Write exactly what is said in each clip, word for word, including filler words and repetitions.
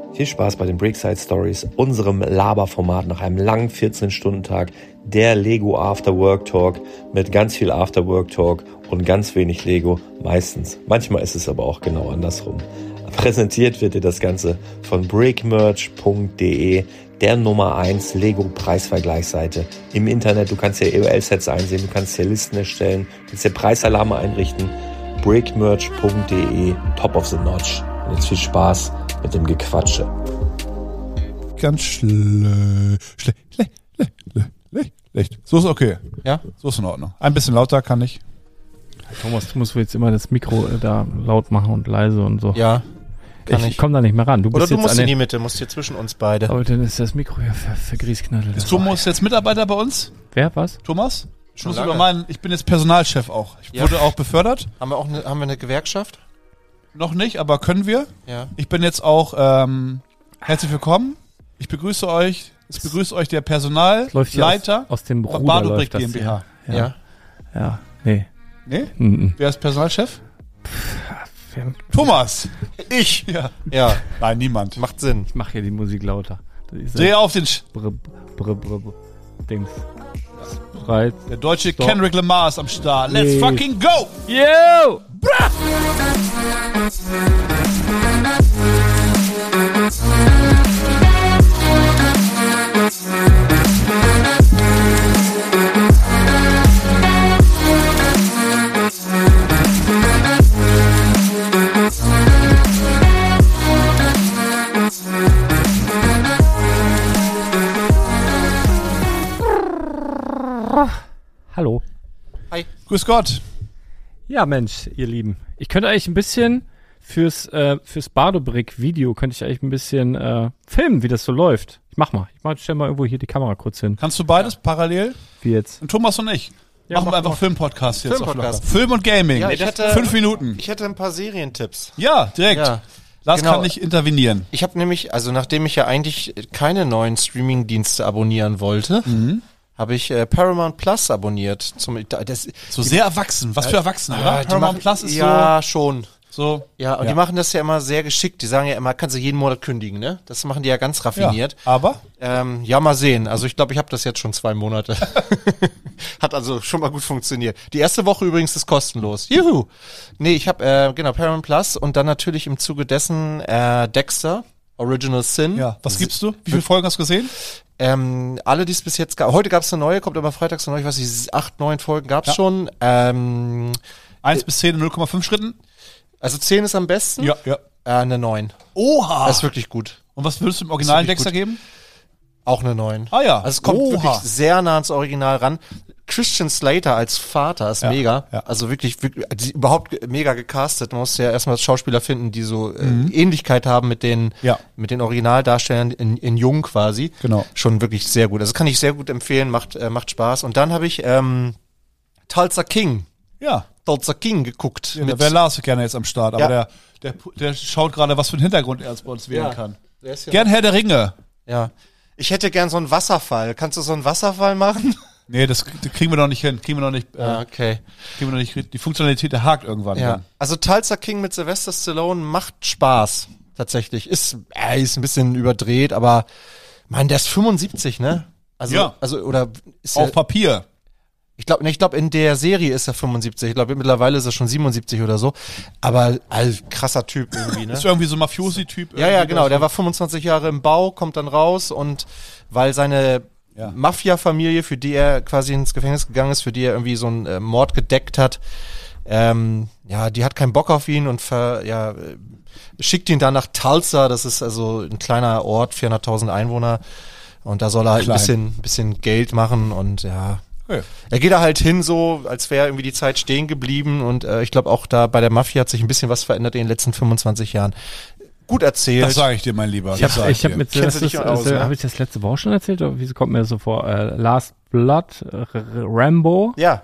Viel Spaß bei den Brickside Stories, unserem Laberformat nach einem langen vierzehn-Stunden-Tag, der Lego After Work Talk mit ganz viel After Work Talk und ganz wenig Lego, meistens. Manchmal ist es aber auch genau andersrum. Präsentiert wird dir das Ganze von brickmerch punkt de, der Nummer eins Lego-Preisvergleichsseite im Internet. Du kannst hier E O L-Sets einsehen, du kannst hier Listen erstellen, du kannst hier Preisalarme einrichten. brickmerch punkt de, top of the notch. Und jetzt viel Spaß mit dem Gequatsche. Ganz schlecht, schlecht, schlecht, schlecht, schlecht. So ist okay. Ja? So ist in Ordnung. Ein bisschen lauter kann ich. Thomas, du musst jetzt immer das Mikro äh, da laut machen und leise und so. Ja, kann ich. ich. Ich komme da nicht mehr ran. Du Oder bist du jetzt musst an in die den, Mitte, musst hier zwischen uns beide. aber dann ist das Mikro ja ver vergrießknattelt. Ist Thomas jetzt Mitarbeiter bei uns? Wer, was? Thomas? Ich Schon muss lange. über meinen, ich bin jetzt Personalchef auch. Ich Ja. wurde auch befördert. Haben wir auch eine, haben wir eine Gewerkschaft? Noch nicht, aber können wir. Ja. Ich bin jetzt auch, ähm, herzlich willkommen. Ich begrüße euch. Es begrüßt euch der Läuft hier Personalleiter aus, aus dem von Ruder Bardobrick läuft das GmbH. hier. Ja. Ja. Ja, nee. Nee? Mhm. Wer ist Personalchef? Wir- Thomas. Ich? Ja. Ja, Nein, niemand. macht Sinn. Ich mache hier die Musik lauter. Das ist Dreh auf den Sch Brr, brr, brr, brr. Dings. Bereit. Der deutsche Stop. Kendrick Lamar ist am Start. Let's Nee. fucking go! Yo! Hallo. Hi. Grüß Gott. Ja, Mensch, ihr Lieben. Ich könnte eigentlich ein bisschen fürs, äh, fürs Bardobrick-Video könnte ich eigentlich ein bisschen äh, filmen, wie das so läuft. Ich mach mal. Ich mach, stell mal irgendwo hier die Kamera kurz hin. Kannst du beides parallel? Wie jetzt? Und Thomas und ich. Ja, Machen mach wir einfach mal. Filmpodcast jetzt Filmpodcast. auf locker. Film und Gaming. Ja, ich hätte, Fünf Minuten. ich hätte ein paar Serientipps. Ja, direkt. Ja. Lars Genau. kann nicht intervenieren. Ich habe nämlich, also nachdem ich ja eigentlich keine neuen Streaming-Dienste abonnieren wollte, habe ich äh, Paramount Plus abonniert. Zum, das, So sehr erwachsen. Was für Erwachsene, Ja, oder? die Paramount machen- Plus ist ja, schon. so. Ja, und Ja. die machen das ja immer sehr geschickt. Die sagen ja immer, kannst du jeden Monat kündigen, ne? Das machen die ja ganz Ja. raffiniert. Aber? Ähm, ja, mal sehen. Also ich glaube, ich habe das jetzt schon zwei Monate. Hat also schon mal gut funktioniert. Die erste Woche übrigens ist kostenlos. Juhu! Nee, ich habe, äh, genau, Paramount Plus und dann natürlich im Zuge dessen äh, Dexter, Original Sin. Ja. Was gibst du? Wie viele Folgen hast du gesehen? Ähm, alle, die es bis jetzt gab. Heute gab es eine neue, kommt immer freitags eine neue. Ich weiß nicht, acht, neun Folgen gab es Ja. schon. Ähm, Eins bis zehn in null Komma fünf Schritten? also zehn ist am besten. Ja, ja. Äh, eine neun. Oha! Das ist wirklich gut. Und was würdest du im originalen wirklich Dexter geben? Auch eine neun. Ah ja. Also es kommt Oha. wirklich sehr nah ans Original ran. Christian Slater als Vater ist Ja, mega. ja. Also wirklich, wirklich die, überhaupt ge- mega gecastet. Man muss ja erstmal Schauspieler finden, die so äh, Mhm. Ähnlichkeit haben mit den, Ja. mit den Originaldarstellern in, in Jung quasi. Genau. Schon wirklich sehr gut. Also kann ich sehr gut empfehlen, macht, äh, macht Spaß. Und dann habe ich ähm, Tulsa King. Ja. Tulsa King geguckt. ja mit, da wäre Lars gerne jetzt am Start. Aber Ja. der, der, der schaut gerade, was für einen Hintergrund er jetzt bei uns wählen Ja. kann. Der ist ja- Gern Herr der Ringe. Ja. Ich hätte gern so einen Wasserfall. Kannst du so einen Wasserfall machen? Nee, das kriegen wir noch nicht hin. Kriegen wir noch nicht, äh, Ah, okay. kriegen wir noch nicht, die Funktionalität, der hakt irgendwann. Ja, dann. also Tulsa King mit Sylvester Stallone macht Spaß, tatsächlich. Ist, äh, ist ein bisschen überdreht, aber, man, der ist fünfundsiebzig, ne? Also, Ja. also, oder, ist Auf er, Papier. ich glaube, ne, ich glaube, in der Serie ist er fünfundsiebzig. Ich glaube, mittlerweile ist er schon siebenundsiebzig oder so. Aber, all, krasser Typ irgendwie, ne? Ist irgendwie so ein Mafiosi-Typ. Ja, ja, irgendwie, genau. der Der so- war fünfundzwanzig Jahre im Bau, kommt dann raus und weil seine Ja. Mafia-Familie, für die er quasi ins Gefängnis gegangen ist, für die er irgendwie so einen äh, Mord gedeckt hat, ähm, ja, die hat keinen Bock auf ihn und ver, ja, äh, schickt ihn dann nach Tulsa. Das ist also ein kleiner Ort, vierhunderttausend Einwohner. Und da soll er halt ein Klein. bisschen, bisschen Geld machen und ja. Okay. Er geht da halt hin so, als wäre irgendwie die Zeit stehen geblieben und äh, ich glaube auch da bei der Mafia hat sich ein bisschen was verändert in den letzten fünfundzwanzig Jahren. Gut erzählt. Das sage ich dir, mein Lieber. Ich das sag habe ich hab dir. mit Kennst du dich Silvester, aus, äh, ne? habe ich das letzte Woche schon erzählt? Oder wieso kommt mir das so vor? Äh, Last Blood, äh, Rambo. Ja,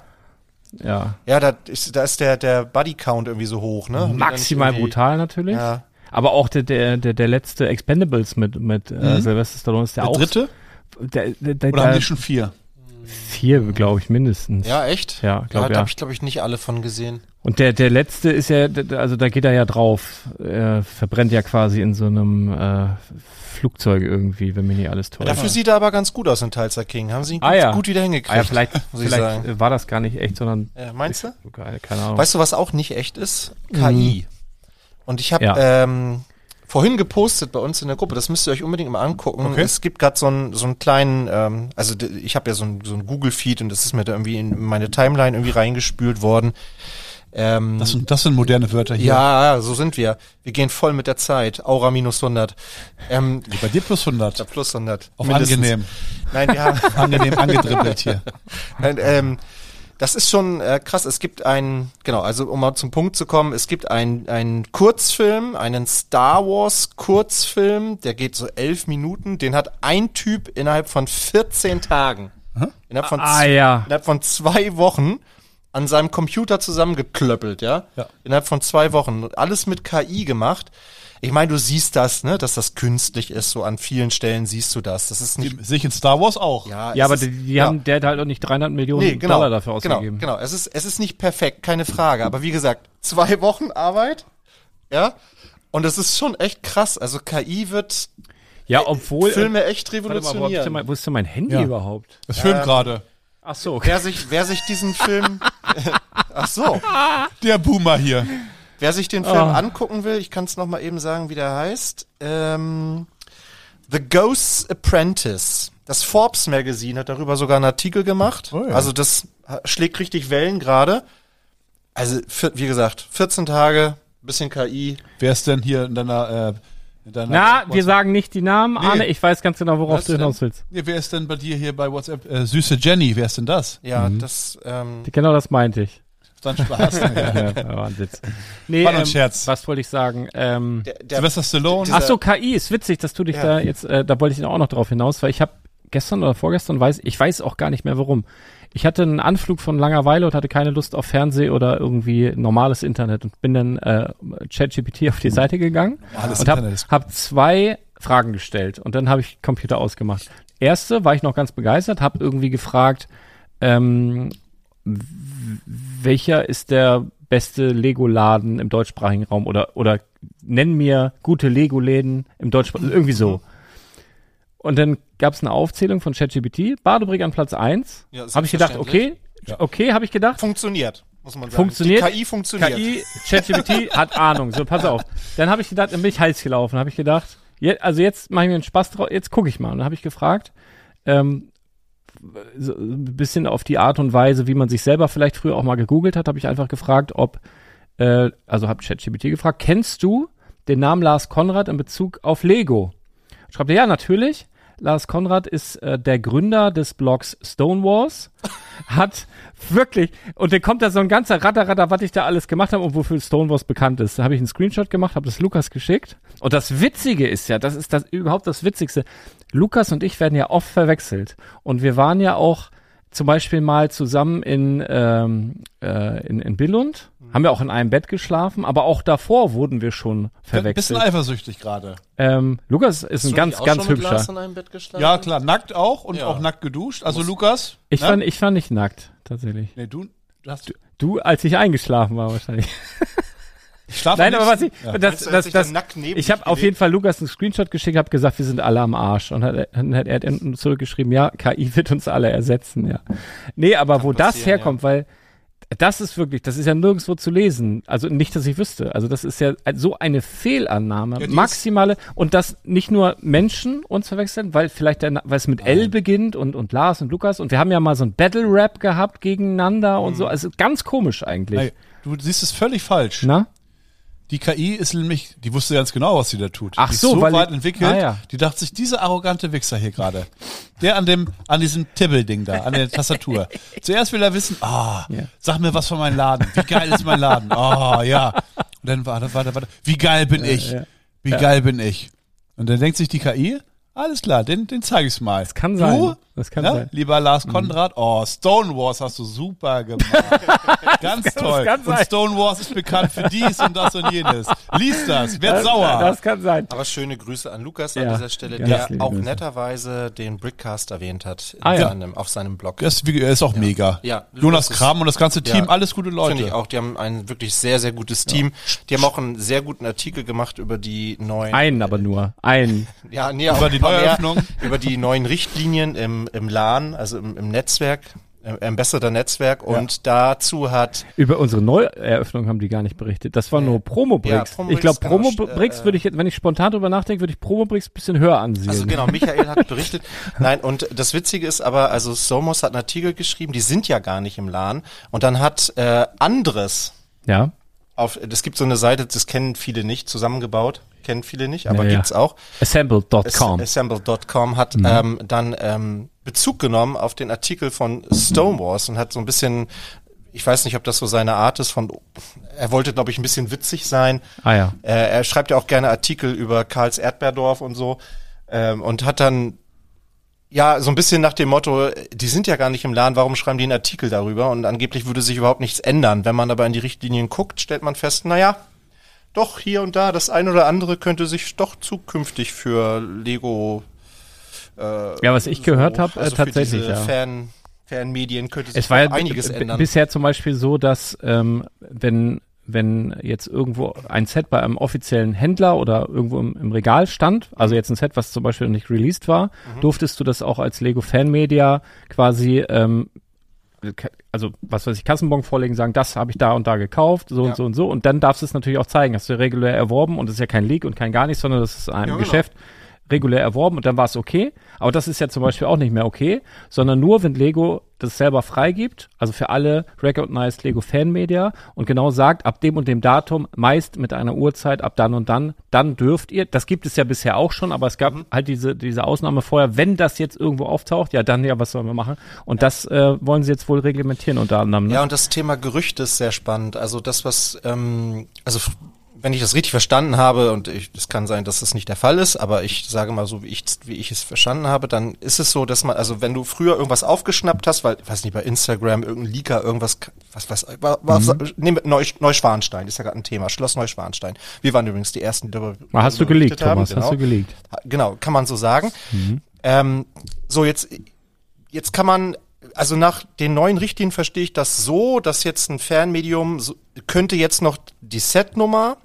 Ja. ja, da ist, da ist der, der Buddy-Count irgendwie so hoch, ne? Und Maximal dann irgendwie- brutal natürlich. Ja. Aber auch der, der, der, der letzte Expendables mit, mit äh, Mhm. Sylvester Stallone ist der, Der auch. dritte? Der, der, der, Oder haben der die schon vier? vier, glaube ich, mindestens. Ja, echt? Ja, Da glaube habe ja. ich, glaube ich, nicht alle von gesehen. Und der, der letzte ist ja, also da geht er ja drauf, er verbrennt ja quasi in so einem äh, Flugzeug irgendwie, wenn mir nicht alles täuscht. Dafür sieht er aber ganz gut aus in Tulsa King. Haben sie ihn Ah, gut, ja. gut wieder hingekriegt. Ah ja, vielleicht, muss ich vielleicht sagen. war das gar nicht echt, sondern Ja, meinst du? keine, keine Ahnung. Weißt du, was auch nicht echt ist? K I. Und ich habe Ja. ähm, vorhin gepostet bei uns in der Gruppe, das müsst ihr euch unbedingt mal angucken. Okay. Es gibt gerade so einen so einen kleinen, ähm, also d- ich habe ja so einen so einen Google-Feed und das ist mir da irgendwie in meine Timeline irgendwie reingespült worden. Ähm, Das sind, das sind moderne Wörter hier. ja, so sind wir. Wir gehen voll mit der Zeit. Aura minus hundert. Ähm, Bei dir plus hundert. ja, plus hundert. Auf mindestens. angenehm. Nein, wir haben, Angenehm angedribbelt hier. Nein, ähm, das ist schon äh, krass. Es gibt einen, genau, also um mal zum Punkt zu kommen, es gibt einen einen Kurzfilm, einen Star Wars Kurzfilm, der geht so elf Minuten. Den hat ein Typ innerhalb von vierzehn Tagen, Aha. innerhalb von Ah, z- ja. innerhalb von zwei Wochen an seinem Computer zusammengeklöppelt, ja? Ja. Innerhalb von zwei Wochen. Und alles mit K I gemacht. Ich meine, du siehst das, ne, dass das künstlich ist, so an vielen Stellen siehst du das. Das ist nicht, Die, sehe ich in Star Wars auch. ja, Ja, es aber ist, die, die ja. haben, der hat halt auch nicht dreihundert Millionen Nee, genau, Dollar dafür genau, ausgegeben. genau. Es ist, es ist nicht perfekt, keine Frage. Aber wie gesagt, zwei Wochen Arbeit, ja. Und es ist schon echt krass. Also K I wird Ja, obwohl. Filme echt warte mal, wo, hab ich denn revolutionieren. mein, wo ist denn mein Handy Ja. überhaupt? Das filmt gerade. Ach so, okay. Wer sich, wer sich diesen Film, ach so, Der Boomer hier. wer sich den Film Ah. angucken will, ich kann es noch mal eben sagen, wie der heißt. Ähm, The Ghost's Apprentice. Das Forbes Magazine hat darüber sogar einen Artikel gemacht. Oh ja. Also das schlägt richtig Wellen gerade. Also vier- wie gesagt, vierzehn Tage, bisschen K I. Wer ist denn hier in deiner... Äh, in deiner Na, wir WhatsApp- sagen nicht die Namen, Nee. Arne. Ich weiß ganz genau, worauf Was du hinaus denn? willst. Nee, wer ist denn bei dir hier bei WhatsApp? Äh, süße Jenny, wer ist denn das? Ja, das ähm, Genau das meinte ich. Dann Spaß. ja. Ja, war ein Witz. Nee, War nur ein ähm, Scherz. was wollte ich sagen? Ähm, der, der, Sylvester Stallone. dieser- ach so, K I ist witzig, dass du dich Ja. da jetzt, äh, da wollte ich auch noch drauf hinaus, weil ich habe gestern oder vorgestern, weiß ich weiß auch gar nicht mehr warum. Ich hatte einen Anflug von Langeweile und hatte keine Lust auf Fernseh oder irgendwie normales Internet und bin dann äh, ChatGPT auf die Seite gegangen Normales und habe Internet ist- hab zwei Fragen gestellt und dann habe ich Computer ausgemacht. Erste war ich noch ganz begeistert, habe irgendwie gefragt, ähm, w- welcher ist der beste Lego-Laden im deutschsprachigen Raum oder oder nenn mir gute Lego-Läden im deutschsprachigen, irgendwie so. Und dann gab es eine Aufzählung von ChatGPT, Badebrick an Platz eins. Ja, Habe ich gedacht, okay, okay, habe ich gedacht. funktioniert, muss man sagen. Funktioniert. Die K I funktioniert. K I, ChatGPT hat Ahnung, so pass auf. Dann habe ich gedacht, dann bin ich heiß gelaufen, habe ich gedacht, je, also jetzt mache ich mir einen Spaß drauf, jetzt gucke ich mal. Und dann habe ich gefragt, ähm, so ein bisschen auf die Art und Weise, wie man sich selber vielleicht früher auch mal gegoogelt hat, habe ich einfach gefragt, ob, äh, also habe ChatGPT gefragt, kennst du den Namen Lars Konrad in Bezug auf Lego? Schreibt er, ja, natürlich. Lars Konrad ist äh, der Gründer des Blogs Stonewalls, hat wirklich, und dann kommt da so ein ganzer Radder-Radder, was ich da alles gemacht habe und wofür Stonewalls bekannt ist. Da habe ich einen Screenshot gemacht, habe das Lukas geschickt. Und das Witzige ist ja, das ist das überhaupt das Witzigste. Lukas und ich werden ja oft verwechselt. Und wir waren ja auch zum Beispiel mal zusammen in, ähm, äh, in, in Billund, haben wir auch in einem Bett geschlafen, aber auch davor wurden wir schon Ein bisschen verwechselt. eifersüchtig gerade. Ähm, Lukas ist ein Hast du ganz, nicht auch ganz schon mit hübscher. Lars in einem Bett geschlafen? Ja, klar, nackt auch und Ja. auch nackt geduscht. Also Lukas. Ich ne? fand, ich fand nicht nackt, tatsächlich. Nee, du, du hast... Du, als ich eingeschlafen war, wahrscheinlich. Ich schlafe Nein, nicht. aber was ich, Ja. das, Meinst du, er hat das, sich das, dann nackt neben ich dich habe auf gelegt? jeden Fall Lukas einen Screenshot geschickt, habe gesagt, wir sind alle am Arsch. Und hat, dann hat er dann zurückgeschrieben, ja, K I wird uns alle ersetzen, ja. Nee, aber wo das passieren, herkommt, weil das ist wirklich, das ist ja nirgendwo zu lesen. Also nicht, dass ich wüsste. Also das ist ja so eine Fehlannahme, Ja, die maximale. Und dass nicht nur Menschen uns verwechseln, weil vielleicht, der, Na- weil es mit L beginnt und, und Lars und Lukas. Und wir haben ja mal so ein Battle-Rap gehabt gegeneinander und so. Also ganz komisch eigentlich. Nee, du siehst es völlig falsch. Na? Die K I ist nämlich, die wusste ganz genau, was sie da tut. Ach die ist so, so weil weit die- entwickelt, Ah, ja. die dachte sich, dieser arrogante Wichser hier gerade, der an dem, an diesem Tibbelding da, an der Tastatur. Zuerst will er wissen, ah, Ja. sag mir was von meinem Laden. Wie geil ist mein Laden? Ah, ja. Und dann warte, warte, warte. Wie geil bin ich? ja. Wie geil bin ich? Und dann denkt sich die K I, Alles klar, den, den zeige ich's mal. Das kann du? sein. Das kann ja? sein. Lieber Lars Konrad, oh, Stone Wars hast du super gemacht. Ganz das toll. kann Und sein. Stone Wars ist bekannt für dies und das und jenes. Lies das, werd Das, sauer. das kann sein. Aber schöne Grüße an Lukas Ja, an dieser Stelle, ganz der liebe auch Grüße. netterweise den Brickcast erwähnt hat in Ah, ja. seinem, auf seinem Blog. Das ist, wie- er ist auch mega. Ja, Jonas Lukas ist- Kram und das ganze Team, Ja, alles gute Leute. Finde ich auch. Die haben ein wirklich sehr, sehr gutes Team. Die haben auch einen sehr guten Artikel gemacht über die neuen... Einen aber nur. Einen. Ja, nee, Über auch die ein paar mehr, Neueröffnung? über die neuen Richtlinien im, im LAN, also im, im Netzwerk, im Ambassador-Netzwerk. Und dazu hat... Über unsere Neueröffnung haben die gar nicht berichtet. Das war nur Promo-Bricks. Ja, Promo-Bricks, ich glaube, genau, Promo-Bricks äh, würde ich jetzt, wenn ich spontan drüber nachdenke, würde ich Promo-Bricks ein bisschen höher ansehen. Also genau, Michael hat berichtet. Nein, und das Witzige ist aber, also Somos hat einen Artikel geschrieben, die sind ja gar nicht im LAN. Und dann hat äh, Andres Ja. auf, es gibt so eine Seite, das kennen viele nicht, zusammengebaut, kennen viele nicht, aber Ja, ja. gibt's auch. Assembled Punkt com. Assemble Punkt com hat ähm, dann ähm, Bezug genommen auf den Artikel von Stonewalls und hat so ein bisschen, ich weiß nicht, ob das so seine Art ist, von, er wollte, glaube ich, ein bisschen witzig sein. Ah ja. Äh, er schreibt ja auch gerne Artikel über Karls Erdbeerdorf und so ähm, und hat dann ja so ein bisschen nach dem Motto, die sind ja gar nicht im LAN, warum schreiben die einen Artikel darüber? Und angeblich würde sich überhaupt nichts ändern. Wenn man aber in die Richtlinien guckt, stellt man fest, naja, doch hier und da, das ein oder andere könnte sich doch zukünftig für Lego äh, Ja, was ich gehört habe, äh, also für tatsächlich, diese ja. Fan, Fanmedien könnte sich Es war ja doch einiges b- b- ändern. bisher zum Beispiel so, dass ähm, wenn wenn jetzt irgendwo ein Set bei einem offiziellen Händler oder irgendwo im, im Regal stand, also jetzt ein Set, was zum Beispiel noch nicht released war, Mhm. durftest du das auch als Lego Fanmedia quasi, ähm, also was weiß ich, Kassenbon vorlegen, sagen, das habe ich da und da gekauft, so Ja. und so und so, und dann darfst du es natürlich auch zeigen, hast du regulär erworben und das ist ja kein Leak und kein gar nichts, sondern das ist ein Ja, genau. Geschäft regulär erworben und dann war es okay. Aber das ist ja zum Beispiel auch nicht mehr okay, sondern nur, wenn Lego das selber freigibt, also für alle recognized Lego Fanmedia und genau sagt, ab dem und dem Datum, meist mit einer Uhrzeit, ab dann und dann, dann dürft ihr, das gibt es ja bisher auch schon, aber es gab Mhm. halt diese, diese Ausnahme vorher, wenn das jetzt irgendwo auftaucht, ja dann, ja, was sollen wir machen? Und das äh, wollen sie jetzt wohl reglementieren unter anderem. Ne? Ja, und das Thema Gerüchte ist sehr spannend. Also das, was, ähm, also f- wenn ich das richtig verstanden habe, und ich, es kann sein, dass das nicht der Fall ist, aber ich sage mal so, wie ich, wie ich es verstanden habe, dann ist es so, dass man, also wenn du früher irgendwas aufgeschnappt hast, weil, ich weiß nicht, bei Instagram, irgendein Leaker, irgendwas, was, was, was, was Mhm. nehmen wir Neu, Neuschwanstein, ist ja gerade ein Thema, Schloss Neuschwanstein. Wir waren übrigens die Ersten, die darüber Mal hast du darüber geleakt, berichtet haben, Thomas, genau. hast du geleakt. Ha- Genau, kann man so sagen. Ähm, so, jetzt, jetzt kann man, also nach den neuen Richtlinien verstehe ich das so, dass jetzt ein Fernmedium so, könnte jetzt noch die Setnummer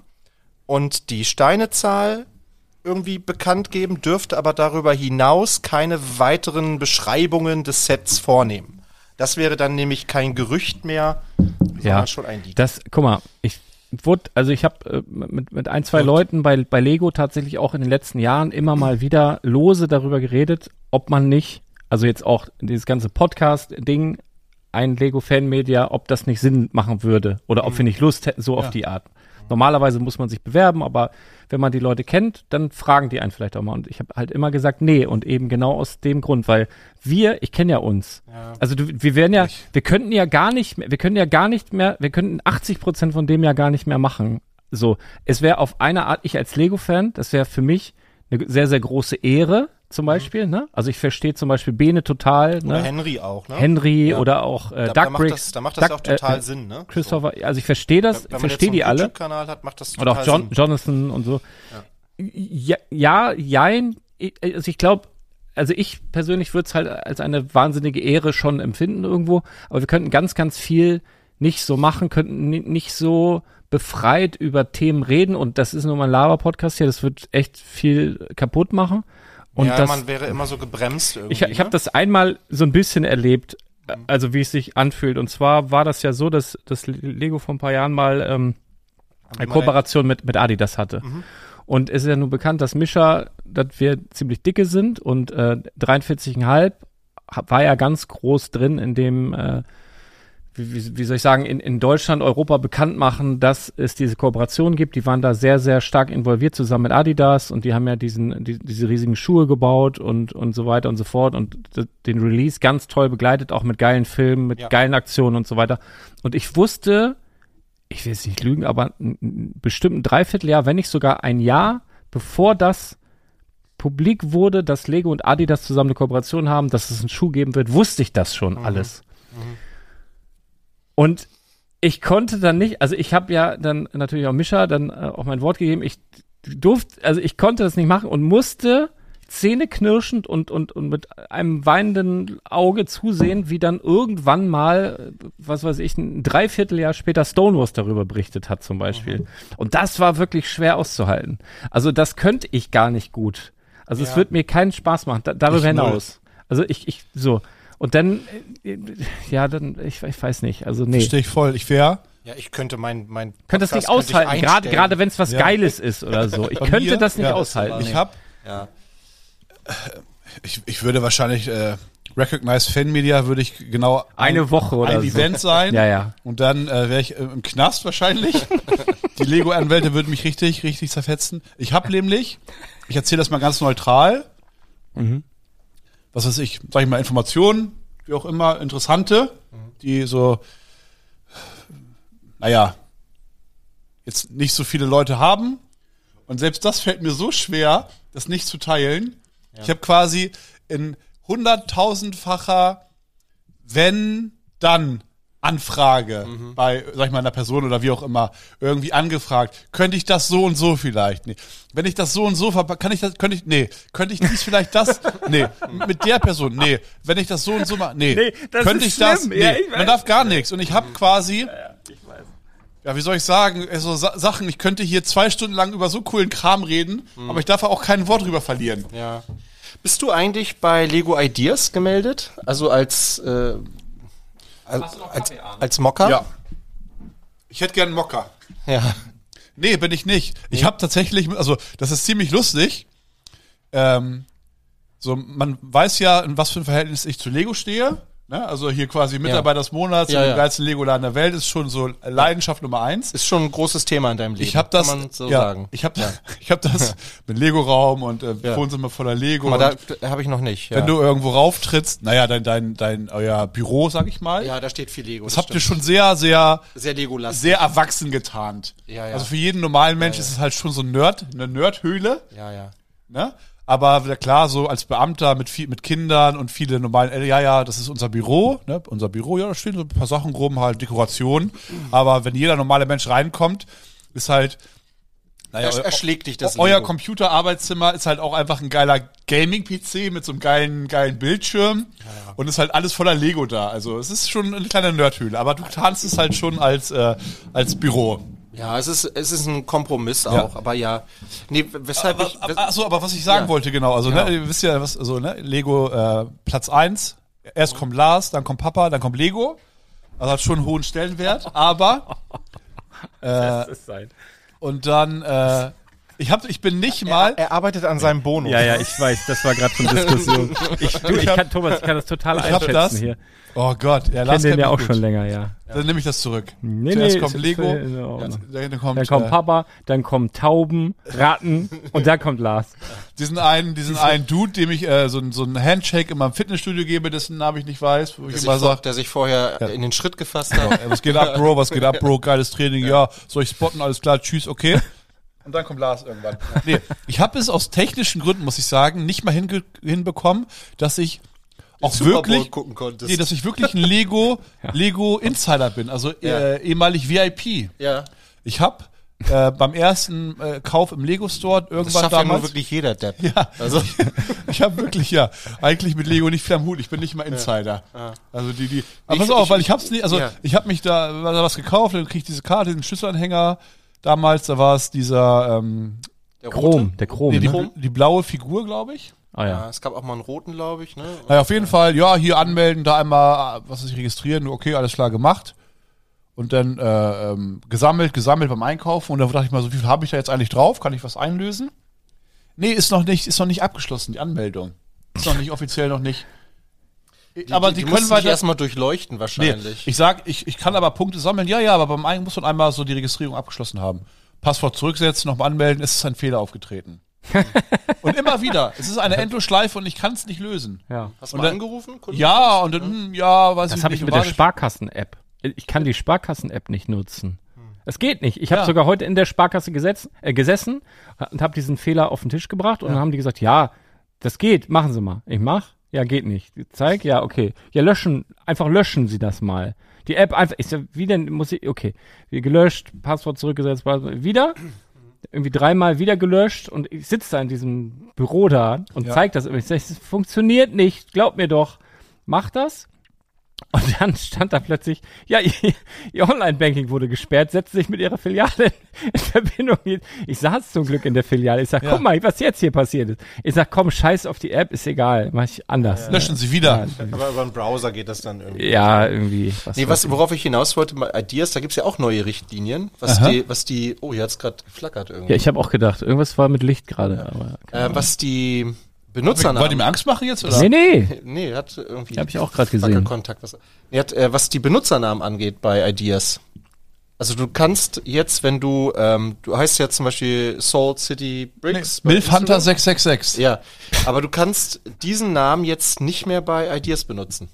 und die Steinezahl irgendwie bekannt geben, dürfte aber darüber hinaus keine weiteren Beschreibungen des Sets vornehmen. Das wäre dann nämlich kein Gerücht mehr, sondern Ja, schon ein Leak. das, guck mal, ich wurde, also ich habe äh, mit, mit ein, zwei Leuten bei, bei Lego tatsächlich auch in den letzten Jahren immer mal wieder lose darüber geredet, ob man nicht, also jetzt auch dieses ganze Podcast-Ding, ein Lego-Fanmedia, ob das nicht Sinn machen würde oder ob wir nicht Lust hätten, so auf die Art. Normalerweise muss man sich bewerben, aber wenn man die Leute kennt, dann fragen die einen vielleicht auch mal. Und ich habe halt immer gesagt, nee, und eben genau aus dem Grund, weil wir, ich kenne ja uns. Ja. Also du, wir werden ja, wir könnten ja gar nicht mehr, wir können ja gar nicht mehr, wir könnten achtzig Prozent von dem ja gar nicht mehr machen. So, es wäre auf eine Art, ich als Lego-Fan, das wäre für mich eine sehr, sehr große Ehre, zum Beispiel, ne? Also ich verstehe zum Beispiel Bene total, Oder ne? Henry auch, ne? Henry Ja. oder auch äh, da, da, Duck macht Bricks. das, da macht das Duck, ja auch total äh, Sinn, ne? Christopher, also ich verstehe das, Wenn ich man jetzt verstehe so die einen alle. YouTube-Kanal hat, macht das total Oder auch John, Sinn. Jonathan und so. Ja, ja, jein. Ich- Also ich glaube, also ich persönlich würde es halt als eine wahnsinnige Ehre schon empfinden irgendwo, aber wir könnten ganz, ganz viel nicht so machen, könnten ni- nicht so befreit über Themen reden und das ist nur mal ein Lava-Podcast hier, das wird echt viel kaputt machen. Und ja, das, man wäre immer so gebremst irgendwie. ich ich habe ne? das einmal so ein bisschen erlebt, äh, also wie es sich anfühlt. Und zwar war das ja so, dass, dass Lego vor ein paar Jahren mal ähm, eine mal Kooperation mit, mit Adidas hatte. Mhm. Und es ist ja nun bekannt, dass Mischa, dass wir ziemlich dicke sind und äh, dreiundvierzig Komma fünf ha- war ja ganz groß drin in dem, äh, wie, wie, wie soll ich sagen, in, in Deutschland, Europa bekannt machen, dass es diese Kooperation gibt. Die waren da sehr, sehr stark involviert zusammen mit Adidas und die haben ja diesen, die, diese riesigen Schuhe gebaut und, und so weiter und so fort und d- den Release ganz toll begleitet, auch mit geilen Filmen, mit Ja. geilen Aktionen und so weiter. Und ich wusste, ich will jetzt nicht lügen, aber ein, ein bestimmt ein Dreivierteljahr, wenn nicht sogar ein Jahr, bevor das publik wurde, dass Lego und Adidas zusammen eine Kooperation haben, dass es einen Schuh geben wird, wusste ich das schon Mhm. alles. Mhm. Und ich konnte dann nicht, also ich habe ja dann natürlich auch Mischa dann äh, auch mein Wort gegeben, ich durfte, also ich konnte das nicht machen und musste zähneknirschend und, und, und mit einem weinenden Auge zusehen, wie dann irgendwann mal, was weiß ich, ein Dreivierteljahr später Stonewalls darüber berichtet hat zum Beispiel. Mhm. Und das war wirklich schwer auszuhalten. Also das könnte ich gar nicht gut. Also Ja. es wird mir keinen Spaß machen, da, darüber Ich hinaus. Also ich, ich, so. Und dann, äh, ja, dann, ich, ich weiß nicht, also nee. Verstehe ich voll. Ich wäre Ja, ich könnte mein, mein Könnte das nicht Podcast könnte ich aushalten, gerade, einstellen. gerade wenn es was Ja. Geiles ist oder so. Ich Bei könnte mir? das nicht Ja, aushalten. ich habe Ja. ich, ich würde wahrscheinlich äh, Recognize Fan Media würde ich genau Eine ein, Woche oder ein so. Event sein. Ja, ja. Und dann äh, wäre ich äh, im Knast wahrscheinlich. Die Lego-Anwälte würden mich richtig, richtig zerfetzen. Ich habe nämlich, ich erzähle das mal ganz neutral, Mhm. was weiß ich, sag ich mal, Informationen, wie auch immer, interessante, die so, naja, jetzt nicht so viele Leute haben. Und selbst das fällt mir so schwer, das nicht zu teilen. Ich habe quasi in hunderttausendfacher wenn, dann Anfrage bei, sag ich mal, einer Person oder wie auch immer, irgendwie angefragt. Könnte ich das so und so vielleicht? Nee. Wenn ich das so und so verpacke, kann ich das, könnte ich, nee. Könnte ich dies vielleicht das? Nee. Mit der Person? Nee. Wenn ich das so und so mache? Nee. Nee, das könnte ist ich das? schlimm. Nee. Ja, ich weiß. Man darf gar nichts. Und ich habe quasi, ja, wie soll ich sagen, so Sa- Sachen, ich könnte hier zwei Stunden lang über so coolen Kram reden, aber ich darf auch kein Wort drüber verlieren. Ja. Bist du eigentlich bei Lego Ideas gemeldet? Also als, äh, als, als, als Mocker? Ja. Ich hätte gern einen Mocker. Ja. Nee, bin ich nicht. Ich habe tatsächlich, also das ist ziemlich lustig. Ähm, so, man weiß ja, in was für ein Verhältnis ich zu Lego stehe. Ne? Also hier quasi Mitarbeiter des Monats Ja, in ja. dem geilsten Lego-Laden der Welt ist schon so Leidenschaft Nummer eins. Ist schon ein großes Thema in deinem Leben. Ich habe das, Kann man so ja, sagen. ich habe ich hab das mit Lego-Raum und äh, Ja. Wohnzimmer voller Lego. Guck mal, und da, da habe ich noch nicht. Ja. wenn du irgendwo rauftrittst, naja, dein, dein, dein, euer Büro, sag ich mal, ja, da steht viel Lego. das habt ihr schon sehr, sehr, sehr Lego-lastig. sehr erwachsen getarnt. Ja, ja. Also für jeden normalen Mensch Ja, ja. ist es halt schon so ein Nerd, eine Nerdhöhle. Ja, ja. Ne? Aber wieder klar, so als Beamter mit viel, mit Kindern und viele normalen, äh, ja, ja, das ist unser Büro, ne? Unser Büro, ja, da stehen so ein paar Sachen groben halt, Dekoration. Aber wenn jeder normale Mensch reinkommt, ist halt, naja, Er, erschlägt dich das euer Lego. Computerarbeitszimmer ist halt auch einfach ein geiler Gaming-P C mit so einem geilen, geilen Bildschirm. Und ist halt alles voller Lego da. Also es ist schon eine kleine Nerdhöhle. Aber du tarnst es halt schon als, äh, als Büro. Ja, es ist, es ist ein Kompromiss Ja. auch, aber ja. Nee, weshalb Aber, ich. aber, achso, aber was ich sagen Ja. wollte, genau, also Ja. ne, ihr wisst ja, was, also ne, Lego äh, Platz eins, erst kommt Lars, dann kommt Papa, dann kommt Lego. Also hat schon einen hohen Stellenwert, aber äh, ist sein. und dann äh, ich hab, ich bin nicht mal, er arbeitet an seinem Bonus. Ja, ja, ich weiß, das war gerade schon Diskussion. Ich, du, ich hab- kann, Thomas, ich kann das total ich hab einschätzen das, hier. oh Gott, ja, Ich Lars kenne den kennt ja mich auch gut. schon länger, ja. Dann nehme ich das zurück. Nee, Zuerst nee, kommt ist- Lego, ist in Ordnung. dann, dann kommt, Dann kommt äh, Papa, dann kommen Tauben, Ratten und dann kommt Lars. diesen einen, diesen einen Dude, dem ich äh, so, ein- so einen Handshake immer im Fitnessstudio gebe, dessen Namen ich nicht weiß, wo ich Der sich, immer vor, sage, der sich vorher in den Schritt gefasst hat. Ey, was geht ab, Bro? Was geht ab, Bro? Geiles Training. Ja, soll ich spotten? Alles klar, tschüss, okay. Und dann kommt Lars irgendwann. Nee, ich habe es aus technischen Gründen, muss ich sagen, nicht mal hinge hinbekommen, dass ich auch Super Bowl wirklich, gucken konntest. nee, dass ich wirklich ein Lego, Lego Insider bin, also Ja. äh, ehemalig V I P. Ja. Ich habe äh, beim ersten äh, Kauf im Lego Store Das irgendwann schafft ja damals, nur wirklich jeder Depp. ja, Also, ich habe wirklich ja eigentlich mit Lego nicht viel am Hut. Ich bin nicht mal Insider. Also die die. Aber Ich- pass auf, ich- weil ich hab's nicht. Also ja. ich habe mich da war da was gekauft, dann krieg ich diese Karte, den Schlüsselanhänger. Damals da war es dieser ähm, der Chrom, der Chrom, nee, die, ne? die blaue Figur, glaube ich. Ah Ja, ja. es gab auch mal einen roten, glaube ich. Ne? Naja, auf jeden Fall. Ja, hier anmelden, da einmal was weiß ich registrieren. Okay, alles klar gemacht. Und dann äh, ähm, gesammelt, gesammelt beim Einkaufen. Und da dachte ich mal, so wie viel habe ich da jetzt eigentlich drauf? Kann ich was einlösen? Nee, ist noch nicht, ist noch nicht abgeschlossen, die Anmeldung. Ist noch nicht offiziell noch nicht. aber die, die können mussten dich weiter. erstmal durchleuchten Nee, wahrscheinlich. ich sag, ich, ich kann aber Punkte sammeln. Ja, ja, aber beim einen muss man einmal so die Registrierung abgeschlossen haben. Passwort zurücksetzen, nochmal anmelden, es ist ein Fehler aufgetreten. Und immer wieder. Es ist eine Endlosschleife und ich kann es nicht lösen. ja. Hast du und mal dann- angerufen? Kunden? Ja, und dann, hm, ja, weiß Das ich habe nicht. ich mit war der das- Sparkassen-App. Ich kann die Sparkassen-App nicht nutzen. Es geht nicht. Ich habe Ja. sogar heute in der Sparkasse gesetz, äh, gesessen und habe diesen Fehler auf den Tisch gebracht und Ja. dann haben die gesagt, ja, das geht, machen Sie mal. Ich mach, ja, geht nicht. Zeig, ja, okay. Ja, löschen, einfach löschen Sie das mal. Die App einfach, ich sag, wie denn, muss ich, okay, gelöscht, Passwort zurückgesetzt, wieder, irgendwie dreimal wieder gelöscht und ich sitze da in diesem Büro da und Ja. zeig das. Ich sag, es funktioniert nicht, glaub mir doch. Mach das. Und dann stand da plötzlich, ja, ihr, ihr Online-Banking wurde gesperrt, setzte sich mit ihrer Filiale in Verbindung. Ich saß zum Glück in der Filiale. Ich sag, Ja. guck mal, was jetzt hier passiert ist. Ich sag, komm, scheiß auf die App, ist egal, mach ich anders. Löschen Sie wieder. Aber über einen Browser geht das dann irgendwie. Ja, irgendwie. Was Nee, was, worauf ich hinaus wollte, bei Ideas, da gibt's ja auch neue Richtlinien, was Aha. die, was die, oh, hier hat's gerade geflackert irgendwie. Ja, ich habe auch gedacht, irgendwas war mit Licht gerade. aber keine äh, was die Benutzernamen. Wollt ihr mir Angst machen jetzt? Oder? Ahnung. Nee, nee. Nee, hat irgendwie. Hab ich auch grad gesehen. Kontakt, was, nee, hat, äh, was die Benutzernamen angeht bei Ideas. Also du kannst jetzt, wenn du, ähm, du heißt ja zum Beispiel Salt City Bricks. bei Milf Hunter Instagram. sechs sechs sechs. Ja, aber du kannst diesen Namen jetzt nicht mehr bei Ideas benutzen.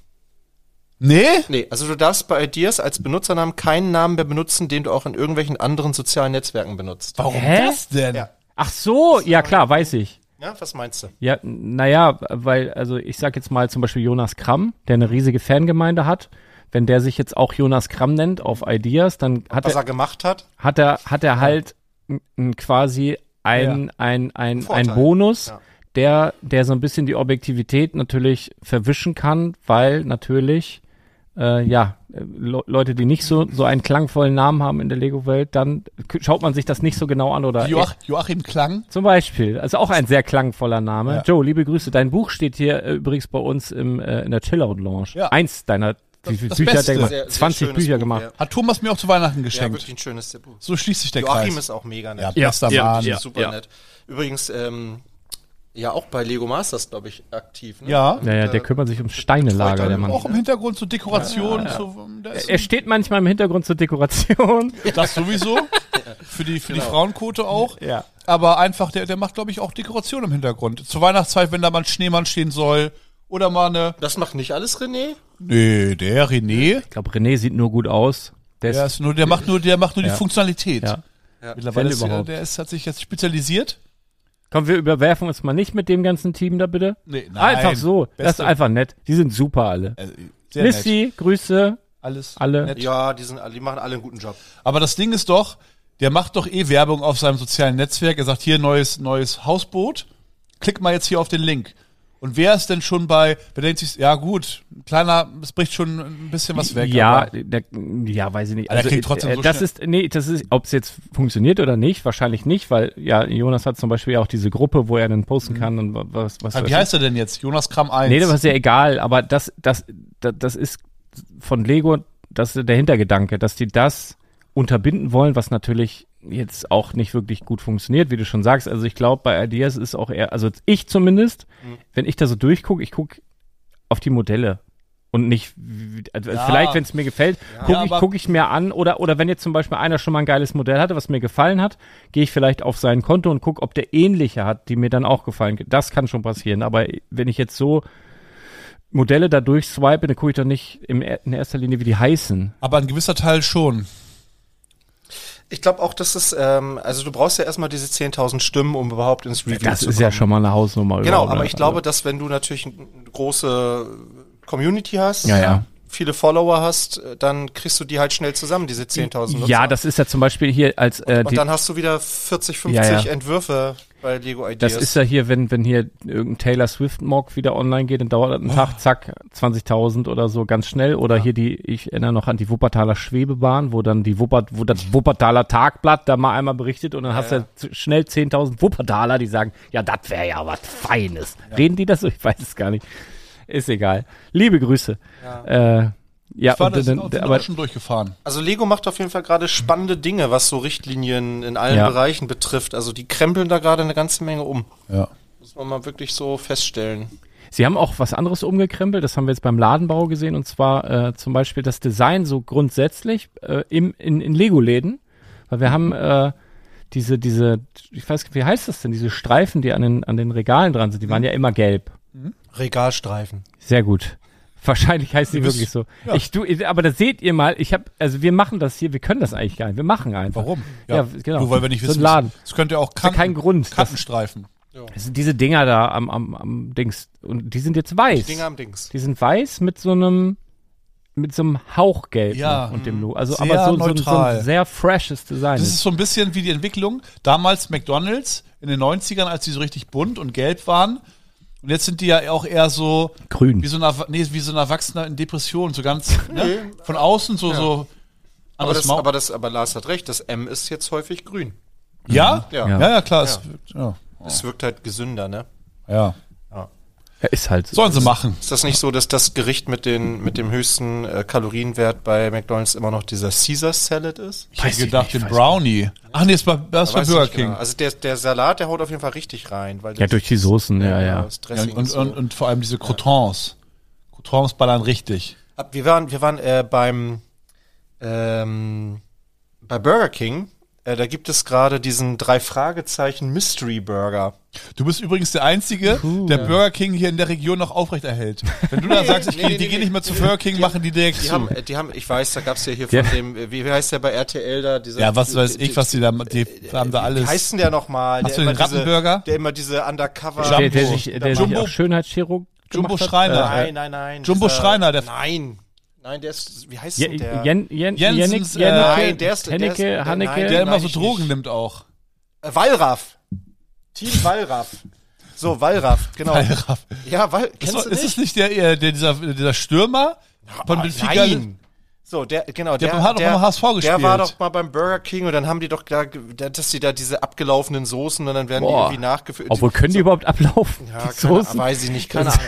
Nee? Nee, also du darfst bei Ideas als Benutzernamen keinen Namen mehr benutzen, den du auch in irgendwelchen anderen sozialen Netzwerken benutzt. Warum Hä? das denn? Ja. Ach so, ja klar, weiß ich. Ja, was meinst du? Ja, naja, weil, also ich sag jetzt mal zum Beispiel Jonas Kramm, der eine riesige Fangemeinde hat. Wenn der sich jetzt auch Jonas Kramm nennt auf Ideas, dann hat Was er, er gemacht hat? hat er, hat er halt n- n- quasi ein, Ja. ein, ein, Vorteil. ein Bonus, Ja. der, der so ein bisschen die Objektivität natürlich verwischen kann, weil natürlich, äh, ja, äh, Le Leute, die nicht so, so einen klangvollen Namen haben in der Lego-Welt, dann k- schaut man sich das nicht so genau an oder Joach, Joachim Klang. zum Beispiel, also auch ein sehr klangvoller Name. Ja. Joe, liebe Grüße. Dein Buch steht hier äh, übrigens bei uns im, äh, in der Chillout-Lounge. Ja. Eins deiner wie viele das Bücher hat Beste. der gemacht? Sehr- sehr zwanzig schönes Bücher Buch, gemacht. ja. Hat Thomas mir auch zu Weihnachten Ja, geschenkt. wirklich ein schönes Buch. So schließt sich der Joachim Kreis. ist auch mega Ja, nett. bester Ja, Mann. ja. Super nett. Übrigens, ähm, ja, auch bei Lego Masters, glaube ich, aktiv. Ne? Ja. Naja, Und, der äh, kümmert sich um Steinelager, der Mann. Auch im Hintergrund zur Dekoration. Zu, der ist Er steht manchmal im Hintergrund zur Dekoration. das sowieso. Für die, für die Frauenquote auch. Ja. Aber einfach, der, der macht, glaube ich, auch Dekoration im Hintergrund. Zur Weihnachtszeit, wenn da mal ein Schneemann stehen soll. Oder mal eine. Das macht nicht alles René? Nee, der René. Ich glaube, René sieht nur gut aus. Der Der, ist, ist nur, der macht nur, der macht nur Ja. die Funktionalität. ja. Mittlerweile Wenn ist der, überhaupt. der ist, hat sich jetzt spezialisiert. Komm, wir überwerfen uns mal nicht mit dem ganzen Team da bitte. Nee, nein. Einfach so. Das ist Beste. einfach nett. Die sind super alle. Äh, sehr nett. Missy, Grüße. Alles alle. nett. Ja, die, sind, die machen alle einen guten Job. Aber das Ding ist doch, der macht doch eh Werbung auf seinem sozialen Netzwerk. Er sagt, hier neues, neues Hausboot. Klick mal jetzt hier auf den Link. Und wer ist denn schon bei, wer denkt sich, ja gut, ein kleiner, es bricht schon ein bisschen was weg. Ja, aber- der, ja, weiß ich nicht. Aber der kriegt trotzdem äh, so das schnell- ist, nee, das ist, ob es jetzt funktioniert oder nicht, wahrscheinlich nicht, weil ja, Jonas hat zum Beispiel auch diese Gruppe, wo er dann posten kann und was, was Aber weiß wie ich. heißt er denn jetzt? Jonas Kram eins. Nee, das ist ja egal, aber das, das, das, das ist von Lego, das ist der Hintergedanke, dass die das unterbinden wollen, was natürlich jetzt auch nicht wirklich gut funktioniert, wie du schon sagst. Also ich glaube, bei Ideas ist auch eher, also ich zumindest, Mhm. wenn ich da so durchgucke, ich gucke auf die Modelle und nicht, wie- also Ja. vielleicht, wenn es mir gefällt, gucke Ja, ich, aber- guck ich mir an oder, oder wenn jetzt zum Beispiel einer schon mal ein geiles Modell hatte, was mir gefallen hat, gehe ich vielleicht auf sein Konto und gucke, ob der ähnliche hat, die mir dann auch gefallen. Das kann schon passieren, aber wenn ich jetzt so Modelle da durchswipe, dann gucke ich doch nicht im, in erster Linie, wie die heißen. Aber ein gewisser Teil schon. Ich glaube auch, dass es, ähm, also du brauchst ja erstmal diese zehntausend Stimmen, um überhaupt ins Review Das zu ist kommen. ja schon mal eine Hausnummer. Genau, überhaupt, aber ne? ich glaube, dass wenn du natürlich eine große Community hast, Ja, ja. viele Follower hast, dann kriegst du die halt schnell zusammen, diese zehntausend Nutzer. Ja, das ist ja zum Beispiel hier als äh, Und die, dann hast du wieder vierzig, fünfzig Ja, ja. Entwürfe bei Lego Ideas. das ist ja hier, wenn wenn hier irgendein Taylor Swift Mock wieder online geht, dann dauert das einen Tag, zack, zwanzigtausend oder so ganz schnell. Oder hier die, ich erinnere noch an die Wuppertaler Schwebebahn, wo dann die Wuppert, wo das Wuppertaler Tagblatt da mal einmal berichtet und dann hast ja. du z- schnell zehntausend Wuppertaler, die sagen, ja, das wäre ja was Feines. Reden die das so? Ich weiß es gar nicht. Ist egal. Liebe Grüße. Ja. Äh, ja, Ich war und das dann, auch, aber auch schon durchgefahren. Also Lego macht auf jeden Fall gerade spannende Dinge, was so Richtlinien in allen Ja. Bereichen betrifft. Also die krempeln da gerade eine ganze Menge um. Ja. Muss man mal wirklich so feststellen. Sie haben auch was anderes umgekrempelt, das haben wir jetzt beim Ladenbau gesehen, und zwar äh, zum Beispiel das Design so grundsätzlich äh, im, in, in Lego-Läden, weil wir haben äh, diese, diese, ich weiß nicht, wie heißt das denn, diese Streifen, die an den, an den Regalen dran sind, die waren ja immer gelb. Regalstreifen. Sehr gut. Wahrscheinlich heißt sie Du bist- wirklich so. ja. Ich du, aber das seht ihr mal. Ich habe, also wir machen das hier. Wir können das eigentlich gar nicht. Wir machen einfach. Warum? Ja, genau. Nur weil wir nicht So ein wissen, Laden. es könnte auch Ist ja Kanten, kein Grund. Das, Kantenstreifen. das sind diese Dinger da am, am, am Dings. Und die sind jetzt weiß. Dinger am Dings. Die sind weiß mit so einem mit so einem Hauchgelb Ja. noch und dem Logo. Also Sehr aber so, so, ein- so neutral. ein sehr freshes Design. Das ist so ein bisschen wie die Entwicklung damals McDonald's in den neunzigern, als die so richtig bunt und gelb waren. Und jetzt sind die ja auch eher so grün. wie so ein, nee, wie so ein Erwachsener in Depression, so ganz ne? Von außen so so. Aber anderes das, Mau- aber das, aber Lars hat recht, das M ist jetzt häufig grün. ja? Ja. ja, ja, klar. Ja. Es, ja. Es wirkt halt gesünder, ne? ja. Ja, ist halt so. Sollen sie machen. Ist das nicht so, dass das Gericht mit, den, mit dem höchsten äh, Kalorienwert bei McDonald's immer noch dieser Caesar Salad ist? Ich hätte Weiß ich gedacht, nicht, den weiß Brownie. Ach nee, das war, das war Weiß ich Burger nicht King. genau. Also der, der Salat, der haut auf jeden Fall richtig rein. Weil Ja, das- durch die Soßen, ja, ja. Das Ja, Dressing und, ist so. und, und vor allem diese Croutons. Croutons ballern richtig. Ab- Wir waren, wir waren äh, beim ähm, bei Burger King. Äh, da gibt es gerade diesen drei Fragezeichen Mystery Burger. Du bist übrigens der Einzige, der Burger King hier in der Region noch aufrechterhält. Wenn du da sagst, ich Nee, geh, nee, die nee, gehen nee. nicht mehr zu Burger King, machen die direkt Die zu. haben, äh, die haben, ich weiß, da gab's ja hier von Ja. dem, äh, wie, wie heißt der bei R T L da? Dieser, Ja, was weiß die- ich, was die da, die haben da Wie alles. heißt denn der nochmal? Hast du den Rattenburger? Der immer diese Undercover... Jumbo. der, der sich, der sich Jumbo- auch Schönheitschirurg Jumbo gemacht hat. Schreiner. Nein, nein, nein. Jumbo Schreiner, der- Nein. Nein, der ist, wie heißt Je, denn der? Jen, Jen, Jensens, Jennecke, äh, Nein, der ist- der ist- Hennecke, der- Hanneke. nein, Der immer meine so ich Drogen nicht. nimmt auch. Äh, Wallraff. Team Wallraff. So, Wallraff, genau. Wallraff. Ja, Wall, Ist, kennst doch- du ist nicht? es nicht der, äh, der dieser, dieser Stürmer von Ah, Benfica? nein. So, der, genau, der, beim- hat doch der, beim H S V der war gespielt. doch mal beim Burger King und dann haben die doch da, ge- dass die da diese abgelaufenen Soßen und dann werden Boah. die irgendwie nachgefüllt. Obwohl, können die überhaupt ablaufen? Ja, die keine, Soßen? weiß ich nicht, keine Ahnung.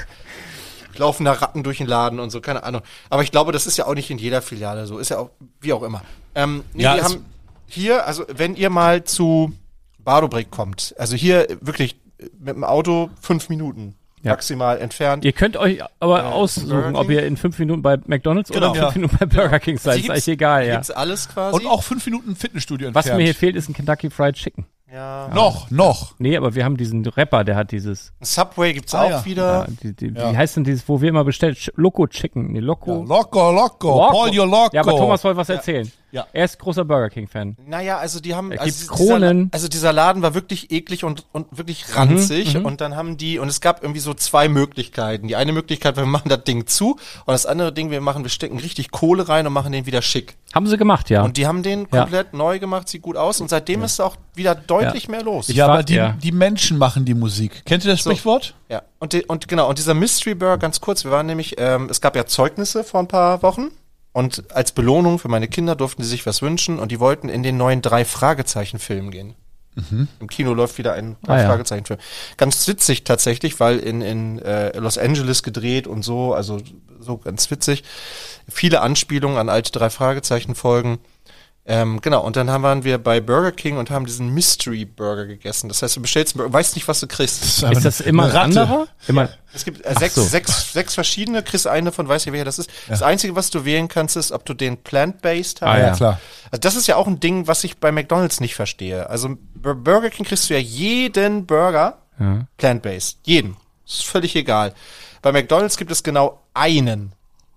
Laufen da Ratten durch den Laden und so, keine Ahnung. Aber ich glaube, das ist ja auch nicht in jeder Filiale so. Ist ja auch, wie auch immer. Ähm, nee, Ja, wir es- haben hier, also wenn ihr mal zu Bardobrick kommt, also hier wirklich mit dem Auto fünf Minuten Ja. maximal entfernt. Ihr könnt euch aber Äh, aussuchen, Burger ob King? ihr in fünf Minuten bei McDonald's Genau. oder in fünf Ja. Minuten bei Burger King seid. Hier Ist gibt's- eigentlich egal, hier ja. gibt's alles quasi. Und auch fünf Minuten Fitnessstudio Was entfernt. mir hier fehlt, ist ein Kentucky Fried Chicken. ja. Noch, noch. Nee, aber wir haben diesen Rapper, der hat dieses, Subway gibt's Ah, auch ja. wieder. ja, die, die, Ja. wie heißt denn dieses, wo wir immer bestellt? Ch- Loco Chicken. Nee, Loco. Loco, loco, Paul your loco. Ja, aber Thomas wollte was erzählen. Ja. Er ist großer Burger King-Fan. Naja, also die haben, Da also gibt's dieser, Kronen. also dieser Laden war wirklich eklig und, und wirklich ranzig Mhm, und dann haben die, und es gab irgendwie so zwei Möglichkeiten. Die eine Möglichkeit, wir machen das Ding zu und das andere Ding, wir machen, wir stecken richtig Kohle rein und machen den wieder schick. Haben sie gemacht, ja. Und die haben den Ja. komplett neu gemacht, sieht gut aus und seitdem ist auch wieder deutlich mehr los. Ich Ja, war- aber die, ja. die Menschen machen die Musik. Kennt ihr das So. Sprichwort? Ja, und, die, und genau, und dieser Mystery Burger, ganz kurz, wir waren nämlich, ähm, es gab ja Zeugnisse vor ein paar Wochen und als Belohnung für meine Kinder durften sie sich was wünschen und die wollten in den neuen Drei-Fragezeichen-Film gehen. Im Kino läuft wieder ein Ah, ja. Drei-Fragezeichen-Film. Ganz witzig tatsächlich, weil in, in äh, Los Angeles gedreht und so, also so ganz witzig. Viele Anspielungen an alte Drei-Fragezeichen-Folgen. Ähm, genau, und dann haben, waren wir bei Burger King und haben diesen Mystery Burger gegessen. Das heißt, du bestellst einen Burger, weißt nicht, was du kriegst. ist das immer ein Ratte. anderer? Immer, Es gibt äh, sechs, so. sechs, sechs verschiedene, kriegst eine davon, weiß nicht, welcher das ist. Das Einzige, was du wählen kannst, ist, ob du den Plant-Based hast. Ah, Ja, ja. klar. Also das ist ja auch ein Ding, was ich bei McDonald's nicht verstehe. Also bei Burger King kriegst du ja jeden Burger ja. plant-based. Jeden. Ist völlig egal. Bei McDonald's gibt es genau einen.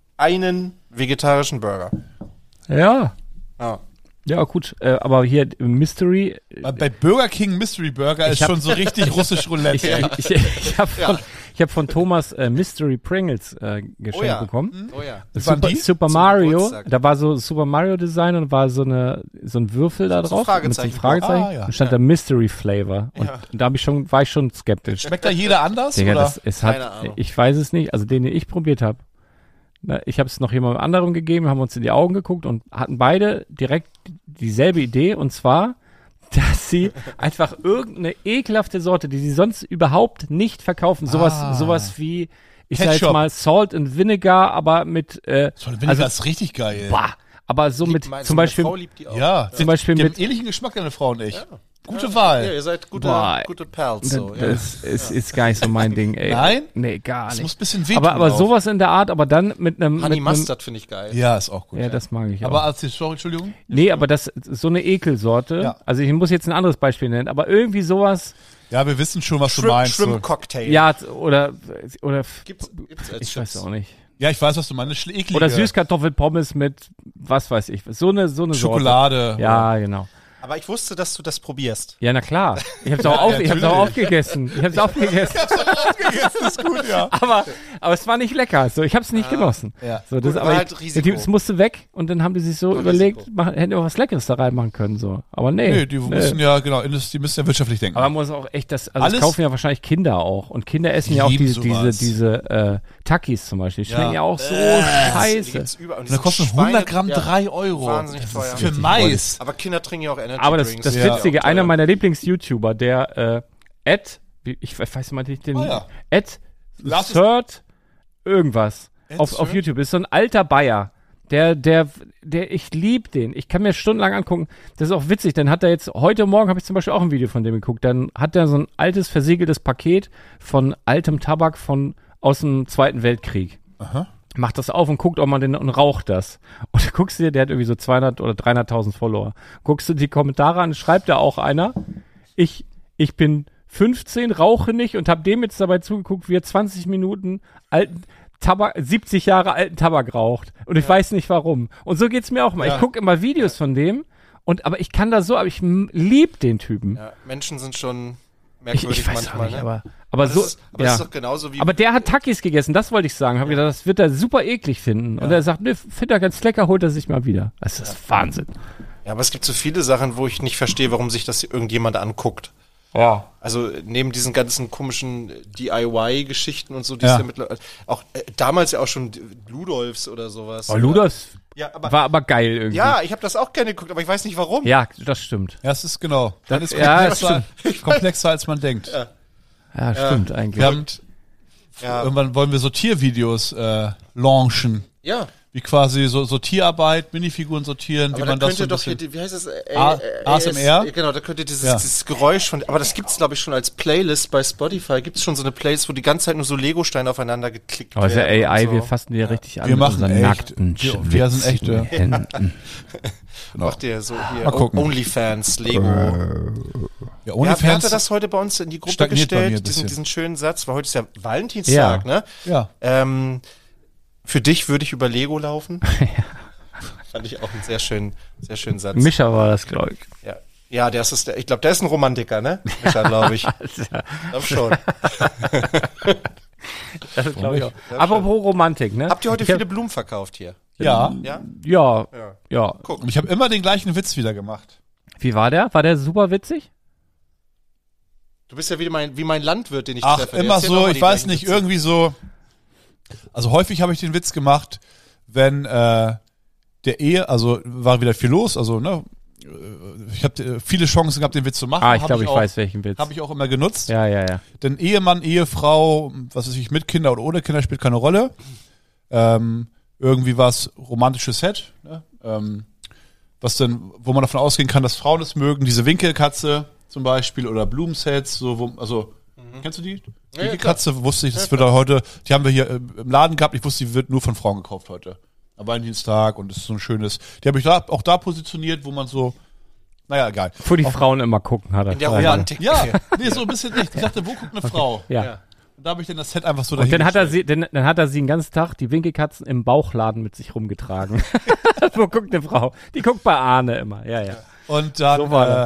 Einen vegetarischen Burger. Ja. Ja. Ja, gut. Äh, aber hier äh, Mystery. Bei, bei Burger King Mystery Burger ist hab- schon so richtig russisch Roulette. Ich, ich, ich, ich habe von, ich hab von Thomas äh, Mystery Pringles äh, geschenkt Oh ja. bekommen. Oh ja. Was waren Super, die? Super Zum Mario, Geburtstag. da war so Super Mario Design und war so eine so ein Würfel da So ein drauf Fragezeichen. mit so einem Fragezeichen. Ah, ja. Und stand da Mystery Flavor und Ja. da habe ich schon war ich schon skeptisch. Schmeckt da jeder anders? Digga, oder? das, es hat, Keine Ahnung. ich weiß es nicht, also den, den ich probiert habe. Ich habe es noch jemand anderem gegeben, haben uns in die Augen geguckt und hatten beide direkt dieselbe Idee und zwar, dass sie einfach irgendeine ekelhafte Sorte, die sie sonst überhaupt nicht verkaufen, sowas, Ah. sowas wie, ich sag jetzt Ketchup. mal Salt and Vinegar, aber mit, äh, So, wenn also, das ist richtig geil. bah, aber so mit, Meinst du, zum meine Beispiel, Frau liebt die auch. Ja, zum Beispiel die mit, haben ähnlichen Geschmack, deine Frau und ich. Gute Ja, Wahl. ihr seid gute, Boah. gute Pals. So, ja. das ist, ist gar nicht so mein Ding, ey. Nein? Nee, gar Das nicht. muss ein bisschen wehtun. aber aber auch. sowas in der Art, aber dann mit einem, Honey mit einem Mustard finde ich geil. Ja, ist auch gut. ja, das mag ich auch. Aber als die Sorry, Entschuldigung. Nee, aber das so eine Ekelsorte. Ja. Also ich muss jetzt ein anderes Beispiel nennen, aber irgendwie sowas, Ja, wir wissen schon, was du Shrimp, meinst. Shrimp So. Cocktail. ja, oder oder Gibt's, gibt's als ich weiß Chips. auch nicht. Ja, ich weiß, was du meinst. Eklige Oder Süßkartoffelpommes mit, was weiß ich, so eine, so eine Schokolade. Sorte. Ja, genau. Aber ich wusste, dass du das probierst. Ja, na klar. Ich hab's auch, auf, ich hab's auch aufgegessen. Ich hab's aufgegessen. Das ist gut, ja. aber, aber es war nicht lecker. So, ich hab's nicht genossen. Ja. So, das, Gut, aber war halt ich, Risiko. die, es musste weg und dann haben die sich so War überlegt, Risiko. machen, hätten wir was Leckeres da reinmachen können. So. Aber nee. Nee, die müssen ja, genau, die müssen ja wirtschaftlich denken. Aber man muss auch echt das, also Alles- das kaufen ja wahrscheinlich Kinder auch. Und Kinder essen ja auch lieben diese, diese, sowas. diese äh, Takis zum Beispiel. Die schmecken ja, Ja. auch so Die scheiße. gibt's überall. Und die da sind kosten Schweine- hundert Gramm ja, drei Euro. Wahnsinnig teuer. Für Mais. Aber Kinder trinken ja auch Energy Aber das, Drinks. das Ja. Witzige, Auch einer teuer. meiner Lieblings-YouTuber, der äh, Ed, wie- ich weiß mal nicht den, Ah, ja. Ed Lass es- Third irgendwas Ed auf, auf Third? YouTube, ist so ein alter Bayer. Der, der, der, ich lieb den. Ich kann mir stundenlang angucken. Das ist auch witzig. Dann hat er jetzt, heute Morgen habe ich zum Beispiel auch ein Video von dem geguckt. Dann hat er so ein altes, versiegeltes Paket von altem Tabak von, aus dem Zweiten Weltkrieg. Aha. Macht das auf und guckt, ob man den, und raucht das. Und du guckst dir, der hat irgendwie so zweihundert oder dreihunderttausend Follower. Guckst du die Kommentare an, schreibt da auch einer, ich, ich bin fünfzehn, rauche nicht und hab dem jetzt dabei zugeguckt, wie er zwanzig Minuten alten Tabak, siebzig Jahre alten Tabak raucht. Und ich weiß nicht warum. Und so geht's mir auch mal. Ja. Ich gucke immer Videos von dem und, aber ich kann das so, aber ich m- lieb den Typen. Ja, Menschen sind schon ich, merkwürdig ich weiß auch manchmal, nicht, ne? aber, aber das so, ist, aber ja. das ist doch genauso wie... Aber der hat Takis gegessen, das wollte ich sagen. Hab gedacht, das wird er super eklig finden. Und er sagt, ne, findet er ganz lecker, holt er sich mal wieder. Das ist Wahnsinn. ja, aber es gibt so viele Sachen, wo ich nicht verstehe, warum sich das irgendjemand anguckt. Ja. Also neben diesen ganzen komischen D I Y-Geschichten und so, die es Ja. ja mittlerweile... Auch äh, damals ja auch schon Ludolfs oder sowas. Oh, Ludas Ja, aber... war aber geil irgendwie. ja, ich habe das auch gerne geguckt, aber ich weiß nicht warum. Ja, das stimmt. Ja, es ist genau. Dann ist ja, komplexer, komplexer als man denkt. Ja. Ja, stimmt eigentlich. Wir haben, Ja. irgendwann wollen wir so Tiervideos äh, launchen. Ja. Wie quasi so, so Tierarbeit, Minifiguren sortieren, Aber wie da man das könnt so ihr ein doch bisschen... hier, die- wie heißt das? Äh, A- äh, A S M R? äh, Genau, da könnt ihr dieses, Ja. dieses Geräusch von, aber das gibt's glaube ich schon als Playlist bei Spotify. Gibt's schon so eine Playlist, wo die ganze Zeit nur so Lego-Steine aufeinander geklickt Aber ist ja werden. A I, und so. wir fassen die ja richtig an Wir mit machen unseren echt. nackten, Wir- wir sind echt, schwitzigen ja. Händen. Macht ihr so hier Mal gucken. Onlyfans, Lego. Ja, Ja, wer hatte OnlyFans, das heute bei uns in die Gruppe stagniert bei mir ein gestellt, diesen, bisschen. diesen schönen Satz, weil heute ist ja Valentinstag, Ja. ne? ja. Ähm, für dich würde ich über Lego laufen. Fand ich auch einen sehr schönen, sehr schönen Satz. Mischa war das, glaube ich. Ja, ja, der ist, der, ich glaube, der ist ein Romantiker, ne? Mischa, glaube ich. Ich glaube schon. Das glaube ich auch. Ja, Apropos Romantik, ne? Habt ihr heute Ich hab- viele Blumen verkauft hier? Ja. Ja? Ja, Ja. ja. Und ich habe immer den gleichen Witz wieder gemacht. Wie war der? War der super witzig? Du bist ja wie mein, wie mein Landwirt, den ich Ach, treffe. Der immer erzählt auch so, mal ich die weiß gleichen nicht, Witze. irgendwie so. Also häufig habe ich den Witz gemacht, wenn äh, der Ehe, also war wieder viel los, also ne, äh, ich habe viele Chancen gehabt, den Witz zu machen. Ah, ich Hab glaube, ich auch, weiß, welchen Witz. Habe ich auch immer genutzt. Ja, ja, ja. Denn Ehemann, Ehefrau, was weiß ich, mit Kinder oder ohne Kinder spielt keine Rolle. Ähm, irgendwie war es romantisches Set, ne? ähm, was denn, wo man davon ausgehen kann, dass Frauen es mögen, diese Winkelkatze zum Beispiel oder Blumensets, so, wo, also, kennst du die? Die ja, Winkelkatze wusste ich, das wird da heute, die haben wir hier äh, im Laden gehabt, ich wusste, die wird nur von Frauen gekauft heute. Am Valentinstag und es ist so ein schönes, die habe ich da, auch da positioniert, wo man so, naja, egal. Wo die Frauen immer gucken, hat er In der gesagt. Romantik. Ja, nee, so ein bisschen echt. Ich dachte, wo guckt eine Frau? Ja. Ja. Und da habe ich dann das Set einfach so Und dann hat er dahingestellt. sie, dann, dann hat er sie den ganzen Tag die Winkelkatzen im Bauchladen mit sich rumgetragen. Wo guckt eine Frau? Die guckt bei Arne immer. Ja, ja. Und dann So war äh,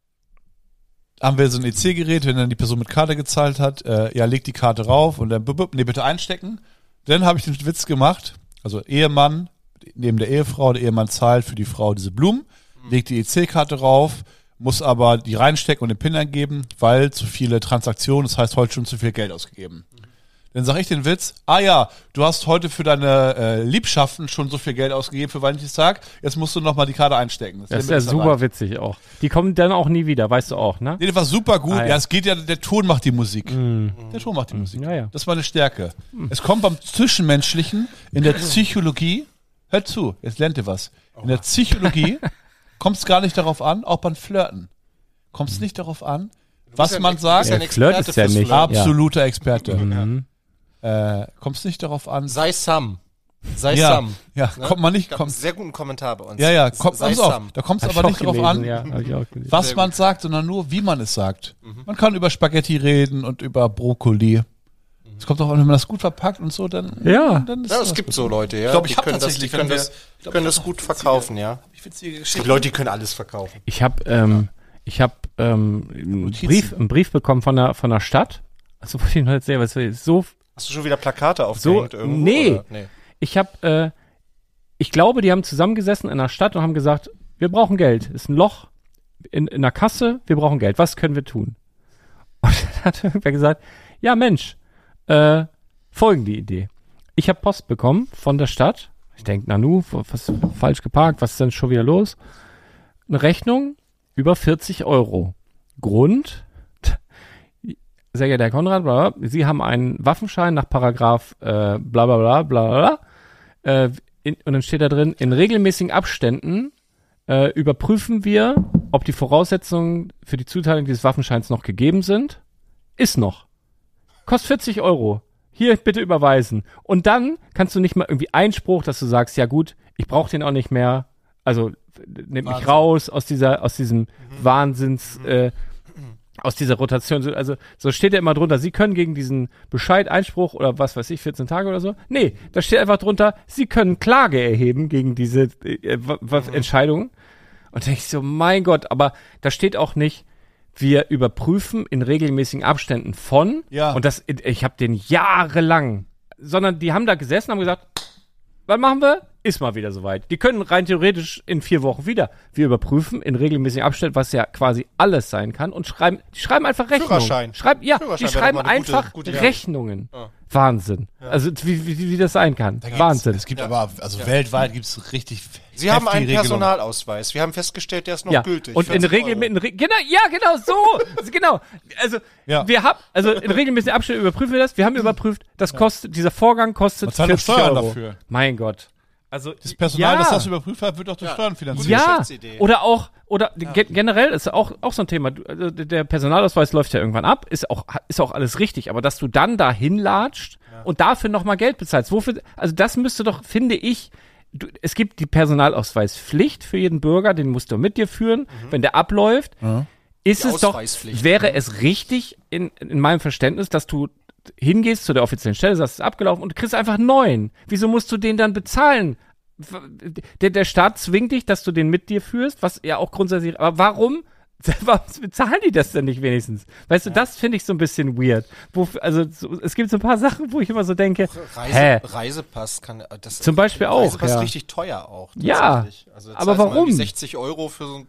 haben wir so ein E C-Gerät, wenn dann die Person mit Karte gezahlt hat, äh, ja, legt die Karte rauf und dann, bub, bub, nee, bitte einstecken. Dann habe ich den Witz gemacht, also Ehemann, neben der Ehefrau, der Ehemann zahlt für die Frau diese Blumen, legt die E C-Karte rauf, muss aber die reinstecken und den PIN eingeben, weil zu viele Transaktionen, das heißt heute schon zu viel Geld ausgegeben. Dann sage ich den Witz, ah ja, du hast heute für deine äh, Liebschaften schon so viel Geld ausgegeben für Valentinstag, jetzt musst du nochmal die Karte einstecken. Das ist Limit ja dabei. super witzig auch. Die kommen dann auch nie wieder, weißt du auch, ne? Nee, das war super gut. Ah, ja. ja. es geht ja, der Ton macht die Musik. Der Ton macht die Musik. Ja, ja. Das war eine Stärke. Es kommt beim Zwischenmenschlichen, in der Psychologie, hört zu, jetzt lernt ihr was. In der Psychologie kommt es gar nicht darauf an, auch beim Flirten. Kommt es nicht darauf an, was bist ja man ein- sagt. bist ja ein Ja, Flirt Experte ist ja fürs nicht- Flirten. Absoluter Experte. Mhm. Äh, kommt es nicht darauf an. Sei Sam. Sei ja, Sam. ja, Ne? kommt man nicht, Gab einen kommt, sehr guten Kommentar bei uns. ja, ja, kommt, Sei pass auf, Sam. da kommt es Hab aber ich nicht auch drauf gelesen, an, Ja, hab ich auch gelesen. was Sehr man sagt, sondern nur, wie man es sagt. Man kann über Spaghetti reden und über Brokkoli. Es kommt auch an, wenn man das gut verpackt und so, dann. Ja. dann ist Ja, das es gibt gut. so Leute, ja. Ich glaube, ich die habe können das, tatsächlich. die können wenn das, wir- ich die glaub, können ich das hab gut noch witzige- verkaufen, ja. hab ich witzige Es gibt Geschichten. Leute, die können alles verkaufen. Ich habe ähm, ich habe ähm, einen Brief, einen Brief bekommen von der von der Stadt. Also wollte ich noch erzählen, was ist so Hast du schon wieder Plakate so aufgehängt irgendwo? nee. Oder? Nee. Ich habe äh, ich glaube, die haben zusammengesessen in der Stadt und haben gesagt, wir brauchen Geld. Ist ein Loch in, in der Kasse, wir brauchen Geld. Was können wir tun? Und dann hat irgendwer gesagt, ja Mensch, äh, folgende Idee. Ich habe Post bekommen von der Stadt. Ich denke, Nanu, was falsch geparkt, was ist denn schon wieder los? Eine Rechnung über vierzig Euro. Grund, sehr geehrter Herr Konrad, bla bla, Sie haben einen Waffenschein nach Paragraph äh, bla bla bla bla bla. Äh, in, und dann steht da drin, in regelmäßigen Abständen äh, überprüfen wir, ob die Voraussetzungen für die Zuteilung dieses Waffenscheins noch gegeben sind. Ist noch. Kostet vierzig Euro. Hier, bitte überweisen. Und dann kannst du nicht mal irgendwie Einspruch, dass du sagst, ja gut, ich brauche den auch nicht mehr. Also nimm mich Wahnsinn. raus aus dieser, aus diesem Wahnsinns, äh, aus dieser Rotation. So- Also so steht ja immer drunter, Sie können gegen diesen Bescheid Einspruch oder was weiß ich, vierzehn Tage oder so. Nee, da steht einfach drunter, Sie können Klage erheben gegen diese äh, w- w- Entscheidung. Und denke ich so, mein Gott, aber da steht auch nicht, wir überprüfen in regelmäßigen Abständen von, Ja. und das, ich habe den jahrelang, sondern die haben da gesessen und haben gesagt, was machen wir? Ist mal wieder soweit. Die können rein theoretisch in vier Wochen wieder. Wir überprüfen in regelmäßigen Abständen, was ja quasi alles sein kann, und schreiben, die schreiben einfach Rechnungen. Führerschein. Schreiben, ja, Führerschein die wäre schreiben doch mal eine gute- einfach gute Idee. Rechnungen. Ja. Wahnsinn. Also wie, wie, wie das sein kann. Da gibt's- Wahnsinn. Es gibt aber, also weltweit gibt es richtig. Sie haben einen heftige Regelungen. Personalausweis. Wir haben festgestellt, der ist noch Ja, gültig. und in vierzig Regel Euro. mit in Re genau, ja, genau so, genau. Also Ja. wir haben, also in regelmäßigen Abständen überprüfen wir das. Wir haben überprüft, das kostet, dieser Vorgang kostet Man zahlt doch vierzig Steuern Euro. dafür. Mein Gott. Also Das Personal, ja. das das überprüft hat, wird auch durch Ja. Steuern finanziert. Gute Ja, Geschäftsidee. oder auch, oder ge generell ist auch, auch so ein Thema. Du, also der Personalausweis läuft ja irgendwann ab, ist auch, ist auch alles richtig, aber dass du dann da hinlatscht und dafür nochmal Geld bezahlst, wofür, also das müsste doch, finde ich, du, es gibt die Personalausweispflicht für jeden Bürger, den musst du mit dir führen, wenn der abläuft, ist Die es doch, Ausweispflicht. wäre es richtig in, in meinem Verständnis, dass du hingehst zu der offiziellen Stelle, sagst, es ist abgelaufen und du kriegst einfach einen neuen. Wieso musst du den dann bezahlen? Der, der Staat zwingt dich, dass du den mit dir führst, was ja auch grundsätzlich, aber warum, warum bezahlen die das denn nicht wenigstens? Weißt du, das finde ich so ein bisschen weird. Wo, also, so, es gibt so ein paar Sachen, wo ich immer so denke, hä? Reise, Reisepass kann das Zum Beispiel auch, Reisepass ja. richtig teuer auch. Ja, tatsächlich. Also, aber zahlst du mal warum? irgendwie sechzig Euro für so ein.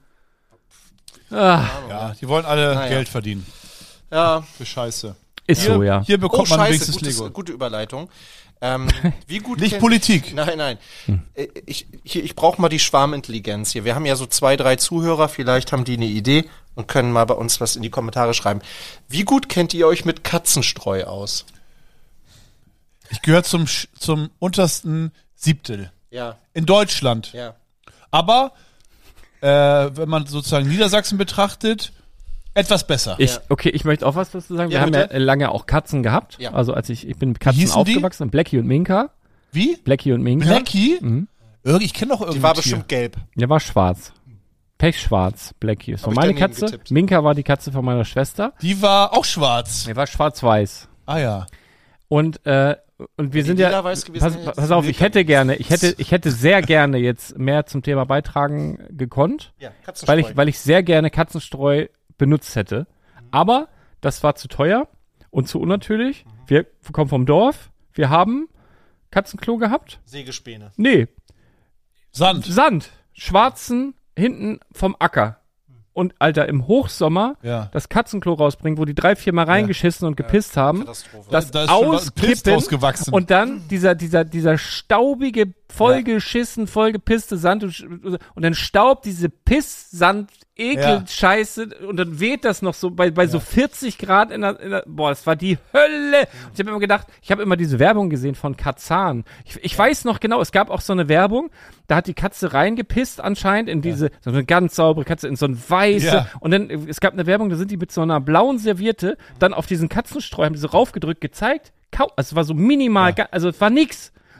Ah, Ja, die wollen alle Naja. Geld verdienen. Ja. Für Scheiße. ist Hier, so, ja. hier bekommt Oh, man Scheiße, wenigstens gutes, Lego. gute Überleitung. Ähm, wie gut Nicht kennt- Politik. Nein, nein. Äh, Ich, hier, ich brauche mal die Schwarmintelligenz hier. Wir haben ja so zwei, drei Zuhörer, vielleicht haben die eine Idee und können mal bei uns was in die Kommentare schreiben. Wie gut kennt ihr euch mit Katzenstreu aus? Ich gehöre zum, Sch- zum untersten Siebtel. Ja, In Deutschland. ja. Aber, äh, wenn man sozusagen Niedersachsen betrachtet, etwas besser. Ich, Ja. okay, ich möchte auch was dazu sagen. Wir Ja, haben bitte. ja lange auch Katzen gehabt. Ja. Also als ich, ich bin mit Katzen hießen die? aufgewachsen. Blackie und Minka. Wie? Blackie und Minka. Blackie? Mhm. Irgendwie, ich kenne doch irgendwie Die war bestimmt gelb. Der war schwarz. Pechschwarz, Blackie. Das war Hab ich meine daneben Katze. getippt. Minka war die Katze von meiner Schwester. Die war auch schwarz. Der war schwarz-weiß. Ah ja. Und, äh, und wir die sind ja, lila-weiß gewesen pass, wäre, pass jetzt auf, Milka ich hätte gerne, ich hätte, ich hätte sehr gerne jetzt mehr zum Thema beitragen gekonnt, Ja, Katzenstreu. weil ich, weil ich sehr gerne Katzenstreu benutzt hätte. Aber das war zu teuer und zu unnatürlich. Wir kommen vom Dorf, wir haben Katzenklo gehabt. Sägespäne. Nee, Sand. Sand, schwarzen, hinten vom Acker. Und Alter, im Hochsommer Ja. das Katzenklo rausbringen, wo die drei, vier Mal reingeschissen und gepisst haben, Katastrophe. das Da ist schon was- Pilz auskippen draus gewachsen. und dann dieser, dieser, dieser staubige, vollgeschissen, vollgepisste Sand und, und dann staubt diese Piss-Sand, Ekel-Scheiße und dann weht das noch so bei, bei so vierzig Grad in der, in der, boah, das war die Hölle. Und ich habe immer gedacht, ich habe immer diese Werbung gesehen von Katzan. Ich, ich weiß noch genau, es gab auch so eine Werbung, da hat die Katze reingepisst anscheinend in diese, so eine ganz saubere Katze, in so ein weiße, Ja. und dann, äh, es gab eine Werbung, da sind die mit so einer blauen Serviette dann auf diesen Katzenstreu, haben die so raufgedrückt, gezeigt, kau, also es war so minimal, ga- also es war nix.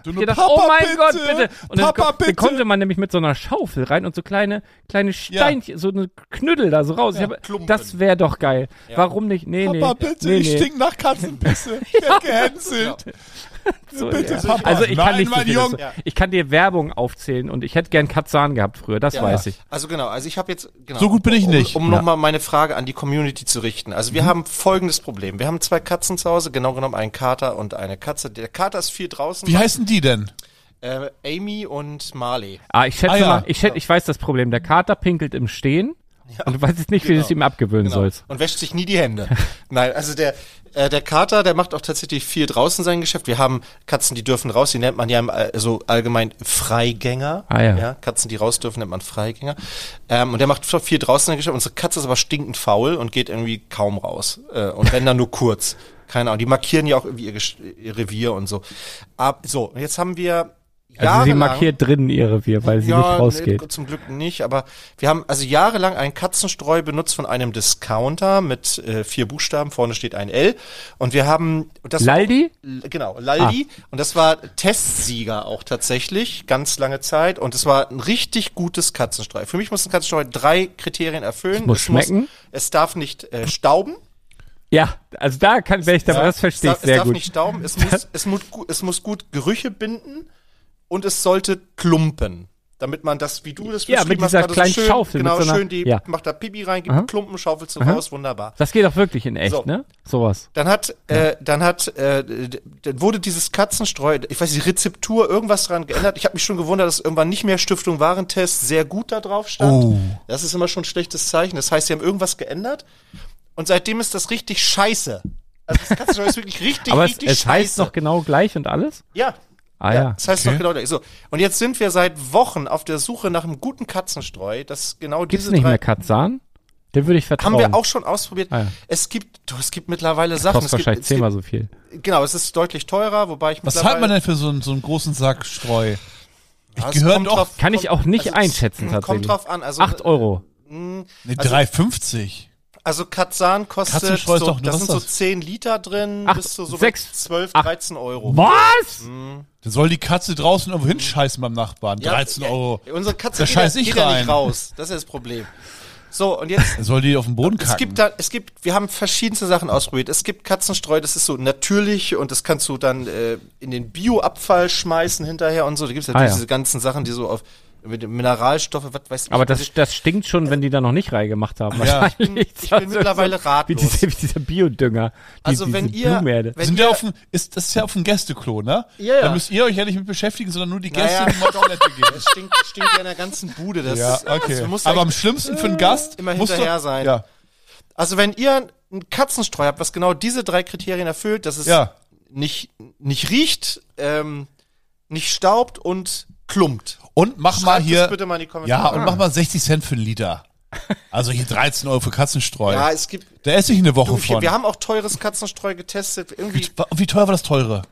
Du Ich nur, gedacht, Papa, oh mein bitte, Gott, bitte. Und dann, Papa, ko- bitte. dann konnte man nämlich mit so einer Schaufel rein und so kleine, kleine Steinchen, so eine Knüttel da so raus. Ich hab, Klumpen. das wäre doch geil. Warum nicht? Nee, nee. Papa, bitte, nee, ich nee. stink nach Katzenpisse. Ich werd gehänselt. So, Bitte, ja. Papa. Also ich kann Nein, nicht so mein viel Junge. dazu. Ich kann dir Werbung aufzählen und ich hätte gern Katzahn gehabt früher, das Ja. weiß ich. Also genau, also ich habe jetzt genau, So gut bin ich um, nicht. Um Ja. nochmal meine Frage an die Community zu richten. Also wir haben folgendes Problem. Wir haben zwei Katzen zu Hause, genau genommen einen Kater und eine Katze. Der Kater ist viel draußen. Wie heißen die denn? Äh, Amy und Marley. Ah, ich schätze Ah, ja. mal, ich, schätze, ich weiß das Problem. Der Kater pinkelt im Stehen und du weißt jetzt nicht, wie du genau. es ihm abgewöhnen Genau. sollst. Und wäscht sich nie die Hände. Nein, also der äh, der Kater, der macht auch tatsächlich viel draußen sein Geschäft. Wir haben Katzen, die dürfen raus, die nennt man ja im, All- so allgemein Freigänger. Ah, ja. Katzen, die raus dürfen, nennt man Freigänger. Ähm, und der macht viel draußen sein Geschäft. Unsere Katze ist aber stinkend faul und geht irgendwie kaum raus. Äh, und wenn dann nur kurz. Keine Ahnung. Die markieren ja auch irgendwie ihr, Gesch- ihr Revier und so. Ab, so, und jetzt haben wir Also sie jahrelang- markiert drinnen ihr Revier, weil sie nicht rausgeht. Nee, zum Glück nicht, aber wir haben also jahrelang einen Katzenstreu benutzt von einem Discounter mit äh, vier Buchstaben, vorne steht ein L und wir haben und das Laldi? War, genau, Laldi und das war Testsieger auch tatsächlich, ganz lange Zeit und es war ein richtig gutes Katzenstreu. Für mich muss ein Katzenstreu drei Kriterien erfüllen. Es muss schmecken. es darf nicht äh, stauben. Ja, also da kann, wenn ich da, das verstehe ich es darf, sehr es darf gut. nicht stauben, es muss, es, muss, gu- es muss gut Gerüche binden und es sollte klumpen. Damit man das, wie du das Ja, mit beschrieben hast, dieser gerade kleinen schön, Schaufel, genau, mit so einer- schön die, ja. macht da Pipi rein, gibt Aha. einen Klumpen, schaufelst du Aha. raus, wunderbar. Das geht auch wirklich in echt, So. ne? Sowas. Dann hat, äh, dann hat, äh, d- dann wurde dieses Katzenstreu, ich weiß nicht, die Rezeptur, irgendwas dran geändert. Ich habe mich schon gewundert, dass irgendwann nicht mehr Stiftung Warentest sehr gut da drauf stand. Oh. Das ist immer schon ein schlechtes Zeichen. Das heißt, sie haben irgendwas geändert. Und seitdem ist das richtig scheiße. Also das Katzenstreu ist wirklich richtig, Aber es, richtig es scheiße. heißt doch genau gleich und alles? Ja. Ah ja. Das heißt Okay. doch genau gleich. So. Und jetzt sind wir seit Wochen auf der Suche nach einem guten Katzenstreu, das genau Gibt's diese nicht drei mehr Katzahn? Den würde ich vertrauen. haben wir auch schon ausprobiert. Ah, ja. Es gibt, du, es gibt mittlerweile Sachen. Kostet Es wahrscheinlich gibt, es zehnmal so viel. gibt, genau, es ist deutlich teurer, wobei ich Was mittlerweile. zahlt man denn für so einen, so einen großen Sack Streu? Ja, es gehört kommt doch- drauf- Kann ich auch nicht also, einschätzen, es tatsächlich. Kommt drauf an. Also, Acht Euro. Ne, Also- drei fünfzig. Also Katzahn kostet, Katzenstreu ist so, doch- das was sind ist so das? zehn Liter drin, Acht, bis zu so sechs, zwölf, acht. dreizehn Euro. Was? Dann soll die Katze draußen irgendwo hinscheißen beim Nachbarn. Ja, dreizehn Euro. Ja, unsere Katze Da geht, scheiß ja- ich geht ja rein. nicht raus. Das ist das Problem. So, und jetzt, Dann soll die auf den Boden kacken. es gibt da, es gibt, wir haben verschiedenste Sachen ausprobiert. Es gibt Katzenstreu, das ist so natürlich und das kannst du dann äh, in den Bioabfall schmeißen hinterher und so. Da gibt's natürlich Ah, ja. diese ganzen Sachen, die so auf mit den Mineralstoffe, was weiß ich. Aber was das, das stinkt schon, wenn die da noch nicht reingemacht haben. Ja. Wahrscheinlich. Ich bin mittlerweile Wie, ratlos. diese, wie dieser Biodünger. Die, Also diese wenn ihr- Blumenerde. wenn sind ihr- ja auf dem, ist, das ist ja auf dem Gästeklo, ne? Ja, ja. Da müsst ihr euch ja nicht mit beschäftigen, sondern nur die Gäste, Naja. die mal Toilette gehen. Es stinkt, stinkt ja in der ganzen Bude. Das Ja, ist, okay. das muss Aber am echt- schlimmsten für einen Gast immer musst hinterher du, sein. Ja, Also wenn ihr einen Katzenstreu habt, was genau diese drei Kriterien erfüllt, dass es ja. nicht, nicht riecht, ähm, nicht staubt und klumpt. Und mach mal Schreibt hier, das bitte mal in die Kommentare. ja, und mach mal sechzig Cent für einen Liter. Also hier dreizehn Euro für Katzenstreu. Ja, es gibt, Da esse ich eine Woche du, von. wir haben auch teures Katzenstreu getestet. Irgendwie, Wie teuer war das teure?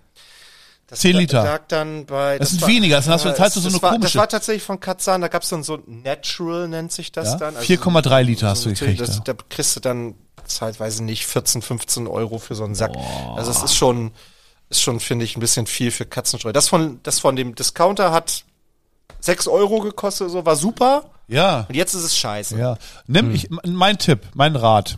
das zehn la- Liter. lag dann bei, Das sind weniger, das hast du- äh, zahlst du so das eine war, komische- Das war tatsächlich von Katzahn, da gab's dann so Natural, nennt sich das Ja? dann. Also vier Komma drei Liter hast du so- gekriegt. Das, ja. da kriegst du dann zeitweise nicht vierzehn, fünfzehn Euro für so einen Sack. Also es ist schon, ist schon, finde ich, ein bisschen viel für Katzenstreu. Das von, das von dem Discounter hat sechs Euro gekostet, so war super. Ja. Und jetzt ist es scheiße. Ja, nimm ich mein Tipp, mein Rat.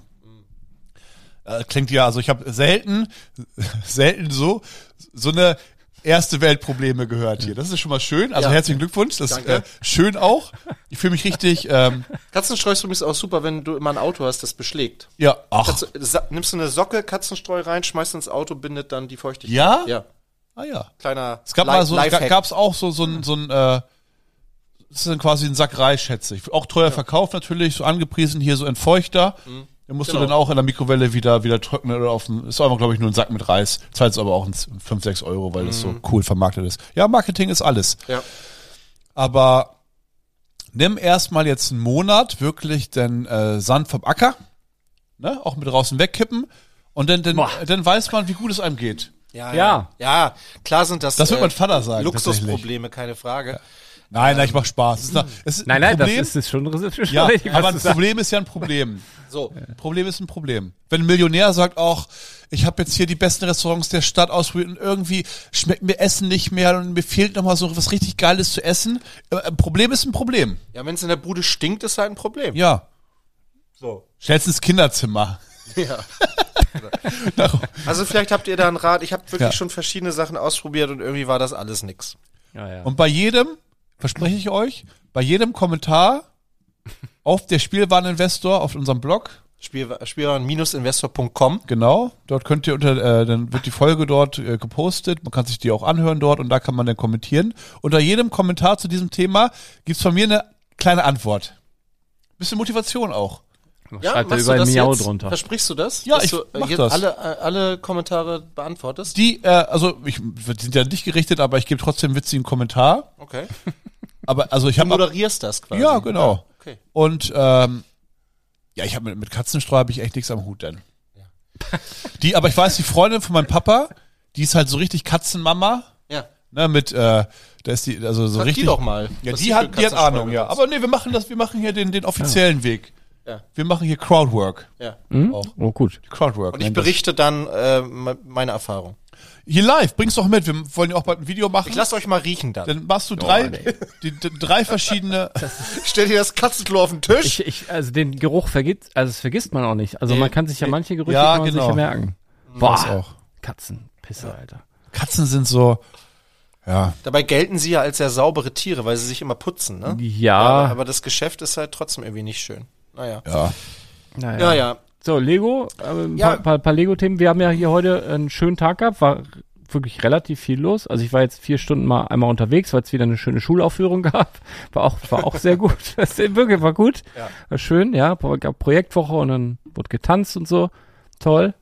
Äh, klingt ja, also ich habe selten, selten so so eine erste Weltprobleme gehört hier. Das ist schon mal schön. Also Ja. herzlichen Glückwunsch. Das ist Danke. äh, schön auch. Ich fühle mich richtig. Ähm, Katzenstreu ist übrigens auch super, wenn du immer ein Auto hast, das beschlägt. ja, ach, Kannst du, sa- nimmst du eine Socke Katzenstreu rein, schmeißt ins Auto, bindet dann die Feuchtigkeit. Ja? Ja. ah ja. Kleiner Es gab Li- mal so, ga, Lifehack. gab's auch so so ein so ein äh, das ist dann quasi ein Sack Reis, schätze ich. Auch teuer verkauft natürlich, so angepriesen hier so Entfeuchter. Den musst Genau. du dann auch in der Mikrowelle wieder wieder trocknen oder auf dem, ist einfach glaube ich nur ein Sack mit Reis. Zahlst aber auch fünf, sechs Euro, weil das so cool vermarktet ist. Ja, Marketing ist alles. Ja. Aber nimm erstmal jetzt einen Monat wirklich den äh, Sand vom Acker, ne, auch mit draußen wegkippen und dann dann, Boah. dann weiß man, wie gut es einem geht. Ja, Ja. ja. Ja, klar sind das, Das wird mein Vater sagen, Luxusprobleme, keine Frage. Nein, nein, ich mach Spaß. Es ist, eine, es ist Nein, ein nein, das Problem. ist, ist schon, das ist schon Ja, richtig, was aber du ein sagst. Problem ist ja ein Problem. So. Problem ist ein Problem. Wenn ein Millionär sagt, auch ich habe jetzt hier die besten Restaurants der Stadt ausprobiert und irgendwie schmeckt mir Essen nicht mehr und mir fehlt nochmal so was richtig Geiles zu essen. Ein Problem ist ein Problem. Ja, wenn es in der Bude stinkt, ist halt ein Problem. Ja. So. Stellst ins Kinderzimmer. Ja. Also vielleicht habt ihr da einen Rat. Ich habe wirklich Ja. schon verschiedene Sachen ausprobiert und irgendwie war das alles nix. Ja, ja. Und bei jedem, verspreche ich euch, bei jedem Kommentar auf der Spielwareninvestor auf unserem Blog, Spiel, Spielwaren-investor punkt com. genau, dort könnt ihr unter, äh, dann wird die Folge dort äh, gepostet, man kann sich die auch anhören dort und da kann man dann kommentieren. Unter jedem Kommentar zu diesem Thema gibt's von mir eine kleine Antwort. Bisschen Motivation auch. Ja, Schreibt er machst überall du das Miau jetzt? drunter. Versprichst du das? Ja, dass ich du, äh, mach jetzt das. Alle, äh, alle Kommentare beantwortest? Die, äh, also ich wir sind ja nicht gerichtet, aber ich gebe trotzdem einen witzigen Kommentar. Okay. Aber also ich Du habe moderierst das quasi. ja genau. Okay. Und ähm, ja, ich habe mit, mit Katzenstreu habe ich echt nichts am Hut denn. Die, aber ich weiß, die Freundin von meinem Papa, die ist halt so richtig Katzenmama, Ja. ne, mit, äh, da ist die, also so Sag richtig. die doch mal. Ja, was die für hat, die hat Katzenstreu Ahnung, ja. benutzt. Aber nee, wir machen das, wir machen hier den, den offiziellen Weg. Ja. Wir machen hier Crowdwork. Ja. Hm? Auch. Oh, gut. Crowdwork. Und ich nennt das. berichte dann äh, me- meine Erfahrung. Hier live, bring's doch mit. Wir wollen ja auch bald ein Video machen. Ich lass euch mal riechen dann. Dann machst du drei, nee. die, die, drei verschiedene. Stell dir das Katzenklo auf den Tisch. Ich, ich, also den Geruch vergisst, also das vergisst man auch nicht. Also Nee. man kann sich ja manche Gerüche Ja, kann man genau. sich ja merken. Das Boah, auch. Katzenpisse, Alter. Katzen sind so, ja. Dabei gelten sie ja als sehr saubere Tiere, weil sie sich immer putzen, ne? Ja, Aber, aber das Geschäft ist halt trotzdem irgendwie nicht schön. Naja. Ja. naja. Ja, ja. So, Lego, äh, ein Ja. paar, paar, paar Lego-Themen. Wir haben ja hier heute einen schönen Tag gehabt, war wirklich relativ viel los. Also ich war jetzt vier Stunden mal einmal unterwegs, weil es wieder eine schöne Schulaufführung gab. War auch, war auch sehr gut. Das wirklich war gut. Ja. War schön, ja. Gab Projektwoche und dann wurde getanzt und so. Toll.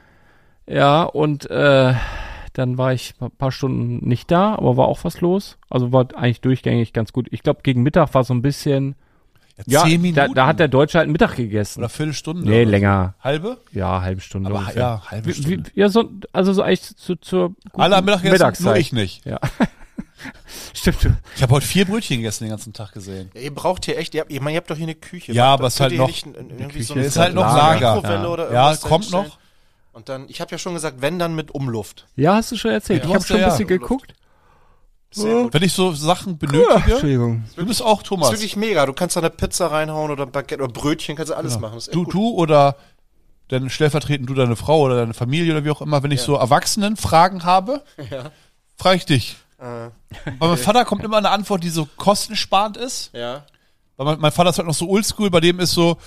Ja, und äh, dann war ich ein paar Stunden nicht da, aber war auch was los. Also war eigentlich durchgängig ganz gut. Ich glaube, gegen Mittag war so ein bisschen. Ja, Zehn Minuten. da, da hat der Deutsche halt Mittag gegessen. Oder Viertelstunde. Nee, oder so. länger. Halbe? Ja, halbe Stunde. Aber ungefähr. ja, halbe Wie, Stunde. wie, ja, so, also so eigentlich zu, zur guten Alle am Mittag gegessen, Mittagszeit. nur ich nicht. Ja. Stimmt. du- Ich habe heute vier Brötchen gegessen den ganzen Tag gesehen. Ja, ihr braucht hier echt, ihr habt, ich meine, ihr habt doch hier eine Küche. Ja, Macht- aber es ist könnt halt ihr noch- nicht in- irgendwie Küche so eine ist halt noch Lager. Lager. Mikrowelle Ja. oder Ja, irgendwas kommt dahinstellen. noch. Und dann, ich habe ja schon gesagt, wenn dann mit Umluft. Ja, hast du schon erzählt. Ja, ich habe hast schon du ein ja. bisschen geguckt. Sehr gut. Wenn ich so Sachen benötige, Entschuldigung. du bist auch Das Thomas. ist wirklich mega. Du kannst da eine Pizza reinhauen oder ein Baguette oder Brötchen, kannst du alles machen. Das ist echt Du, gut. du oder dann stellvertretend du deine Frau oder deine Familie oder wie auch immer, wenn ich so Erwachsenenfragen habe, Ja. frage ich dich. Äh, Bei meinem Vater kommt immer eine Antwort, die so kostensparend ist. ja. Weil mein, mein Vater ist halt noch so oldschool, bei dem ist so,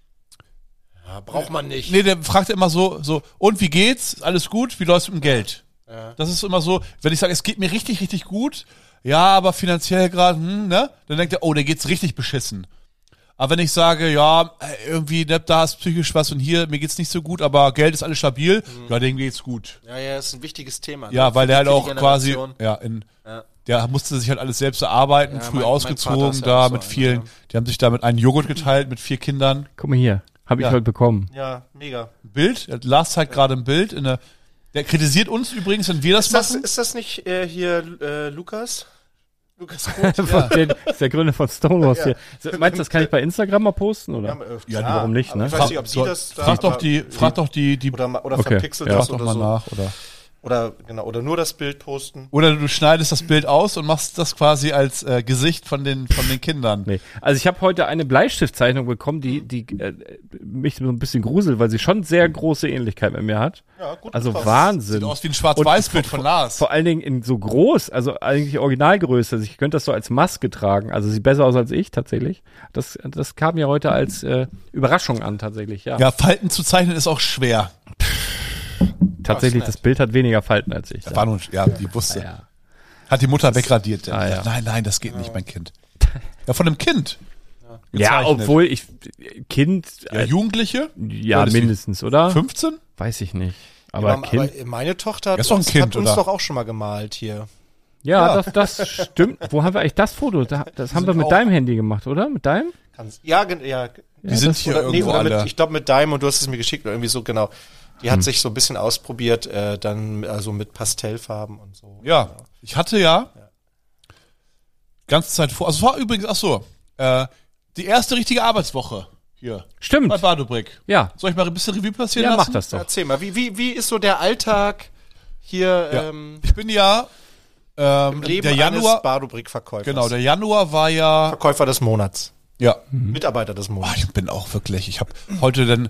ja. Braucht man nicht. nee, der fragt immer so, so, und wie geht's? Alles gut? Wie läuft's mit dem Geld? Ja. Das ist immer so, wenn ich sage, es geht mir richtig, richtig gut, ja, aber finanziell gerade, hm, ne? Dann denkt er, oh, der geht's richtig beschissen. Aber wenn ich sage, ja, irgendwie, ne, da ist psychisch was und hier, mir geht's nicht so gut, aber Geld ist alles stabil, ja, dem geht's gut. Ja, ja, ist ein wichtiges Thema. ne? Ja, weil Für der halt die auch quasi, Generation. ja, in, Ja. der musste sich halt alles selbst erarbeiten, Ja, früh mein- mein Vater ausgezogen, ist ja da auch so mit einer, vielen, ja. die haben sich da mit einem Joghurt geteilt mit vier Kindern. Guck mal hier. Habe ich Ja. heute bekommen. Ja, mega. Bild, Lars zeigt gerade ein Bild, in der, der kritisiert uns übrigens, wenn wir das Ist das, machen. ist das nicht äh, hier äh, Lukas? Lukas Roth? Von den, das ist der Gründer von Stonewalls Ja. hier. So, meinst du, das kann ich bei Instagram mal posten, oder? Ja, äh, Ja, klar, warum nicht, aber ne? Ich weiß nicht, ob sie So, das da... frag doch aber- die, frag doch die, die, Oder, ma- oder Okay, verpixelt ja. das frag doch oder mal so. nach, oder. Oder, genau, oder nur das Bild posten. Oder du schneidest das Bild aus und machst das quasi als äh, Gesicht von den, von den Kindern. Nee. Also ich habe heute eine Bleistiftzeichnung bekommen, die, die äh, mich so ein bisschen gruselt, weil sie schon sehr große Ähnlichkeit mit mir hat. Ja, gut. Also gepasst. Wahnsinn. Sieht aus wie ein Schwarz-Weiß-Bild von Lars. Vor allen Dingen in so groß, also eigentlich Originalgröße. Also ich könnte das so als Maske tragen. Also sieht besser aus als ich tatsächlich. Das, das kam mir heute als äh, Überraschung an tatsächlich, ja. Ja, Falten zu zeichnen ist auch schwer. tatsächlich, nett. das Bild hat weniger Falten als ich. Das war nun, ja, die wusste. ja. Hat die Mutter wegradiert. Ah, ja. Nein, nein, das geht nicht, mein Kind. Ja, von einem Kind. ja, Gezeichnet. obwohl ich Kind, Ja, äh, Jugendliche? ja, Alt ist die? mindestens, oder? fünfzehn? Weiß ich nicht. Aber Aber, Kind. aber meine Tochter hat, Das ist doch ein uns, Kind, hat uns oder? doch auch schon mal gemalt hier. Ja, Ja. Das, das stimmt. Wo haben wir eigentlich das Foto? Da, das haben wir sind mit auch- deinem Handy gemacht, oder? Mit deinem? Kannst, ja, gen- ja. Die sind hier Oder, nee, irgendwo oder mit, alle. ich glaube mit Daim und du hast es mir geschickt oder irgendwie so, genau. Die Hm. hat sich so ein bisschen ausprobiert, äh, dann also mit Pastellfarben und so. Ja, ich hatte ja, ganze Zeit vor. Also es war übrigens, ach so, äh, die erste richtige Arbeitswoche hier Stimmt. bei Badobrick. Ja. Soll ich mal ein bisschen Revue passieren Ja, lassen? mach das doch. Erzähl mal, wie, wie, wie ist so der Alltag hier Ja. ähm, Ich bin ja ähm, im Leben der Januar, eines Badobrick-Verkäufers? genau, der Januar war ja, Verkäufer des Monats. ja, Mitarbeiter des Boah, Monats. ich bin auch wirklich, ich habe heute dann,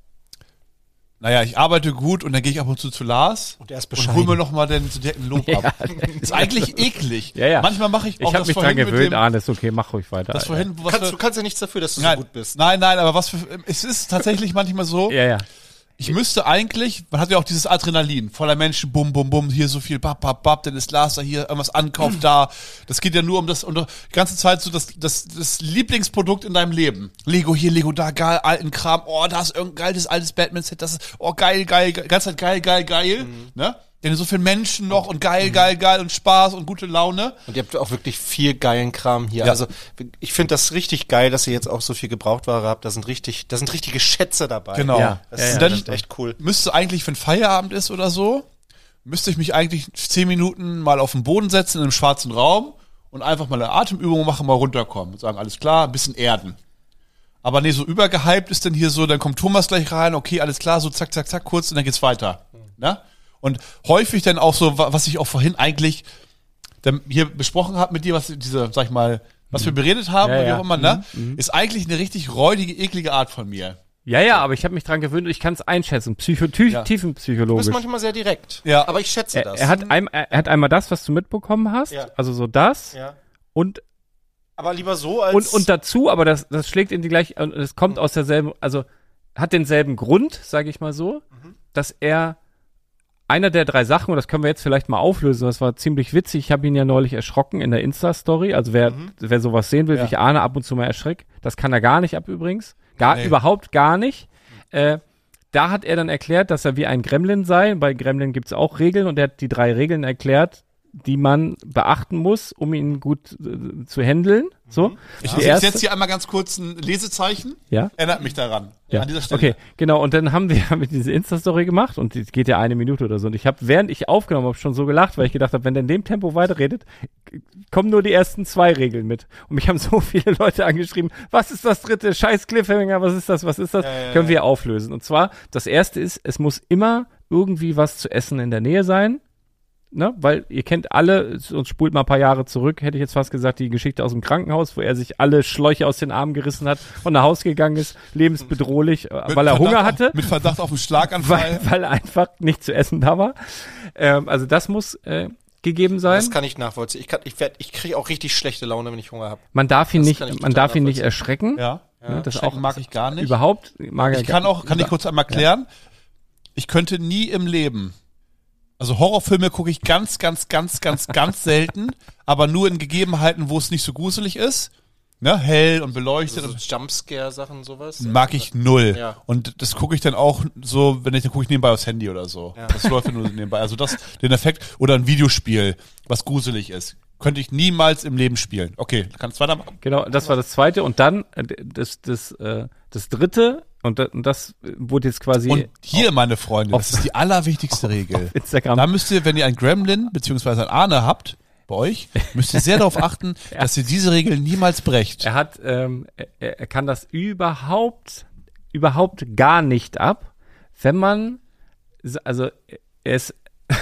naja, ich arbeite gut und dann gehe ich ab und zu zu Lars Und er ist und hol bescheiden. mir nochmal den den Lob ab. Ist eigentlich eklig. Ja, ja. Manchmal mache ich auch Ich habe das mich dran vorhin mit gewöhnt, dem, Arne, ist okay, mach ruhig weiter. das vorhin, was Kannst, für, du kannst ja nichts dafür, dass du nein, so gut bist. nein, nein, aber was für, es ist tatsächlich manchmal so, ja, ja. ich müsste eigentlich, man hat ja auch dieses Adrenalin, voller Menschen, bum, bum, bum, hier so viel, bap, bap, bap, dann ist Lars da hier, irgendwas ankauft da. Das geht ja nur um das, und die ganze Zeit so das, das, das Lieblingsprodukt in deinem Leben. Lego hier, Lego da, geil, alten Kram, oh, da ist irgendein geiles, altes Batman-Set, das ist, oh, geil, geil, geil, ganze Zeit geil, geil, geil, ne? Denn so viele Menschen noch und geil, geil, geil und Spaß und gute Laune. Und ihr habt auch wirklich viel geilen Kram hier. Ja. Also ich finde das richtig geil, dass ihr jetzt auch so viel Gebrauchtware habt. Da sind richtig, da sind richtige Schätze dabei. Genau. Ja. Das Ja, ist ja, dann- echt, echt cool. Müsste eigentlich, wenn Feierabend ist oder so, müsste ich mich eigentlich zehn Minuten mal auf den Boden setzen in einem schwarzen Raum und einfach mal eine Atemübung machen, mal runterkommen und sagen, alles klar, ein bisschen erden. Aber nee, so übergehypt ist dann hier so, dann kommt Thomas gleich rein, okay, alles klar, so zack, zack, zack, kurz und dann geht's weiter. Ne? Und häufig dann auch so, wa- was ich auch vorhin eigentlich dann hier besprochen habe mit dir, was diese, sag ich mal, was wir beredet haben, Ja, oder wie ja. auch immer, ne? Ist eigentlich eine richtig räudige, eklige Art von mir. Ja, ja, aber ich habe mich dran gewöhnt und ich kann es einschätzen, Psycho tü- Ja. Du tiefenpsychologisch. bist manchmal sehr direkt. Ja. Aber ich schätze Er, das. er, hat ein, er hat einmal das, was du mitbekommen hast, Ja. also so das ja. und Aber lieber so als. und und dazu, aber das das schlägt in die gleiche, und es kommt aus derselben, also hat denselben Grund, sage ich mal so, dass er einer der drei Sachen, und das können wir jetzt vielleicht mal auflösen, das war ziemlich witzig, ich habe ihn ja neulich erschrocken in der Insta-Story, also wer, wer sowas sehen will, Ja. wie ich Arne ab und zu mal erschreck, das kann er gar nicht ab übrigens, gar, Nee. überhaupt gar nicht, äh, da hat er dann erklärt, dass er wie ein Gremlin sei, bei Gremlin gibt's auch Regeln und er hat die drei Regeln erklärt, die man beachten muss, um ihn gut äh, zu handeln, so. Ich Die ich erste- setze hier einmal ganz kurz ein Lesezeichen. Ja. Erinnert mich daran. Ja, An dieser Stelle. okay, genau. Und dann haben wir haben wir diese Insta-Story gemacht und die geht ja eine Minute oder so. Und ich habe, während ich aufgenommen habe, schon so gelacht, weil ich gedacht habe, wenn der in dem Tempo weiterredet, k- kommen nur die ersten zwei Regeln mit. Und mich haben so viele Leute angeschrieben, was ist das dritte? Scheiß Cliffhanger, was ist das? Was ist das? Ja, ja, Können ja. wir auflösen. Und zwar, das erste ist, es muss immer irgendwie was zu essen in der Nähe sein. Ne? Weil ihr kennt alle, uns spult mal ein paar Jahre zurück, hätte ich jetzt fast gesagt, die Geschichte aus dem Krankenhaus, wo er sich alle Schläuche aus den Armen gerissen hat und nach Hause gegangen ist, lebensbedrohlich, äh, Mit weil er Verdacht Hunger auf, hatte, Mit Verdacht auf einen Schlaganfall. weil, weil einfach nicht zu essen da war. Ähm, also das muss äh, gegeben sein. Das kann ich nachvollziehen. Ich, kann, ich, werd- ich kriege auch richtig schlechte Laune, wenn ich Hunger habe. Man darf ihn das nicht, kann ich man total darf ihn nicht nachvollziehen. erschrecken. Ja. Ne, das Schrecken auch mag ich gar nicht. überhaupt mag er Ich kann gar- auch, kann ich kurz einmal klären, ich könnte nie im Leben, also Horrorfilme gucke ich ganz, ganz, ganz, ganz, ganz selten, aber nur in Gegebenheiten, wo es nicht so gruselig ist, ne, hell und beleuchtet, So und Jumpscare-Sachen, sowas. mag ich null. Ja. Und das gucke ich dann auch so, wenn ich, dann gucke ich nebenbei aufs Handy oder so. Ja. Das läuft dann nur nebenbei. Also das, den Effekt, oder ein Videospiel, was gruselig ist, könnte ich niemals im Leben spielen. Okay, kannst weitermachen. Genau, das war das zweite und dann äh, das das äh, das dritte und da- und das wurde jetzt quasi Und hier, meine Freunde, auf- das ist die allerwichtigste Regel. Instagram. Da müsst ihr, wenn ihr ein Gremlin beziehungsweise ein Ahne habt, bei euch, müsst ihr sehr darauf achten, dass ihr diese Regel niemals brecht. Er hat, ähm, er, er kann das überhaupt, überhaupt gar nicht ab, wenn man, also er ist,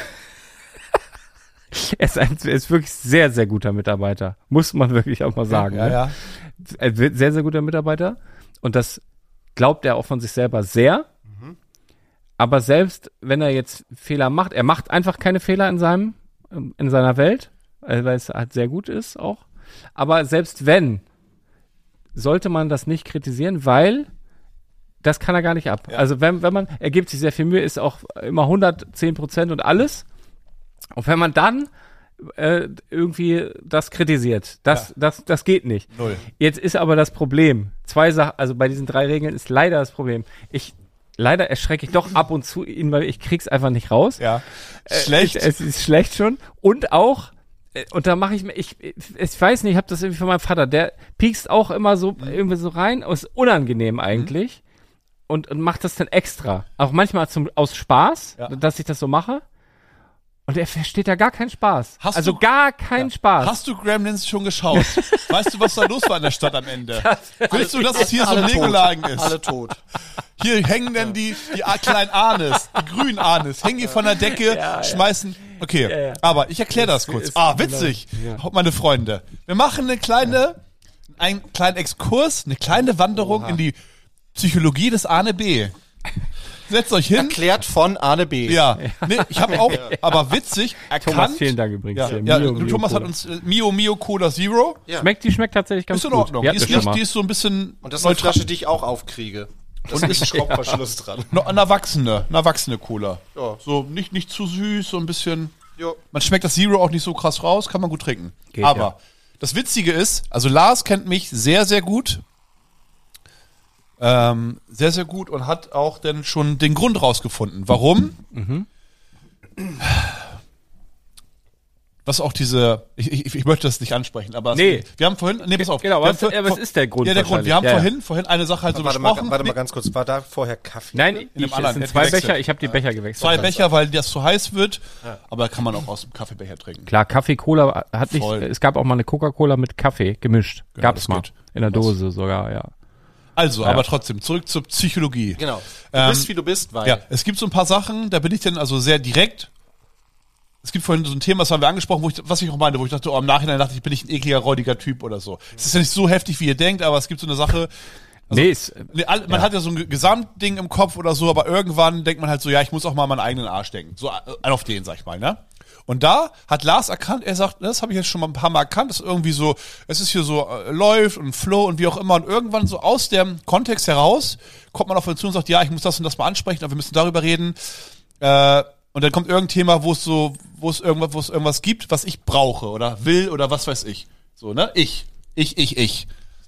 er ist, ein, er ist wirklich sehr, sehr guter Mitarbeiter, muss man wirklich auch mal sagen. Ja, ne? ja. Er wird sehr, sehr guter Mitarbeiter und das glaubt er auch von sich selber sehr. Aber selbst wenn er jetzt Fehler macht, er macht einfach keine Fehler in seinem, in seiner Welt, weil es halt sehr gut ist auch. Aber selbst wenn, sollte man das nicht kritisieren, weil das kann er gar nicht ab. Ja. Also wenn, wenn man, er gibt sich sehr viel Mühe, ist auch immer hundertzehn Prozent und alles. Und wenn man dann äh, irgendwie das kritisiert, das, Ja. das, das geht nicht. Null. Jetzt ist aber das Problem, zwei Sachen, also bei diesen drei Regeln ist leider das Problem. Ich, leider erschrecke ich doch ab und zu ihn, weil ich krieg's einfach nicht raus. Ja. Schlecht. Äh, Es, es ist schlecht schon. Und auch, äh, und da mache ich mir, ich, ich weiß nicht, ich habe das irgendwie von meinem Vater, der piekst auch immer so irgendwie so rein, ist unangenehm eigentlich. Und, und macht das dann extra. Auch manchmal zum, aus Spaß, Ja. dass ich das so mache. Und er versteht da gar keinen Spaß. Hast also du- gar keinen Spaß. Hast du Gremlins schon geschaut? Weißt du, was da los war in der Stadt am Ende? Willst du, dass es hier so ein Alle tot. Lego-Lagen ist? Alle tot. Hier hängen dann die, die A- kleinen Arnes, die grünen Arnes, hängen die von der Decke, ja. schmeißen. Okay, Ja, ja. aber ich erkläre das Ist- kurz. ist- Ah, genau. witzig. Ja. Meine Freunde. Wir machen eine kleine, einen kleinen Exkurs, eine kleine Wanderung in die Psychologie des Arne B. Setzt euch hin. Erklärt von Arne B. Ja, nee, ich habe auch, aber witzig, erkannt. Thomas, vielen Dank übrigens. Ja, hier. ja, Mio, du, Mio Thomas hat Cola. uns äh, Mio Mio Cola Zero. Schmeckt, die schmeckt tatsächlich ganz Ist in gut. Ordnung. Wir Die hatten ist, das schon nicht, mal. die ist so ein bisschen Und das ist eine neutral. Flasche, die ich auch aufkriege. Und ist ein Schraubverschluss dran. No, eine erwachsene, eine erwachsene Cola. Ja. So nicht, nicht zu süß, so ein bisschen. Jo. Man schmeckt das Zero auch nicht so krass raus, kann man gut trinken. Geht, Aber ja. das Witzige ist, also Lars kennt mich sehr, sehr gut. Ähm, sehr, sehr gut und hat auch dann schon den Grund rausgefunden. Warum? Mhm. Was auch diese, ich, ich, ich möchte das nicht ansprechen, aber es- Nee. wir haben vorhin, nee, pass auf. Genau, wir haben was- vor- aber was ist der Grund Ja, der Grund. Wir haben wahrscheinlich? Ja, vorhin, vorhin eine Sache halt so Warte mal, besprochen. warte mal Nee, ganz kurz. War da vorher Kaffee? Nein, dem ich, es anderen, sind der zwei gewechselt. Becher. Ich habe die Becher gewechselt. Zwei Becher, weil das zu heiß wird, aber kann man auch aus dem Kaffeebecher trinken. Klar, Kaffee, Cola hat nicht, Voll. es gab auch mal eine Coca-Cola mit Kaffee gemischt. Genau, Gab's das mal. geht. In der Dose sogar, ja. Also, Ja. aber trotzdem, zurück zur Psychologie. Genau. Du Ähm, bist, wie du bist, weil... Ja, es gibt so ein paar Sachen, da bin ich dann also sehr direkt. Es gibt vorhin so ein Thema, das haben wir angesprochen, wo ich, was ich auch meinte, wo ich dachte, oh, im Nachhinein dachte ich, bin ich ein ekliger, räudiger Typ oder so. Es ist ja nicht so heftig, wie ihr denkt, aber es gibt so eine Sache, nee, ist, nee, all, man hat ja so ein Gesamtding im Kopf oder so, aber irgendwann denkt man halt so, ja, ich muss auch mal an meinen eigenen Arsch denken. So äh, auf den, sag ich mal, ne? Und da hat Lars erkannt, er sagt, das habe ich jetzt schon mal ein paar Mal erkannt, dass irgendwie so, es ist hier so, äh, läuft und Flow und wie auch immer und irgendwann so aus dem Kontext heraus kommt man auf uns zu und sagt, ja, ich muss das und das mal ansprechen, aber wir müssen darüber reden, äh, und dann kommt irgendein Thema, wo es so, wo es irgendwas, wo es irgendwas gibt, was ich brauche oder will oder was weiß ich. So, ne? Ich. Ich, ich, ich.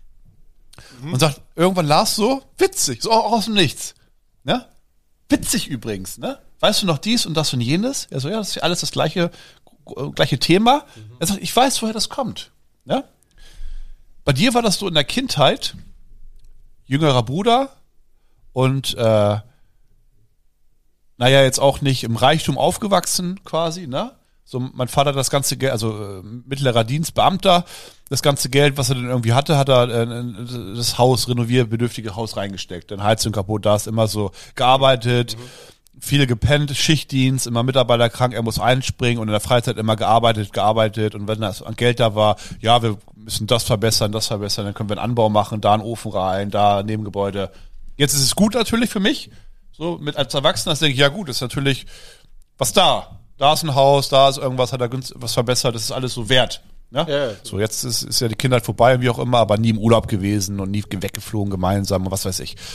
Und sagt irgendwann Lars so, witzig, so auch aus dem Nichts. Ne? Witzig übrigens, ne? Weißt du noch dies und das und jenes? Er so, ja, das ist ja alles das gleiche, äh, gleiche Thema. Er sagt, ich weiß, woher das kommt. Ne? Bei dir war das so in der Kindheit, jüngerer Bruder und äh, naja, jetzt auch nicht im Reichtum aufgewachsen quasi, ne? So, mein Vater hat das ganze Geld, also äh, mittlerer Dienstbeamter, das ganze Geld, was er dann irgendwie hatte, hat er äh, das Haus, renovierbedürftige Haus reingesteckt. Dann Heizung kaputt, da ist immer so gearbeitet, mhm. viele gepennt, Schichtdienst, immer Mitarbeiter krank, er muss einspringen und in der Freizeit immer gearbeitet, gearbeitet und wenn das an Geld da war, ja, wir müssen das verbessern, das verbessern, dann können wir einen Anbau machen, da einen Ofen rein, da ein Nebengebäude. Jetzt ist es gut natürlich für mich, so mit als Erwachsener, denke ich, ja gut, ist natürlich was da. Da ist ein Haus, da ist irgendwas, hat er günst- was verbessert, das ist alles so wert. Ne? Ja. So, jetzt ist, ist ja die Kindheit vorbei, wie auch immer, aber nie im Urlaub gewesen und nie weggeflogen gemeinsam und was weiß ich.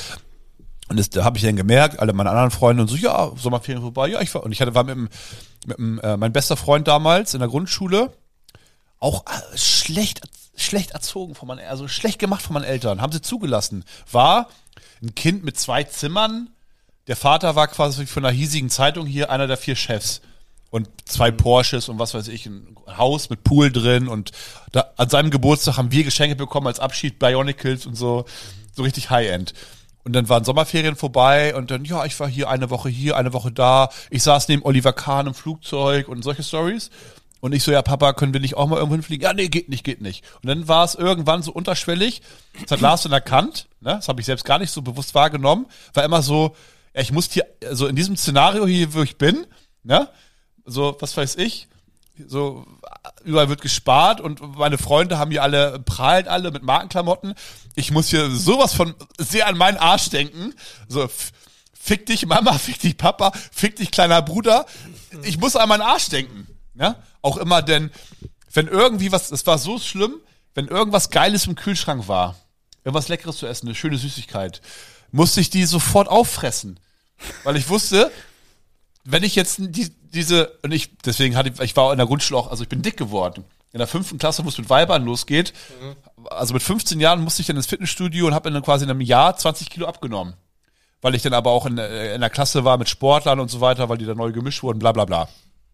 Und das, da habe ich dann gemerkt, alle meine anderen Freunde und so, ja, Sommerferien vorbei, ja, ich war, und ich hatte, war mit, dem, mit dem, äh, mein bester Freund damals in der Grundschule, auch äh, schlecht, schlecht erzogen von meinen, also schlecht gemacht von meinen Eltern, haben sie zugelassen. War ein Kind mit zwei Zimmern, der Vater war quasi von einer hiesigen Zeitung hier einer der vier Chefs. Und zwei Porsches und was weiß ich, ein Haus mit Pool drin und da, an seinem Geburtstag haben wir Geschenke bekommen als Abschied, Bionicles und so, so richtig High-End. Und dann waren Sommerferien vorbei und dann, ja, ich war hier eine Woche hier, eine Woche da, ich saß neben Oliver Kahn im Flugzeug und solche Stories. Und ich so, ja, Papa, können wir nicht auch mal irgendwo hinfliegen? Ja, nee, geht nicht, geht nicht. Und dann war es irgendwann so unterschwellig, das hat Lars dann erkannt, ne, das habe ich selbst gar nicht so bewusst wahrgenommen, war immer so, ja, ich muss hier, also in diesem Szenario hier, wo ich bin, ne, so, was weiß ich, so, überall wird gespart und meine Freunde haben hier alle, prahlen alle mit Markenklamotten. Ich muss hier sowas von sehr an meinen Arsch denken. So, f- fick dich Mama, fick dich Papa, fick dich kleiner Bruder. Ich muss an meinen Arsch denken. Ja? Auch immer, denn wenn irgendwie was, es war so schlimm, wenn irgendwas Geiles im Kühlschrank war, irgendwas Leckeres zu essen, eine schöne Süßigkeit, musste ich die sofort auffressen. Weil ich wusste, wenn ich jetzt die, diese, und ich, deswegen hatte ich, ich war in der Grundschule auch, also ich bin dick geworden. In der fünften Klasse, wo es mit Weibern losgeht, mhm. also mit fünfzehn Jahren musste ich dann ins Fitnessstudio und habe dann quasi in einem Jahr zwanzig Kilo abgenommen. Weil ich dann aber auch in, in der Klasse war mit Sportlern und so weiter, weil die da neu gemischt wurden, bla bla bla.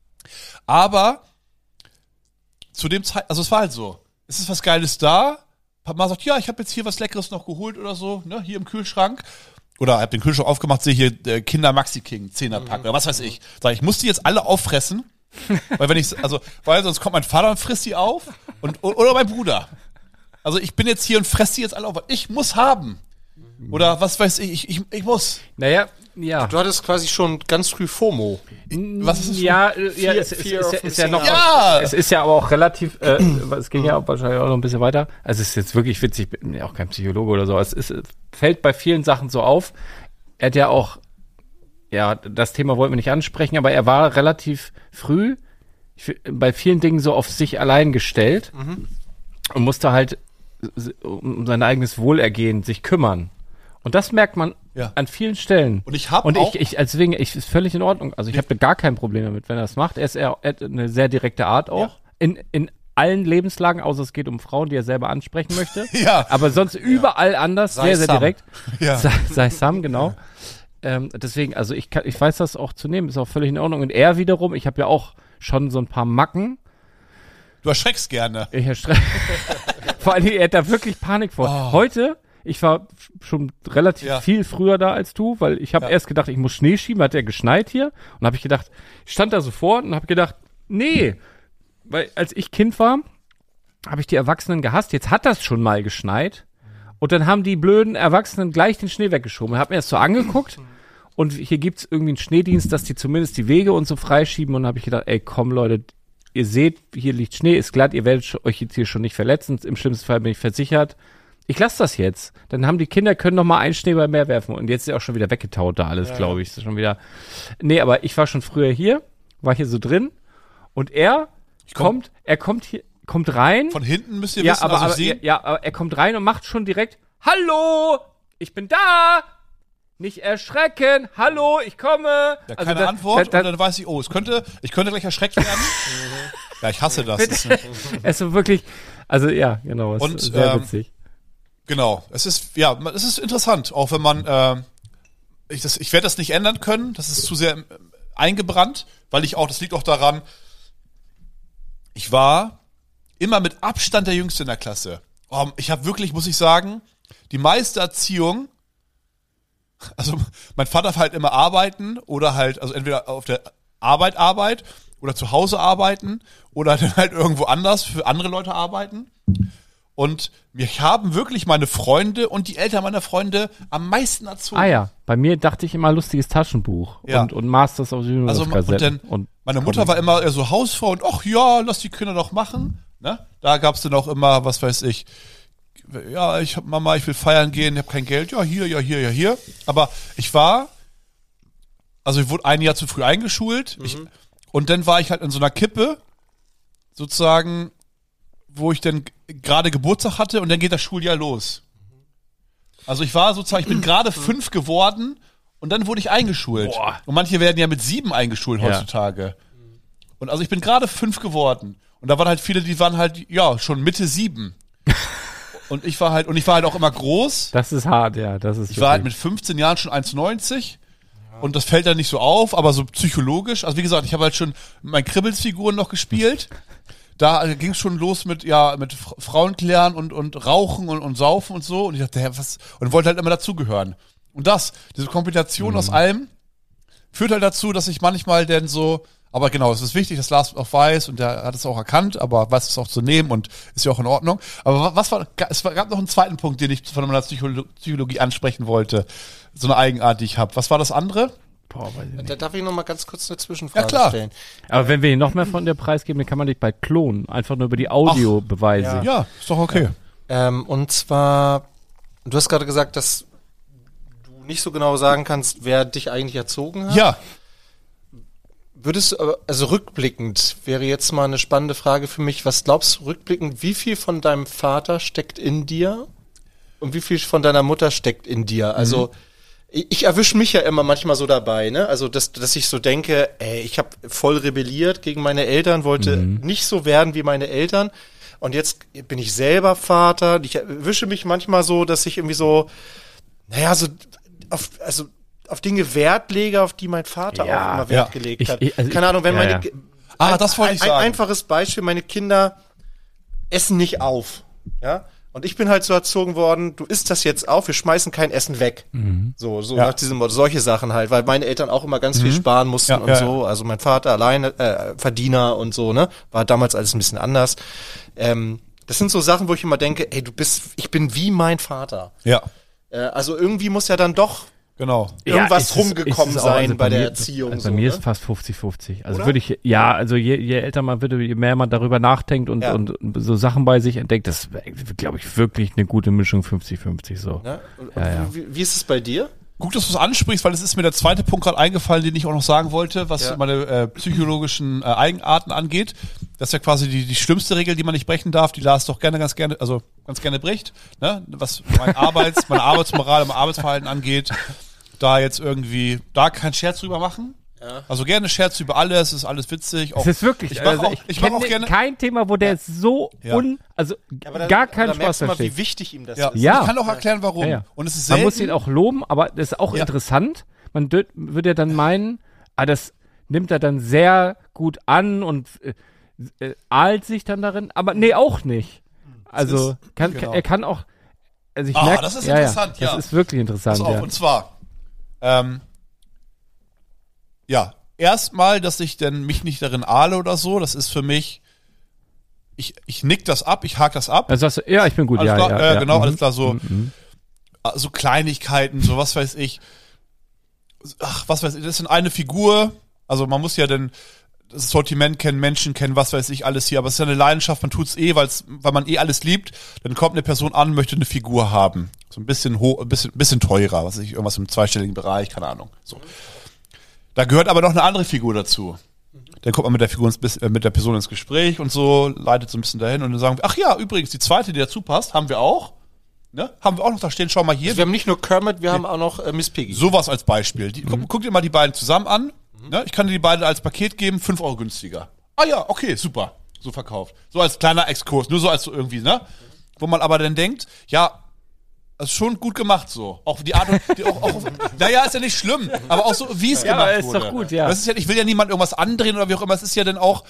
Aber zu dem Zeit, also es war halt so, es ist was Geiles da, Papa sagt, ja, ich habe jetzt hier was Leckeres noch geholt oder so, ne, hier im Kühlschrank. Oder hab den Kühlschrank aufgemacht, sehe hier äh, Kinder Maxi King, Zehnerpack, mhm. oder was weiß ich. Sag ich, muss die jetzt alle auffressen? Weil wenn ich, also, weil sonst kommt mein Vater und frisst die auf und, oder mein Bruder. Also ich bin jetzt hier und fresse die jetzt alle auf. Ich muss haben. Oder was weiß ich, ich, ich, ich muss. Naja, ja. Du hattest quasi schon ganz früh FOMO. Was ist das? Ja, äh, ja, Fear- es, es, Fear ist, of ja, ist ja missing noch. Ja! Es ist ja aber auch relativ. Äh, es ging ja auch wahrscheinlich auch noch ein bisschen weiter. Also es ist jetzt wirklich witzig. Ich bin ja auch kein Psychologe oder so. Es ist, es fällt bei vielen Sachen so auf. Er hat ja auch. Ja, das Thema wollten wir nicht ansprechen, aber er war relativ früh ich, bei vielen Dingen so auf sich allein gestellt mhm. und musste halt um sein eigenes Wohlergehen sich kümmern. Und das merkt man ja. an vielen Stellen. Und ich habe Und auch... ich, ich, deswegen, ich ist völlig in Ordnung. Also ich habe gar kein Problem damit, wenn er das macht. Er ist eher, er hat eine sehr direkte Art auch. Ja. In, in allen Lebenslagen, außer es geht um Frauen, die er selber ansprechen möchte. Ja. Aber sonst ja. überall anders, sei sehr, sehr Sam. direkt. Ja. Sei, sei Sam, genau. Ja. Ähm, deswegen, also ich, kann, ich weiß das auch zu nehmen, ist auch völlig in Ordnung. Und er wiederum, ich habe ja auch schon so ein paar Macken. Du erschreckst gerne. Ich erschrecke. Vor allem, er hat da wirklich Panik vor. Oh. Heute, ich war schon relativ ja. viel früher da als du, weil ich habe ja. erst gedacht, ich muss Schnee schieben, hat er geschneit hier. Und habe ich gedacht, ich stand da so vor und habe gedacht, nee. Weil als ich Kind war, habe ich die Erwachsenen gehasst. Jetzt hat das schon mal geschneit. Und dann haben die blöden Erwachsenen gleich den Schnee weggeschoben. Ich habe mir das so angeguckt. Und hier gibt's irgendwie einen Schneedienst, dass die zumindest die Wege und so freischieben. Und dann habe ich gedacht, ey, komm Leute, ihr seht, hier liegt Schnee, ist glatt, ihr werdet euch jetzt hier schon nicht verletzen. Im schlimmsten Fall bin ich versichert. Ich lasse das jetzt. Dann haben die Kinder, können noch mal einen Schneeball mehr werfen. Und jetzt ist ja auch schon wieder weggetaut da alles, ja, glaube ich. Ist schon wieder. Nee, aber ich war schon früher hier, war hier so drin. Und er komm. kommt, er kommt hier, kommt rein. Von hinten müsst ihr ja, wissen, aber, also aber, sehen. Ja, aber er kommt rein und macht schon direkt, hallo, ich bin da. Nicht erschrecken. Hallo, ich komme. Ja, also keine da, Antwort da, da, und dann weiß ich, oh, es könnte, ich könnte gleich erschreckt werden. Ja, ich hasse das. das es ist wirklich, also ja, genau, es und, ist sehr ähm, witzig. Genau, es ist, ja, es ist interessant, auch wenn man, äh, ich, das, ich werde das nicht ändern können, das ist zu sehr eingebrannt, weil ich auch, das liegt auch daran, ich war immer mit Abstand der Jüngste in der Klasse. Oh, ich habe wirklich, muss ich sagen, die meiste Erziehung. Also mein Vater war halt immer arbeiten oder halt, also entweder auf der Arbeit Arbeit oder zu Hause arbeiten oder dann halt irgendwo anders für andere Leute arbeiten. Und mir haben wirklich meine Freunde und die Eltern meiner Freunde am meisten erzogen. Ah ja, bei mir dachte ich immer lustiges Taschenbuch ja. und, und Masters of the Universe also, Kassetten. Und, und meine Mutter Comic. War immer eher so Hausfrau und ach ja, lass die Kinder doch machen. Ne? Da gab's dann auch immer, was weiß ich, ja, ich hab Mama, ich will feiern gehen, ich habe kein Geld, ja hier, ja hier, ja hier. Aber ich war, also ich wurde ein Jahr zu früh eingeschult mhm. ich, und dann war ich halt in so einer Kippe, sozusagen, wo ich dann gerade Geburtstag hatte und dann geht das Schuljahr los. Also ich war sozusagen, ich bin gerade fünf geworden und dann wurde ich eingeschult. Boah. Und manche werden ja mit sieben eingeschult heutzutage. Ja. Und also ich bin gerade fünf geworden und da waren halt viele, die waren halt, ja, schon Mitte sieben. Und ich war halt, und ich war halt auch immer groß. Das ist hart, ja. Das ist ich war halt mit fünfzehn Jahren schon eins neunzig. Ja. Und das fällt dann nicht so auf, aber so psychologisch. Also wie gesagt, ich habe halt schon meine Kribbelsfiguren noch gespielt. Da ging es schon los mit, ja, mit Frauen klären und, und Rauchen und, und Saufen und so. Und ich dachte, ja, was? Und wollte halt immer dazugehören. Und das, diese Kombination mhm. aus allem, führt halt dazu, dass ich manchmal denn so, aber genau, es ist wichtig, dass Lars auch weiß und der hat es auch erkannt, aber weiß es auch zu nehmen und ist ja auch in Ordnung. Aber was war, es gab noch einen zweiten Punkt, den ich von meiner Psycholo- Psychologie ansprechen wollte. So eine Eigenart, die ich habe. Was war das andere? Boah, weiß ich nicht. Da darf ich noch mal ganz kurz eine Zwischenfrage ja, klar. stellen. Aber wenn wir hier noch mehr von der Preis geben, dann kann man dich bald klonen. Einfach nur über die Audiobeweise. Ja. ja, ist doch okay. Ja. Ähm, und zwar, du hast gerade gesagt, dass du nicht so genau sagen kannst, wer dich eigentlich erzogen hat. Ja. Würdest du, also rückblickend, wäre jetzt mal eine spannende Frage für mich, was glaubst du rückblickend, wie viel von deinem Vater steckt in dir und wie viel von deiner Mutter steckt in dir? Also, mhm. ich, ich erwische mich ja immer manchmal so dabei, ne? Also, dass, dass ich so denke, ey, ich habe voll rebelliert gegen meine Eltern, wollte mhm. nicht so werden wie meine Eltern und jetzt bin ich selber Vater. Ich erwische mich manchmal so, dass ich irgendwie so, naja, so, auf, also, auf Dinge Wert lege, auf die mein Vater ja, auch immer Wert ja. gelegt ich, hat. Ich, also Keine Ahnung, wenn ja, meine... Ja. Ah, das wollte ich ein, sagen. Ein einfaches Beispiel, meine Kinder essen nicht auf. Ja? Und ich bin halt so erzogen worden, du isst das jetzt auf, wir schmeißen kein Essen weg. Mhm. So, so Ja. nach diesem Motto, solche Sachen halt, weil meine Eltern auch immer ganz viel sparen mussten Ja, und ja, so. Also mein Vater alleine, äh, Verdiener und so, ne? War damals alles ein bisschen anders. Ähm, das sind so Sachen, wo ich immer denke, ey, du bist, ich bin wie mein Vater. Ja, Äh, also irgendwie muss ja dann doch genau. irgendwas ist es- rumgekommen ist es auch, sein also bei der mir, Erziehung. Also bei so, mir ne? ist fast fünfzig fünfzig. Also Oder? würde ich, ja, also je, je älter man wird, je mehr man darüber nachdenkt und, Ja. und so Sachen bei sich entdeckt, das glaube ich wirklich eine gute Mischung fünfzig fünfzig so. Ne? Und, Ja, ja. Wie, wie ist es bei dir? Gut, dass du es ansprichst, weil es ist mir der zweite Punkt gerade eingefallen, den ich auch noch sagen wollte, was Ja. meine äh, psychologischen äh, Eigenarten angeht. Das ist ja quasi die, die schlimmste Regel, die man nicht brechen darf, die Lars doch gerne, ganz gerne, also ganz gerne bricht, ne? Was mein Arbeits, meine Arbeitsmoral und mein Arbeitsverhalten angeht, da jetzt irgendwie, da keinen Scherz drüber machen. Ja. Also gerne Scherz über alles, ist alles witzig. Auch, Es ist wirklich, ich mach also auch, ich, ich mach kenne auch gerne, kein Thema, wo der so Ja. un, also Aber dann- gar keinen da merkst Spaß du mal, versteht. wie wichtig ihm das ja, ist. Ja. ich kann auch erklären, warum. Ja, ja. Und es ist Man selten, muss ihn auch loben, aber das ist auch Ja. interessant. Man dö- würde ja dann meinen, ah, das nimmt er dann sehr gut an und äh, äh, ahlt sich dann darin, aber nee, auch nicht. Also ist- kann, genau. er kann auch, also ich Ah, merke, das ist ja, interessant, ja. ja. Das ist wirklich interessant, Pass auf, ja. und zwar, ähm, ja, erstmal, dass ich denn mich nicht darin ahle oder so, das ist für mich, ich, ich nick das ab, ich hake das ab. Also sagst du, ja, ich bin gut, Alles ja, klar, ja, äh, ja. genau, Mhm. alles klar, so, Mhm. so Kleinigkeiten, so was weiß ich. Ach, was weiß ich, das ist eine Figur, also man muss ja dann das Sortiment kennen, Menschen kennen, was weiß ich, alles hier, aber es ist ja eine Leidenschaft, man tut's eh, weil's, weil man eh alles liebt, dann kommt eine Person an, möchte eine Figur haben. So ein bisschen hoch, ein bisschen, bisschen teurer, was weiß ich, irgendwas im zweistelligen Bereich, keine Ahnung, so. Da gehört aber noch eine andere Figur dazu. Dann kommt man mit der Figur ins, bis- äh, mit der Person ins Gespräch und so, leitet so ein bisschen dahin und dann sagen wir, ach ja, übrigens, die zweite, die dazu passt, haben wir auch. Ne? Haben wir auch noch da stehen, schau mal hier. Also wir haben nicht nur Kermit, wir haben auch noch äh, Miss Piggy. Sowas als Beispiel. Die, guck, guck dir mal die beiden zusammen an. Ne? Ich kann dir die beiden als Paket geben, fünf Euro günstiger. Ah ja, okay, super. So verkauft. So als kleiner Exkurs, nur so als so irgendwie, ne? Wo man aber dann denkt, ja, das ist schon gut gemacht so. Auch die Art und, die, auch, auch, naja, ist ja nicht schlimm, aber auch so, wie es Ja, gemacht aber ist wurde. doch gut, ja. Das ist ja. Ich will ja niemand irgendwas andrehen oder wie auch immer. Es ist ja dann auch,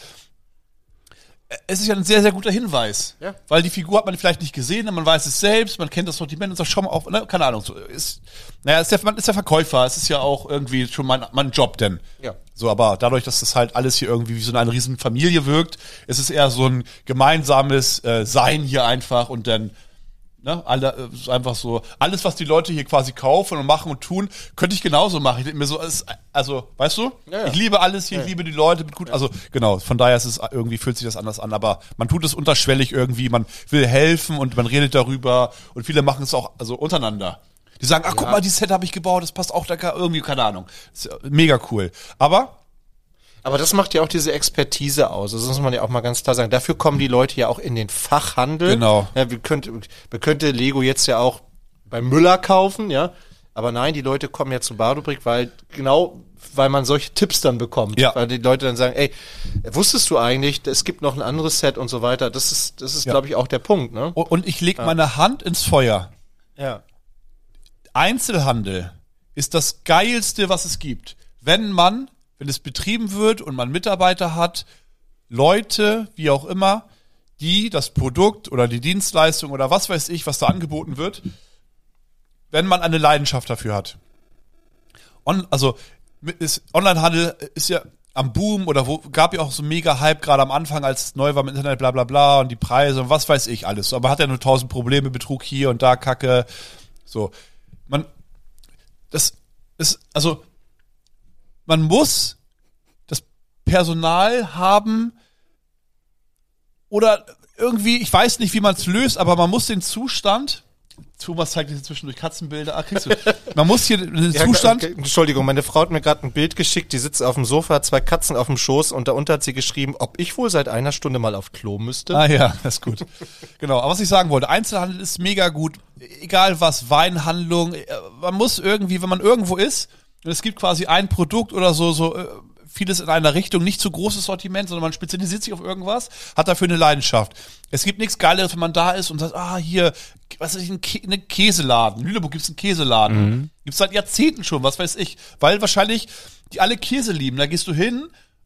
es ist ja ein sehr, sehr guter Hinweis. Ja. Weil die Figur hat man vielleicht nicht gesehen, man weiß es selbst, man kennt das Sortiment und sagt, schau mal auf, ne? Keine Ahnung. So, ist, naja, ist der, man ist der Verkäufer, es ist ja auch irgendwie schon mein, mein Job denn. Ja. So, aber dadurch, dass das halt alles hier irgendwie wie so eine riesen Familie wirkt, ist es eher so ein gemeinsames äh, Sein hier einfach und dann, ne, alle, äh, ist einfach so, alles, was die Leute hier quasi kaufen und machen und tun, könnte ich genauso machen. Ich denke mir so, es, also, weißt du? Ja, ja. Ich liebe alles hier, ich liebe die Leute, gut, also, genau, von daher ist es irgendwie, fühlt sich das anders an, aber man tut es unterschwellig irgendwie, man will helfen und man redet darüber und viele machen es auch, also, untereinander. Die sagen, ach, guck mal, die Set habe ich gebaut, das passt auch da irgendwie, keine Ahnung. Ist ja mega cool. Aber, Aber das macht ja auch diese Expertise aus. Das muss man ja auch mal ganz klar sagen. Dafür kommen die Leute ja auch in den Fachhandel. Genau. Ja, wir könnte, wir könnte Lego jetzt ja auch bei Müller kaufen, ja. Aber nein, die Leute kommen ja zu Bardobrick, weil genau, weil man solche Tipps dann bekommt. Ja. Weil die Leute dann sagen, ey, wusstest du eigentlich, es gibt noch ein anderes Set und so weiter. Das ist, das ist, Ja. glaube ich, auch der Punkt, ne? und ich leg meine Hand ins Feuer. Ja. Einzelhandel ist das Geilste, was es gibt. Wenn man, wenn es betrieben wird und man Mitarbeiter hat, Leute, wie auch immer, die das Produkt oder die Dienstleistung oder was weiß ich, was da angeboten wird, wenn man eine Leidenschaft dafür hat. On, also ist, Onlinehandel ist ja am Boom oder wo gab ja auch so mega Hype gerade am Anfang, als es neu war mit Internet, bla bla bla und die Preise und was weiß ich alles. Aber hat ja nur tausend Probleme, Betrug hier und da, Kacke. So. Man, das ist, also, man muss das Personal haben oder irgendwie, ich weiß nicht, wie man es löst, aber man muss den Zustand, Thomas zeigt dir zwischendurch Katzenbilder, ah, kriegst du, man muss hier den Ja, Zustand, okay, Entschuldigung, meine Frau hat mir gerade ein Bild geschickt, die sitzt auf dem Sofa, zwei Katzen auf dem Schoß und darunter hat sie geschrieben, ob ich wohl seit einer Stunde mal auf Klo müsste. ah ja, das ist gut. Genau, aber was ich sagen wollte, Einzelhandel ist mega gut, egal was, Weinhandlung, äh, man muss irgendwie, wenn man irgendwo ist, und es gibt quasi ein Produkt oder so, so äh, vieles in einer Richtung, nicht zu großes Sortiment, sondern man spezialisiert sich auf irgendwas, hat dafür eine Leidenschaft. Es gibt nichts Geileres, wenn man da ist und sagt, ah, hier, was weiß ich, ein Kä eine Käseladen. In Lüneburg gibt's einen Käseladen. Mhm. Gibt's seit Jahrzehnten schon, was weiß ich. Weil wahrscheinlich die alle Käse lieben. Da gehst du hin und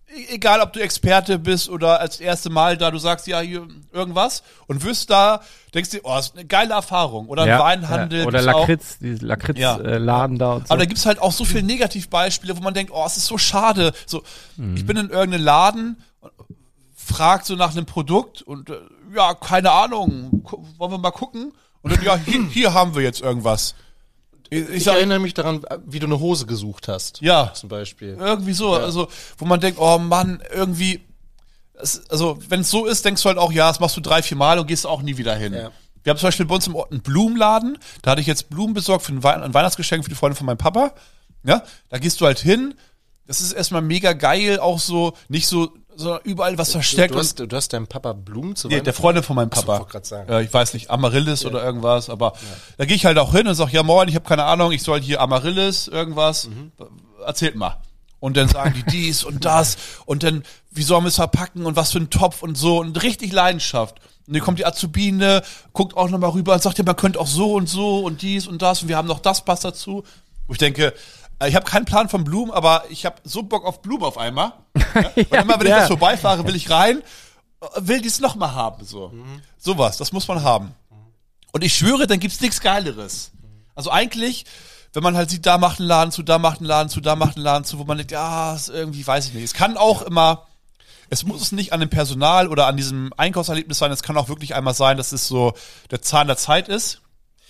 egal ob du Experte bist oder als erste Mal da, du sagst ja hier irgendwas und wirst da, denkst dir, oh, das ist eine geile Erfahrung. Oder ein Ja, Weinhandel. ja. Oder gibt's auch- Lakritz, diese Lakritz-Laden Ja. äh, Laden da und so. Aber da gibt's halt auch so viele Negativbeispiele, wo man denkt, oh, es ist so schade. So, ich bin in irgendeinem Laden, frag so nach einem Produkt und äh, ja, keine Ahnung, gu- wollen wir mal gucken? Und dann, ja, hier, hier haben wir jetzt irgendwas. Ich, ich Ich sag, erinnere mich daran, wie du eine Hose gesucht hast. ja, Zum Beispiel. irgendwie so, also, wo man denkt, oh Mann, irgendwie, es, also, wenn es so ist, denkst du halt auch, ja, das machst du drei, vier Mal und gehst auch nie wieder hin. Ja. Wir haben zum Beispiel bei uns im Ort einen Blumenladen, da hatte ich jetzt Blumen besorgt für ein, Wei- ein Weihnachtsgeschenk für die Freundin von meinem Papa. Ja, da gehst du halt hin, das ist erstmal mega geil, auch so, nicht so, so überall was versteckt. Du und- hast, du hast deinem Papa Blumen zu Nee, der Weihnachten? Freundin von meinem Achso, Papa. wollte grad sagen. Äh, ich weiß nicht, Amaryllis oder irgendwas, aber da gehe ich halt auch hin und sag, ja moin, ich habe keine Ahnung, ich soll hier Amaryllis, irgendwas, erzählt mal. Und dann sagen die dies und das und dann, wie sollen wir es verpacken und was für ein Topf und so und richtig Leidenschaft. Und dann kommt die Azubine, guckt auch nochmal rüber und sagt, ja, man könnte auch so und so und dies und das und wir haben noch das passt dazu. Wo ich denke, äh, ich habe keinen Plan von Blumen, aber ich habe so Bock auf Blumen auf einmal. Und immer, wenn ich ja. das vorbeifahre, will ich rein, will dies noch mal haben, so. Sowas, das muss man haben. Und ich schwöre, dann gibt's nichts Geileres. Also eigentlich, wenn man halt sieht, da macht ein Laden zu, da macht ein Laden zu, da macht ein Laden zu, wo man denkt, ja, ist irgendwie, weiß ich nicht. Es kann auch immer, es muss es nicht an dem Personal oder an diesem Einkaufserlebnis sein, es kann auch wirklich einmal sein, dass es so der Zahn der Zeit ist.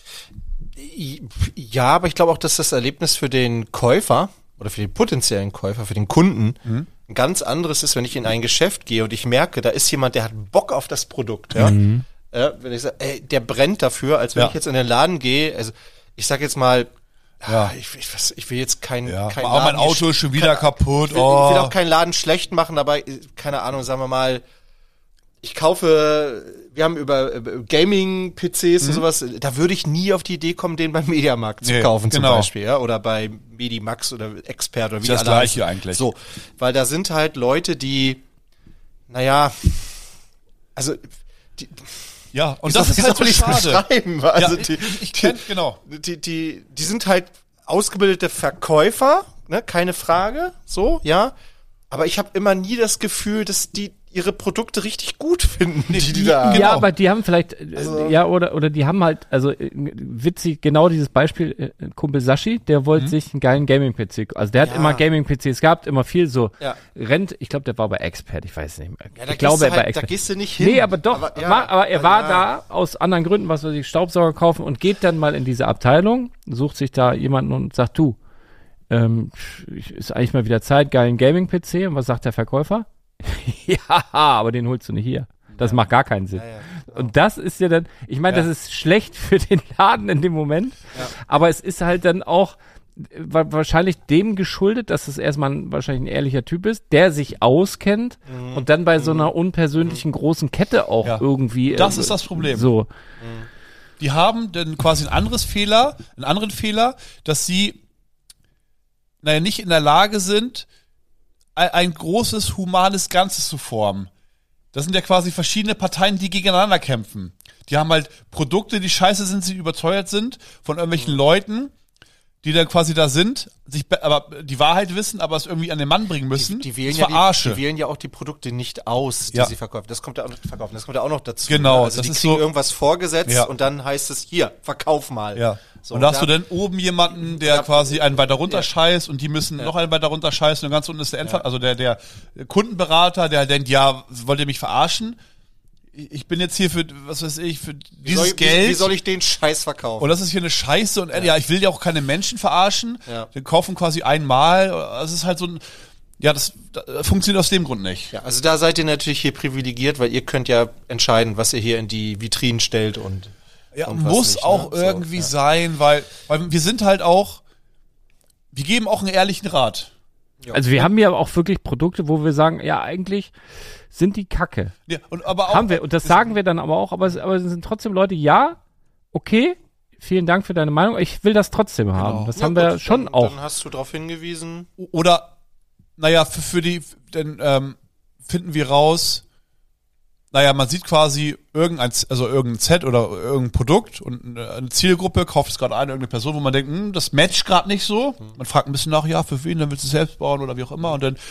Ja, aber ich glaube auch, dass das Erlebnis für den Käufer oder für den potenziellen Käufer, für den Kunden Mhm. ein ganz anderes ist, wenn ich in ein Geschäft gehe und ich merke, da ist jemand, der hat Bock auf das Produkt. Ja? Ja, wenn ich sage, ey, der brennt dafür, als wenn Ja. ich jetzt in den Laden gehe. Also ich sag jetzt mal, Ja. ja. ich, ich, was- ich will jetzt kein, Ja, kein aber auch mein Laden- Auto ist schon wieder kaputt. Ich will, ich will Oh. auch keinen Laden schlecht machen, aber äh, keine Ahnung, sagen wir mal, ich kaufe, wir haben über äh, Gaming-P Cs und sowas, da würde ich nie auf die Idee kommen, den beim Mediamarkt zu Nee, kaufen zum genau. Beispiel, ja, oder bei Medimax oder Expert oder wie Ist das die alle Gleiche heißen. eigentlich. So, weil da sind halt Leute, die, naja, also, die, Ja, und wie das soll- ist wie halt so soll ich's schade. beschreiben? Also ja, die, ich, ich die, kenn, genau. die, die, die sind halt ausgebildete Verkäufer, ne, keine Frage, so, ja. Aber ich habe immer nie das Gefühl, dass die ihre Produkte richtig gut finden, die, die da. Ja, Genau. aber die haben vielleicht, äh, Also- ja, oder, oder die haben halt, also äh, witzig, genau dieses Beispiel, äh, Kumpel Sashi, der wollte sich einen geilen Gaming-P C, also der hat Ja. immer Gaming-P Cs gehabt, immer viel so, Ja. rennt, ich glaube, der war bei Expert, ich weiß nicht mehr. Ja, da ich glaube, gehst du er war halt, da Expert. gehst du nicht hin. Nee, aber doch, Aber, ja, war, aber er war ja. da aus anderen Gründen, was weiß ich, Staubsauger kaufen und geht dann mal in diese Abteilung, sucht sich da jemanden und sagt, du, ähm, ich- ist eigentlich mal wieder Zeit, geilen Gaming-P C, und was sagt der Verkäufer? Ja, aber den holst du nicht hier. Das macht gar keinen Sinn. Ja, ja. Und das ist ja dann, ich meine, Ja. das ist schlecht für den Laden in dem Moment, aber es ist halt dann auch äh, wa- wahrscheinlich dem geschuldet, dass es erstmal ein, wahrscheinlich ein ehrlicher Typ ist, der sich auskennt und dann bei so einer unpersönlichen großen Kette auch Ja. irgendwie. Das äh, ist das Problem. So. Die haben dann quasi ein anderes Fehler, einen anderen Fehler, dass sie, naja, nicht in der Lage sind, ein, ein großes humanes Ganzes zu formen. Das sind ja quasi verschiedene Parteien, die gegeneinander kämpfen. Die haben halt Produkte, die scheiße sind, die überteuert sind, von irgendwelchen Leuten, die dann quasi da sind, sich be- aber die Wahrheit wissen, aber es irgendwie an den Mann bringen müssen. Die, die, wählen das ja die, verarsche. die wählen ja auch die Produkte nicht aus, die Ja. sie verkaufen. Das kommt ja auch noch, verkaufen. Das kommt ja auch noch dazu. Genau, Also das die ist kriegen so- irgendwas vorgesetzt Ja. und dann heißt es, hier, verkauf mal. Ja. So, und da hast da- du dann oben jemanden, der Ja. quasi einen weiter runter Ja. scheißt und die müssen noch einen weiter runter scheißen und ganz unten ist der Endfall, also der, der Kundenberater, der denkt, ja, wollt ihr mich verarschen? Ich bin jetzt hier für, was weiß ich, für wie dieses soll, ich- Geld. Wie, wie soll ich den Scheiß verkaufen? und das ist hier eine Scheiße und ja, ja ich will ja auch keine Menschen verarschen. Ja. Wir kaufen quasi einmal. Das ist halt so ein, ja, das, das funktioniert aus dem Grund nicht. Ja, also da seid ihr natürlich hier privilegiert, weil ihr könnt ja entscheiden, was ihr hier in die Vitrinen stellt und Ja, und was muss nicht, auch ne? So, irgendwie ja. sein, weil, weil wir sind halt auch, wir geben auch einen ehrlichen Rat. Also wir haben ja auch wirklich Produkte, wo wir sagen, ja, eigentlich sind die Kacke. Ja, und aber auch, Haben wir. Und das sagen wir dann aber auch, aber es, aber es sind trotzdem Leute, ja, okay, vielen Dank für deine Meinung, ich will das trotzdem haben. Das Ja, haben wir gut, schon dann, auch. Dann hast du darauf hingewiesen. Oder, naja, für, für die, dann ähm, finden wir raus, naja, man sieht quasi irgendein, also irgendein Set oder irgendein Produkt und eine eine Zielgruppe kauft es gerade ein, irgendeine Person, wo man denkt, hm, das matcht gerade nicht so. Man fragt ein bisschen nach, ja, für wen, dann willst du es selbst bauen oder wie auch immer. Und dann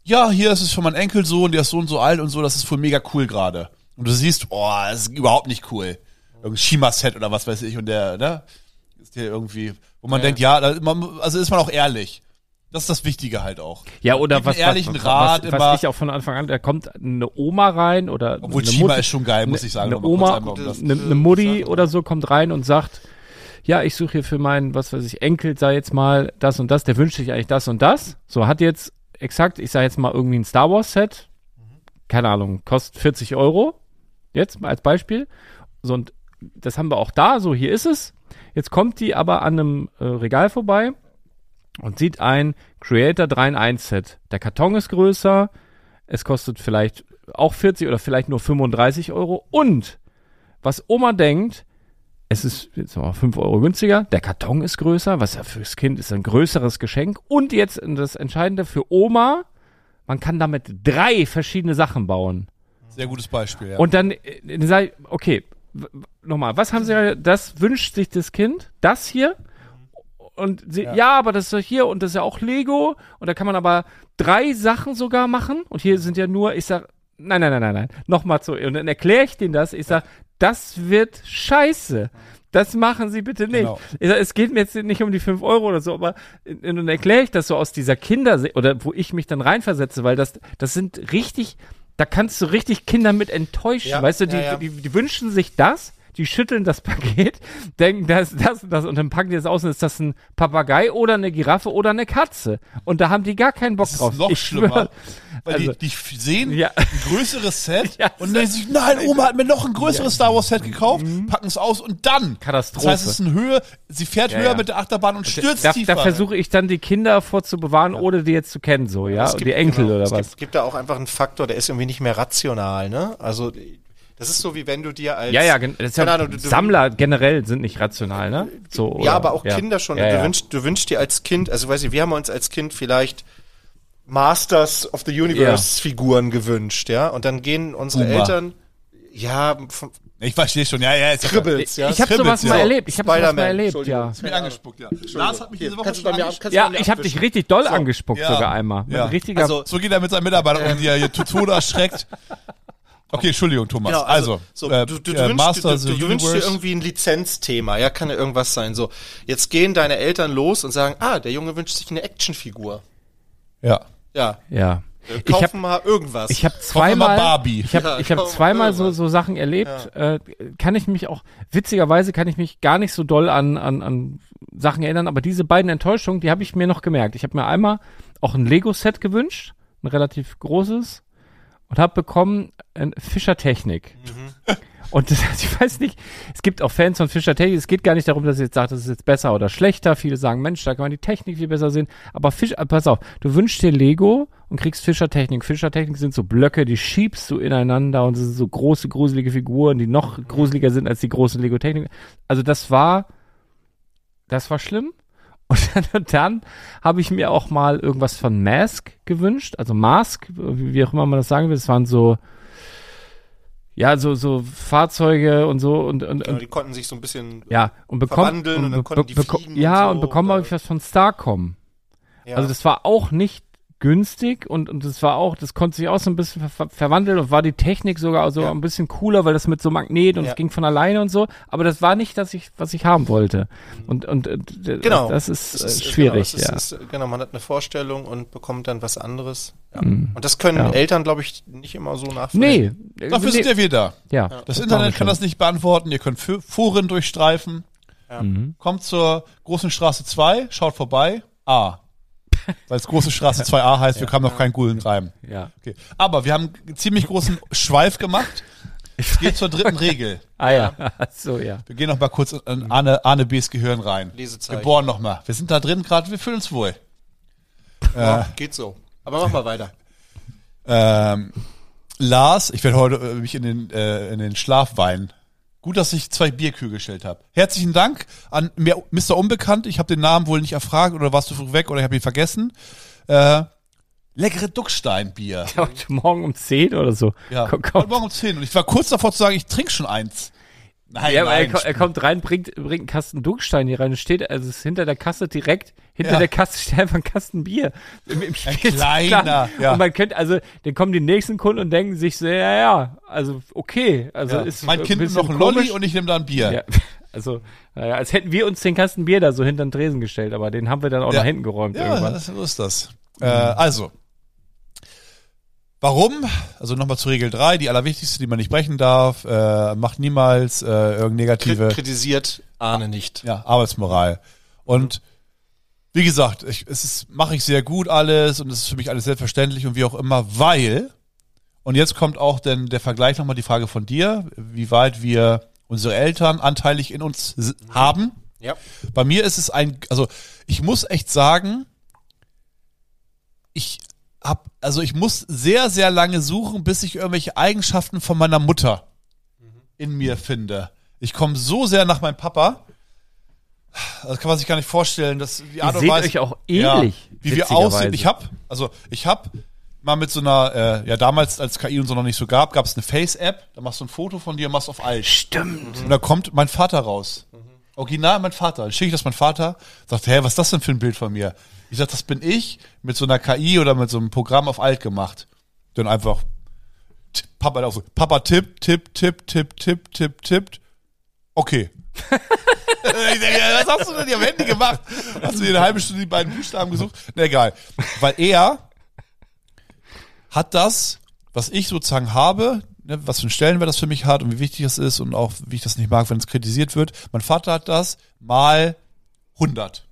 ja, hier ist es für meinen Enkelsohn, der ist so und so alt und so, das ist voll mega cool gerade. Und du siehst, oh, das ist überhaupt nicht cool. Irgendein Shima-Set oder was weiß ich und der, ne, ist der irgendwie, wo man Ja. denkt, ja, da, man, also ist man auch ehrlich. Das ist das Wichtige halt auch. Ja, oder Gib was, einen ehrlichen was, Rat was, immer. was ich auch von Anfang an, da kommt eine Oma rein oder Obwohl eine Shima Mutter, ist schon geil, muss ich sagen. eine Noch mal kurz Oma, einmal um das- eine, eine Mutti oder so kommt rein und sagt, ja, ich suche hier für meinen, was weiß ich, Enkel, sei jetzt mal das und das, der wünscht sich eigentlich das und das. So, hat jetzt exakt, ich sage jetzt mal irgendwie ein Star Wars Set, keine Ahnung, kostet vierzig Euro, jetzt mal als Beispiel. So, und das haben wir auch da, so hier ist es. Jetzt kommt die aber an einem äh, Regal vorbei und sieht ein Creator drei in eins Set. Der Karton ist größer, es kostet vielleicht auch vierzig oder vielleicht nur fünfunddreißig Euro. Und was Oma denkt, es ist jetzt mal fünf Euro günstiger, der Karton ist größer, was ja fürs Kind ist ein größeres Geschenk. Und jetzt das Entscheidende für Oma, man kann damit drei verschiedene Sachen bauen. Sehr gutes Beispiel, ja. Und dann äh, sag ich, okay, w- w- nochmal, was haben Sie, das wünscht sich das Kind, das hier? Und sie, ja. ja, aber das ist ja hier und das ist ja auch Lego und da kann man aber drei Sachen sogar machen und hier sind ja nur, ich sag, nein, nein, nein, nein, nein, nochmal zu, und dann erkläre ich denen das, ich sag, das wird scheiße. Das machen Sie bitte nicht. Genau. Ich sag, es geht mir jetzt nicht um die fünf Euro oder so, aber und dann erkläre ich das so aus dieser Kinder- oder wo ich mich dann reinversetze, weil das, das sind richtig, da kannst du richtig Kinder mit enttäuschen. Ja, Weißt du, die, ja, ja. Die, die, die wünschen sich das, die schütteln das Paket, denken, das, das, das und dann packen die das aus und ist das ein Papagei oder eine Giraffe oder eine Katze. Und da haben die gar keinen Bock das drauf. ist noch Ich schlimmer. schwör. Weil Also- die, die f- sehen Ja. ein größeres Set Ja, und denken sich, nein, Oma hat mir noch ein größeres Star Wars Set gekauft, packen es aus und dann. Katastrophe. Das heißt, es ist eine Höhe, sie fährt Ja, höher ja. mit der Achterbahn und stürzt Da, tiefer. da versuche ich dann die Kinder vorzubewahren, ohne die jetzt zu kennen, so, ja, Es und gibt- die Enkel genau, oder es was. Gibt, gibt da auch einfach einen Faktor, der ist irgendwie nicht mehr rational, ne? Also das ist so, wie wenn du dir als Ja, ja, gen- das ist ja, keine Ahnung, du- du- Sammler generell sind nicht rational, ne? So, ja, oder- aber auch ja. Kinder schon. Ja, du, ja. Wünschst, du wünschst dir als Kind, also weiß ich, wir haben uns als Kind vielleicht Masters of the Universe Figuren gewünscht, ja, und dann gehen unsere Uma. Eltern, ja, von Ich verstehe schon, ja, ja, ist ja Kribbels, ja. Ich habe Kribbelt's, sowas mal ja. erlebt. Ich habe sowas mal Spider-Man, erlebt, Entschuldigung. ja. mir angespuckt, ja. Lars hat mich diese Woche kannst du schon bei mir angespuckt. kannst du Ja, bei mir ich habe dich abwischen. richtig doll angespuckt Ja. sogar einmal. Ja. Mit richtiger Also, So geht er mit seinen Mitarbeitern um, die er hier zu Tode erschreckt. Okay, Entschuldigung, Thomas. Genau, also, so, äh, du, du, äh, du, wünschst, Master du, of du, the du wünschst dir Universe. irgendwie ein Lizenzthema, ja, kann ja irgendwas sein. So, jetzt gehen deine Eltern los und sagen, ah, der Junge wünscht sich eine Actionfigur. Ja. Ja, Ja. äh, Ich kaufen hab- mal irgendwas. Ich habe mal zweimal Barbie. Ich habe Ja, ich habe kaum zweimal so irgendwas. so Sachen erlebt. Äh, kann ich mich auch witzigerweise kann ich mich gar nicht so doll an an an Sachen erinnern, aber diese beiden Enttäuschungen, die habe ich mir noch gemerkt. Ich habe mir einmal auch ein Lego Set gewünscht, ein relativ großes und habe bekommen ein Fischer Technik. Und das, ich weiß nicht, es gibt auch Fans von Fischer Technik. Es geht gar nicht darum, dass ich jetzt sage, das ist jetzt besser oder schlechter. Viele sagen, Mensch, da kann man die Technik viel besser sehen. Aber Fisch, äh, pass auf, du wünschst dir Lego und kriegst Fischer Technik. Fischer Technik sind so Blöcke, die schiebst du ineinander und es sind so große, gruselige Figuren, die noch gruseliger sind als die großen Lego Technik. Also das war, das war schlimm. Und dann, und dann habe ich mir auch mal irgendwas von Mask gewünscht. Also Mask, wie wie auch immer man das sagen will. Das waren so, ja, so, so Fahrzeuge und so und, und, Genau, und die konnten sich so ein bisschen, ja, und bekommen, verwandeln und dann be- konnten die beko- fliegen ja, und und so, bekommen oder? habe ich was von Starcom. ja. Also das war auch nicht günstig und, und das war auch, das konnte sich auch so ein bisschen ver verwandeln und war die Technik sogar so Ja. ein bisschen cooler, weil das mit so Magnet und Ja. es ging von alleine und so, aber das war nicht, dass ich, was ich haben wollte. Und, und, äh, d- Genau. das ist, Das äh, schwierig, genau, ja. das ist, ist, genau, man hat eine Vorstellung und bekommt dann was anderes. Ja. Mhm. Und das können Ja. Eltern, glaube ich, nicht immer so nachvollziehen. Nee. Dafür nee. sind ja wir da. Ja. Das machen Internet wir kann schon. das nicht beantworten. Ihr könnt F- Foren durchstreifen. Mhm. Kommt zur Großen Straße zwei, schaut vorbei. A. Weil es Große Straße zwei a heißt, wir haben noch keinen coolen Reim. Ja. Okay. Aber wir haben einen ziemlich großen Schweif gemacht. Es geht zur dritten Regel. Ah ja, so ja. Wir gehen noch mal kurz in Arne, Arne B.'s Gehirn rein. Lesezeichen. Wir bohren noch mal. Wir sind da drin gerade, wir fühlen uns wohl. Ja, geht so. Aber mach mal weiter. Ähm, Lars, ich werde heute äh, mich in den, äh, in den Schlaf weinen. Gut, dass ich zwei Bierkühe gestellt habe. Herzlichen Dank an mir, Mister Unbekannt. Ich habe den Namen wohl nicht erfragt oder warst du früh weg oder ich habe ihn vergessen. Äh, leckere Ducksteinbier. Heute Morgen um zehn oder so. Ja, Komm, heute komm. Morgen um zehn. Und ich war kurz davor zu sagen, ich trinke schon eins. Nein, Ja, aber er, nein. ko- er kommt rein, bringt, bringt einen Kasten Duckstein hier rein und steht, also es ist hinter der Kasse direkt, hinter Ja. der Kasse steht einfach ein Kasten Bier. Im, im Ein Spielzeugladen. kleiner, ja. Und man könnte, also, dann kommen die nächsten Kunden und denken sich so, ja, ja, also, okay. Also, Ja. ist Mein ein Kind nimmt bisschen noch einen komisch. Lolli und ich nehme da ein Bier. Ja, also, naja, als hätten wir uns den Kasten Bier da so hinter den Tresen gestellt, aber den haben wir dann auch Ja. nach hinten geräumt Ja, irgendwann. das, so ist das. Äh, also, warum? Also nochmal zu Regel drei, die allerwichtigste, die man nicht brechen darf. Äh, macht niemals äh, irgendeine negative Kritisiert Ahne nicht. ja, Arbeitsmoral. Und wie gesagt, ich, es ist mache ich sehr gut alles und es ist für mich alles selbstverständlich und wie auch immer, weil, und jetzt kommt auch denn der Vergleich nochmal die Frage von dir, wie weit wir unsere Eltern anteilig in uns s- haben. Ja. Bei mir ist es ein, also ich muss echt sagen, ich hab, also ich muss sehr, sehr lange suchen, bis ich irgendwelche Eigenschaften von meiner Mutter in mir finde. Ich komme so sehr nach meinem Papa, das kann man sich gar nicht vorstellen, dass die Art Ihr und seht Weise, euch auch ja, ähnlich. wie wir witzigerweise. aussehen. Ich hab, also ich hab mal mit so einer, äh, ja damals als K I und so noch nicht so gab, gab es eine Face-App, da machst du ein Foto von dir und machst auf alt. Stimmt. Und da kommt mein Vater raus. Original mein Vater. Dann schicke ich das mein Vater, sagt, hä, was ist das denn für ein Bild von mir? Ich sag, das bin ich mit so einer K I oder mit so einem Programm auf alt gemacht. Dann einfach, t- Papa auch so, Papa tippt, tippt, tippt, tippt, tippt, tippt, tippt. Okay. Ich denke, was hast du denn hier am Handy gemacht? Hast du dir eine halbe Stunde die beiden Buchstaben gesucht? Na egal. Weil er hat das, was ich sozusagen habe, ne, was für einen Stellenwert das für mich hat und wie wichtig das ist und auch wie ich das nicht mag, wenn es kritisiert wird. Mein Vater hat das mal hundert.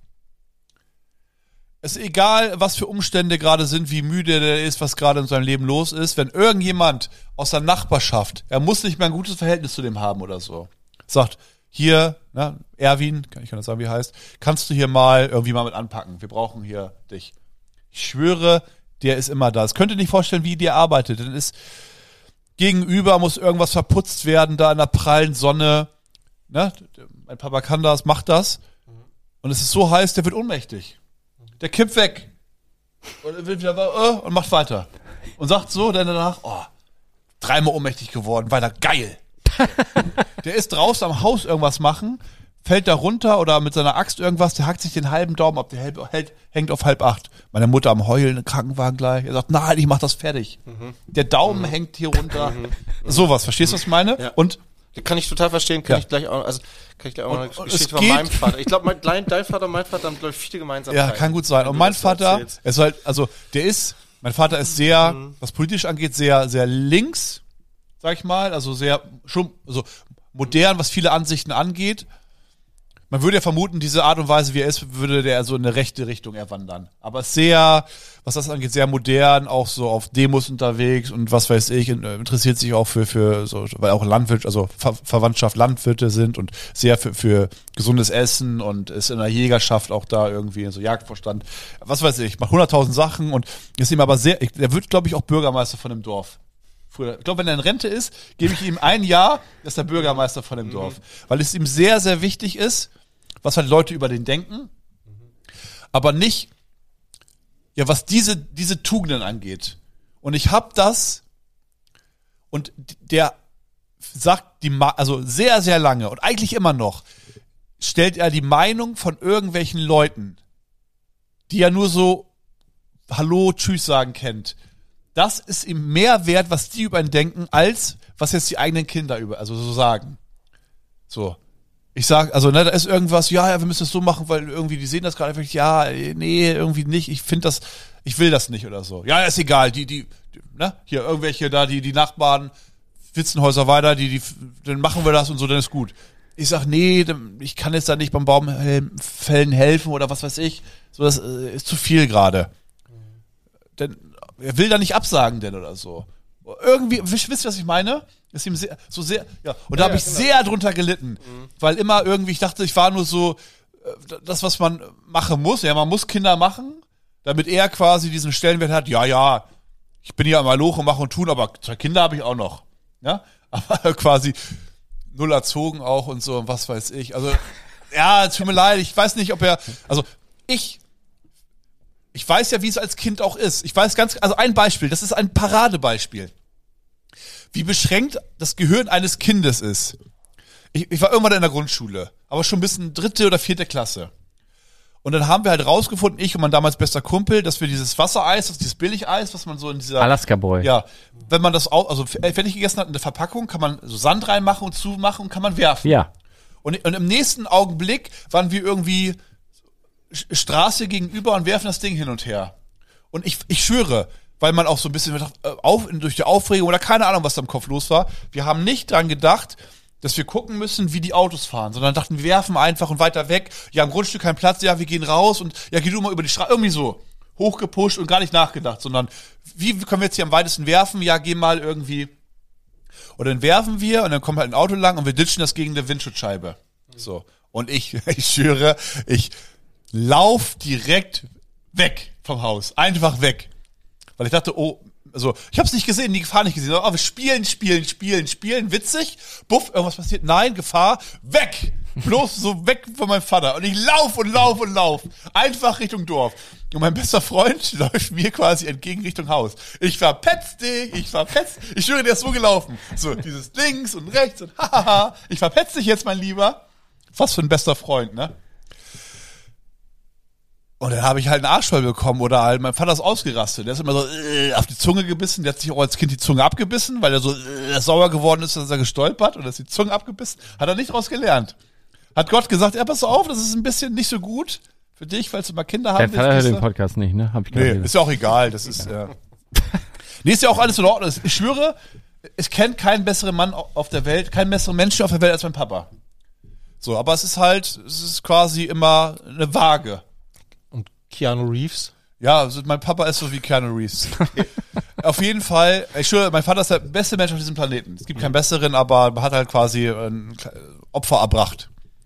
Es ist egal, was für Umstände gerade sind, wie müde der ist, was gerade in seinem Leben los ist. Wenn irgendjemand aus der Nachbarschaft, er muss nicht mehr ein gutes Verhältnis zu dem haben oder so, sagt, hier, ne, Erwin, kann ich kann das sagen, wie er heißt, kannst du hier mal irgendwie mal mit anpacken. Wir brauchen hier dich. Ich schwöre, der ist immer da. Es könnt ihr nicht vorstellen, wie der arbeitet. Dann ist gegenüber muss irgendwas verputzt werden, da in der prallen Sonne. Ne? Mein Papa kann das, macht das. Und es ist so heiß, der wird ohnmächtig. Der kippt weg. Und er wird wieder äh, und macht weiter. Und sagt so dann danach, oh, dreimal ohnmächtig geworden, weiter, geil. Der ist draußen am Haus irgendwas machen, fällt da runter oder mit seiner Axt irgendwas, der hackt sich den halben Daumen ab, der hält, hält, hängt auf halb acht. Meine Mutter am Heulen, im Krankenwagen gleich. Er sagt, nein, ich mach das fertig. Mhm. Der Daumen hängt hier runter. Sowas, verstehst du, was ich meine? Ja. Und Kann ich total verstehen, kann Ja. ich gleich auch, also kann ich gleich auch Und- noch eine und es Geschichte von geht- meinem Vater. Ich glaube, mein, dein, dein Vater und mein Vater haben, glaube ich, viele Gemeinsamkeiten. ja, kann gut sein. Wenn Und du mein das so Vater, erzählst. ist halt, also der ist, mein Vater ist sehr, was politisch angeht, sehr, sehr links, sag ich mal, also sehr, schon, also modern, was viele Ansichten angeht. Man würde ja vermuten, diese Art und Weise, wie er ist, würde der so in eine rechte Richtung eher wandern. Aber sehr, was das angeht, sehr modern, auch so auf Demos unterwegs und was weiß ich, in- interessiert sich auch für, für so, weil auch Landwirt, also Ver Verwandtschaft Landwirte sind und sehr für, für gesundes Essen und ist in der Jägerschaft auch da irgendwie, so Jagdvorstand, was weiß ich, macht hunderttausend Sachen und ist ihm aber sehr, ich- der wird, glaube ich, auch Bürgermeister von dem Dorf. Früher. Ich glaube, wenn er in Rente ist, gebe ich ihm ein Jahr, ist der Bürgermeister von dem Dorf. Weil es ihm sehr, sehr wichtig ist, was halt Leute über den denken, aber nicht, ja, was diese, diese Tugenden angeht. Und ich habe das und der sagt die, Ma- also sehr, sehr lange und eigentlich immer noch, stellt er die Meinung von irgendwelchen Leuten, die er nur so Hallo, Tschüss sagen kennt. Das ist ihm mehr wert, was die über ihn denken, als was jetzt die eigenen Kinder über, also so sagen. So. Ich sag, also, ne, da ist irgendwas, ja, ja, wir müssen es so machen, weil irgendwie, die sehen das gerade einfach, ja, nee, irgendwie nicht, ich finde das, ich will das nicht oder so. Ja, ist egal, die, die, die, ne, hier irgendwelche da, die, die Nachbarn, Witzenhäuser weiter, die, die, dann machen wir das und so, dann ist gut. Ich sag, nee, ich kann jetzt da nicht beim Baumfällen helfen oder was weiß ich, so, das äh, ist zu viel gerade. Denn, er will da nicht absagen denn oder so. Irgendwie, wisst ihr, was ich meine? Ist ihm sehr, so sehr, ja. Und da Ja, habe ich genau. sehr drunter gelitten. Weil immer irgendwie, ich dachte, ich war nur so, äh, das, was man machen muss. Ja, man muss Kinder machen, damit er quasi diesen Stellenwert hat. Ja, ja, ich bin ja mal Loch und mache und tun, aber zwei Kinder habe ich auch noch. Ja, aber quasi null erzogen auch und so und was weiß ich. Also, ja, tut mir leid, ich weiß nicht, ob er, also ich, ich weiß ja, wie es als Kind auch ist. Ich weiß ganz, also ein Beispiel, das ist ein Paradebeispiel. Wie beschränkt das Gehirn eines Kindes ist. ich, ich war irgendwann in der Grundschule, aber schon bis in dritte oder vierte Klasse. Und dann haben wir halt rausgefunden, ich und mein damals bester Kumpel, dass wir dieses Wassereis, das dieses Billigeis, was man so in dieser... Alaska Boy. Ja, wenn man das auch, also fertig gegessen hat in der Verpackung, kann man so Sand reinmachen und zumachen und kann man werfen. Ja. Und, und im nächsten Augenblick waren wir irgendwie Straße gegenüber und werfen das Ding hin und her. Und ich, ich schwöre, weil man auch so ein bisschen auf, durch die Aufregung oder keine Ahnung, was da im Kopf los war, wir haben nicht dran gedacht, dass wir gucken müssen, wie die Autos fahren, sondern dachten, wir werfen einfach und weiter weg. Ja, im Grundstück kein Platz, ja, wir gehen raus und ja, geh du mal über die Straße. Irgendwie so hochgepusht und gar nicht nachgedacht, sondern wie können wir jetzt hier am weitesten werfen? Ja, geh mal irgendwie. Und dann werfen wir und dann kommt halt ein Auto lang und wir ditchen das gegen eine Windschutzscheibe. So. Und ich, ich schwöre, ich lauf direkt weg vom Haus. Einfach weg. Weil ich dachte, oh, also, ich hab's nicht gesehen, die Gefahr nicht gesehen. Oh, wir spielen, spielen, spielen, spielen, witzig. Buff, irgendwas passiert. Nein, Gefahr. Weg! Bloß so weg von meinem Vater. Und ich lauf und lauf und lauf. Einfach Richtung Dorf. Und mein bester Freund läuft mir quasi entgegen Richtung Haus. Ich verpetz dich, ich verpetz. Ich schwöre, der ist so gelaufen. So, dieses links und rechts und hahaha. Ich verpetz dich jetzt, mein Lieber. Was für ein bester Freund, ne? Und dann habe ich halt einen Arsch voll bekommen oder halt, mein Vater ist ausgerastet. Der ist immer so äh, auf die Zunge gebissen. Der hat sich auch als Kind die Zunge abgebissen, weil er so äh, sauer geworden ist, dass er gestolpert und ist die Zunge abgebissen. Hat er nicht draus gelernt. Hat Gott gesagt, ja, pass auf, das ist ein bisschen nicht so gut für dich, falls du mal Kinder haben Dein Vater hört willst. den Podcast nicht, ne? Hab ich Nee, gerade ist ja auch egal. Das ist, äh nee, ist ja auch alles in Ordnung. Ich schwöre, ich kenne keinen besseren Mann auf der Welt, keinen besseren Menschen auf der Welt als mein Papa. So, aber es ist halt, es ist quasi immer eine Waage. Keanu Reeves. Ja, also mein Papa ist so wie Keanu Reeves. Auf jeden Fall, ich schwöre, mein Vater ist der beste Mensch auf diesem Planeten. Es gibt keinen besseren, aber man hat halt quasi ein Opfer erbracht.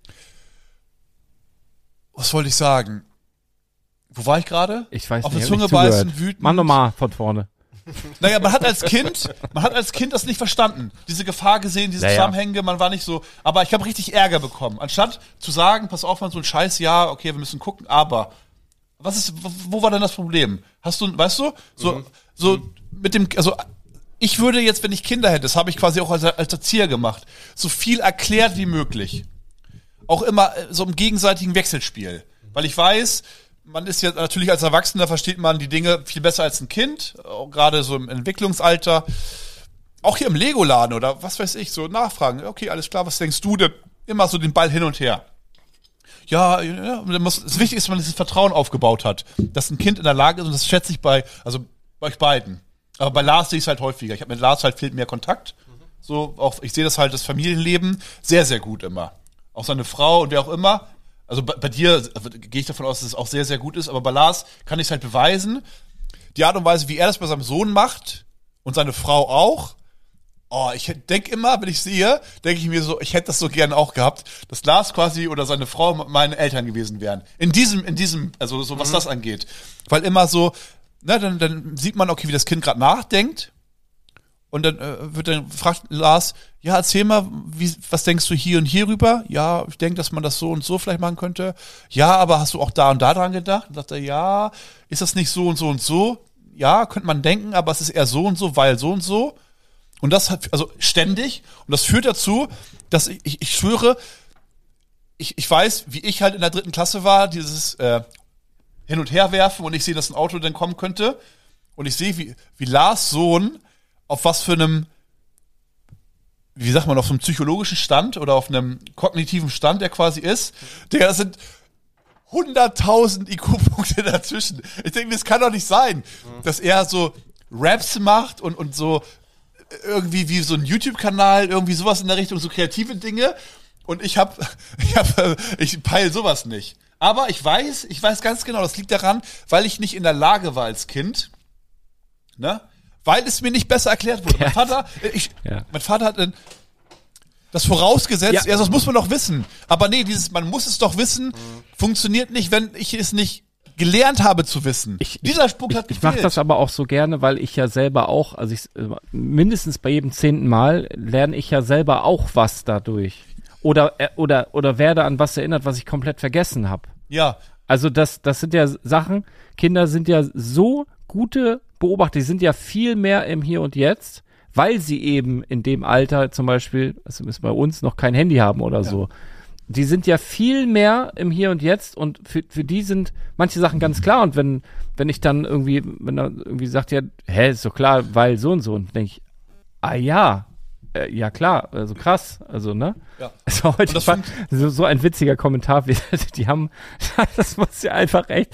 Was wollte ich sagen? Wo war ich gerade? Ich weiß auf nicht. Auf der hab Zunge nicht beißen, zugehört. wütend. Mach nochmal von vorne. Naja, man hat als Kind, man hat als Kind das nicht verstanden. Diese Gefahr gesehen, diese Ja, ja. Zusammenhänge, man war nicht so, aber ich habe richtig Ärger bekommen. Anstatt zu sagen, pass auf, man so ein Scheiß, ja, okay, wir müssen gucken, aber was ist, wo war denn das Problem? Hast du, weißt du, so, mhm. so mit dem, also ich würde jetzt, wenn ich Kinder hätte, das habe ich quasi auch als, als Erzieher gemacht, so viel erklärt wie möglich. Auch immer so im gegenseitigen Wechselspiel. Weil ich weiß, man ist ja natürlich als Erwachsener, versteht man die Dinge viel besser als ein Kind, auch gerade so im Entwicklungsalter. Auch hier im Lego-Laden oder was weiß ich, so nachfragen, okay, alles klar, was denkst du denn? Immer so den Ball hin und her. Ja, ja, muss, das Wichtige ist, dass man dieses Vertrauen aufgebaut hat, dass ein Kind in der Lage ist, und das schätze ich bei, also bei euch beiden. Aber bei Lars sehe ich es halt häufiger. Ich habe mit Lars halt fehlt mehr Kontakt. So, auch ich sehe das halt, das Familienleben sehr, sehr gut immer. Auch seine Frau und wer auch immer. Also bei, bei dir also, gehe ich davon aus, dass es auch sehr, sehr gut ist. Aber bei Lars kann ich es halt beweisen. Die Art und Weise, wie er das bei seinem Sohn macht und seine Frau auch. Oh, ich denke immer, wenn ich sehe, denke ich mir so, ich hätte das so gerne auch gehabt, dass Lars quasi oder seine Frau meine Eltern gewesen wären. In diesem, in diesem, also so was mhm. das angeht. Weil immer so, na, dann, dann sieht man, okay, wie das Kind gerade nachdenkt. Und dann äh, wird dann fragt Lars, ja, erzähl mal, wie, was denkst du hier und hier rüber? Ja, ich denke, dass man das so und so vielleicht machen könnte. Ja, aber hast du auch da und da dran gedacht? Und sagt er, ja, ist das nicht so und so und so? Ja, könnte man denken, aber es ist eher so und so, weil so und so. Und das hat, also ständig, und das führt dazu, dass ich, ich, ich schwöre, ich, ich weiß, wie ich halt in der dritten Klasse war, dieses äh, Hin- und Herwerfen und ich sehe, dass ein Auto dann kommen könnte und ich sehe, wie, wie Lars Sohn auf was für einem, wie sagt man, auf so einem psychologischen Stand oder auf einem kognitiven Stand, der quasi ist. Digga, das sind hunderttausend I Q-Punkte dazwischen. Ich denke, das kann doch nicht sein, dass er so Raps macht und, und so irgendwie wie so ein YouTube-Kanal, irgendwie sowas in der Richtung, so kreative Dinge. Und ich hab, ich hab, ich peil sowas nicht. Aber ich weiß, ich weiß ganz genau, das liegt daran, weil ich nicht in der Lage war als Kind, ne? Weil es mir nicht besser erklärt wurde. Ja. Mein Vater, ich, ja. mein Vater hat das vorausgesetzt, ja, ja, das muss man doch wissen. Aber nee, dieses, man muss es doch wissen, mhm. funktioniert nicht, wenn ich es nicht gelernt habe zu wissen. Ich, Dieser Spuk ich, hat gefehlt. Ich mache das aber auch so gerne, weil ich ja selber auch, also ich mindestens bei jedem zehnten Mal lerne ich ja selber auch was dadurch. Oder oder oder werde an was erinnert, was ich komplett vergessen habe. Ja. Also das das sind ja Sachen, Kinder sind ja so gute Beobachter, die sind ja viel mehr im Hier und Jetzt, weil sie eben in dem Alter zum Beispiel, also ist bei uns noch kein Handy haben oder Ja. so. Die sind ja viel mehr im Hier und Jetzt und für, für die sind manche Sachen ganz klar. Und wenn, wenn ich dann irgendwie, wenn er irgendwie sagt, ja, hä, ist doch klar, weil so und so, und denke ich, ah ja, äh, ja klar, also krass, also, ne? Ja. Also heute Und das war so, so ein witziger Kommentar, wie, die haben, das muss ja einfach echt,